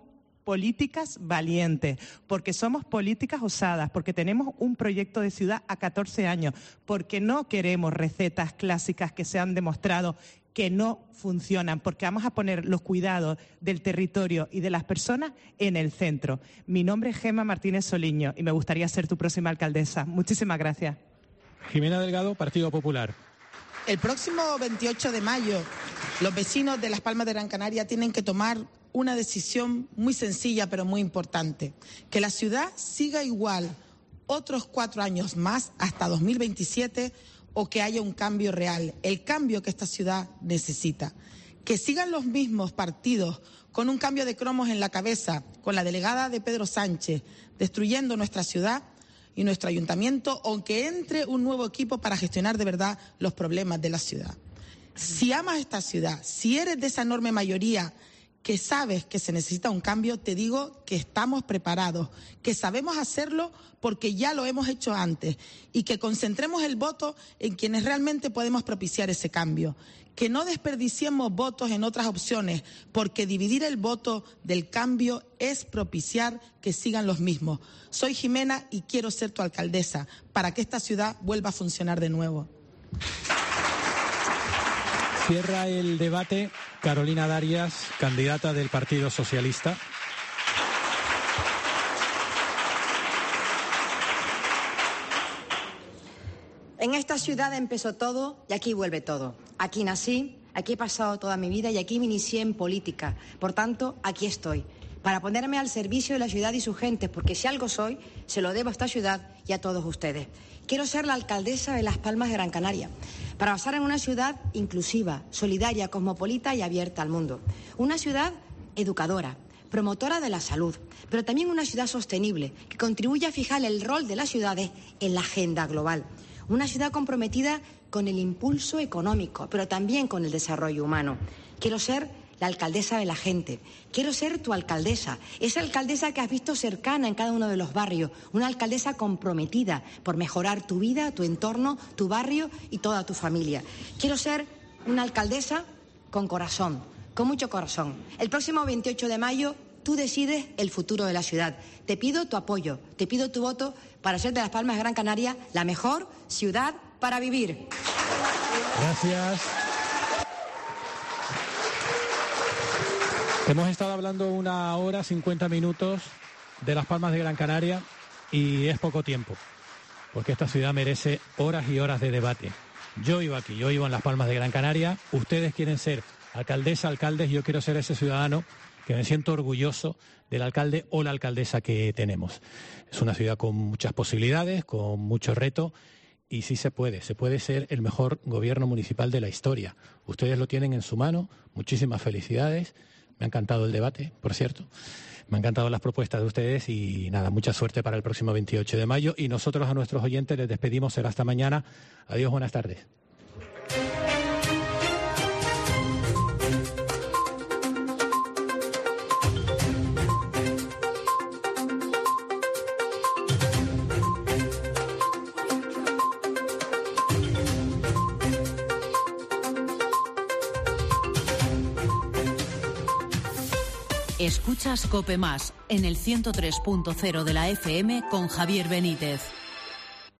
políticas valientes, porque somos políticas osadas, porque tenemos un proyecto de ciudad a catorce años, porque no queremos recetas clásicas que se han demostrado que no funcionan, porque vamos a poner los cuidados del territorio y de las personas en el centro. Mi nombre es Gemma Martínez Soliño y me gustaría ser tu próxima alcaldesa. Muchísimas gracias. Jimena Delgado, Partido Popular. El próximo veintiocho de mayo, los vecinos de Las Palmas de Gran Canaria tienen que tomar una decisión muy sencilla pero muy importante. Que la ciudad siga igual otros cuatro años más hasta dos mil veintisiete o que haya un cambio real, el cambio que esta ciudad necesita. Que sigan los mismos partidos con un cambio de cromos en la cabeza, con la delegada de Pedro Sánchez, destruyendo nuestra ciudad y nuestro ayuntamiento, o que entre un nuevo equipo para gestionar de verdad los problemas de la ciudad. Si amas esta ciudad, si eres de esa enorme mayoría que sabes que se necesita un cambio, te digo que estamos preparados, que sabemos hacerlo porque ya lo hemos hecho antes y que concentremos el voto en quienes realmente podemos propiciar ese cambio. Que no desperdiciemos votos en otras opciones, porque dividir el voto del cambio es propiciar que sigan los mismos. Soy Jimena y quiero ser tu alcaldesa para que esta ciudad vuelva a funcionar de nuevo. Cierra el debate Carolina Darias, candidata del Partido Socialista. En esta ciudad empezó todo y aquí vuelve todo. Aquí nací, aquí he pasado toda mi vida y aquí me inicié en política. Por tanto, aquí estoy, para ponerme al servicio de la ciudad y sus gentes, porque si algo soy, se lo debo a esta ciudad y a todos ustedes. Quiero ser la alcaldesa de Las Palmas de Gran Canaria, para basar en una ciudad inclusiva, solidaria, cosmopolita y abierta al mundo. Una ciudad educadora, promotora de la salud, pero también una ciudad sostenible, que contribuye a fijar el rol de las ciudades en la agenda global. Una ciudad comprometida con el impulso económico, pero también con el desarrollo humano. Quiero ser la alcaldesa de la gente. Quiero ser tu alcaldesa, esa alcaldesa que has visto cercana en cada uno de los barrios, una alcaldesa comprometida por mejorar tu vida, tu entorno, tu barrio y toda tu familia. Quiero ser una alcaldesa con corazón, con mucho corazón. El próximo veintiocho de mayo tú decides el futuro de la ciudad. Te pido tu apoyo, te pido tu voto para hacer de Las Palmas de Gran Canaria la mejor ciudad para vivir. Gracias. Hemos estado hablando una hora, cincuenta minutos de Las Palmas de Gran Canaria y es poco tiempo, porque esta ciudad merece horas y horas de debate. Yo vivo aquí, yo vivo en Las Palmas de Gran Canaria, ustedes quieren ser alcaldesa, alcaldes, yo quiero ser ese ciudadano que me siento orgulloso del alcalde o la alcaldesa que tenemos. Es una ciudad con muchas posibilidades, con mucho reto y sí se puede, se puede ser el mejor gobierno municipal de la historia. Ustedes lo tienen en su mano, muchísimas felicidades. Me ha encantado el debate, por cierto. Me han encantado las propuestas de ustedes y nada, mucha suerte para el próximo veintiocho de mayo. Y nosotros a nuestros oyentes les despedimos. Será hasta mañana. Adiós, buenas tardes. Escuchas COPE Más en el ciento tres punto cero de la F M con Javier Benítez.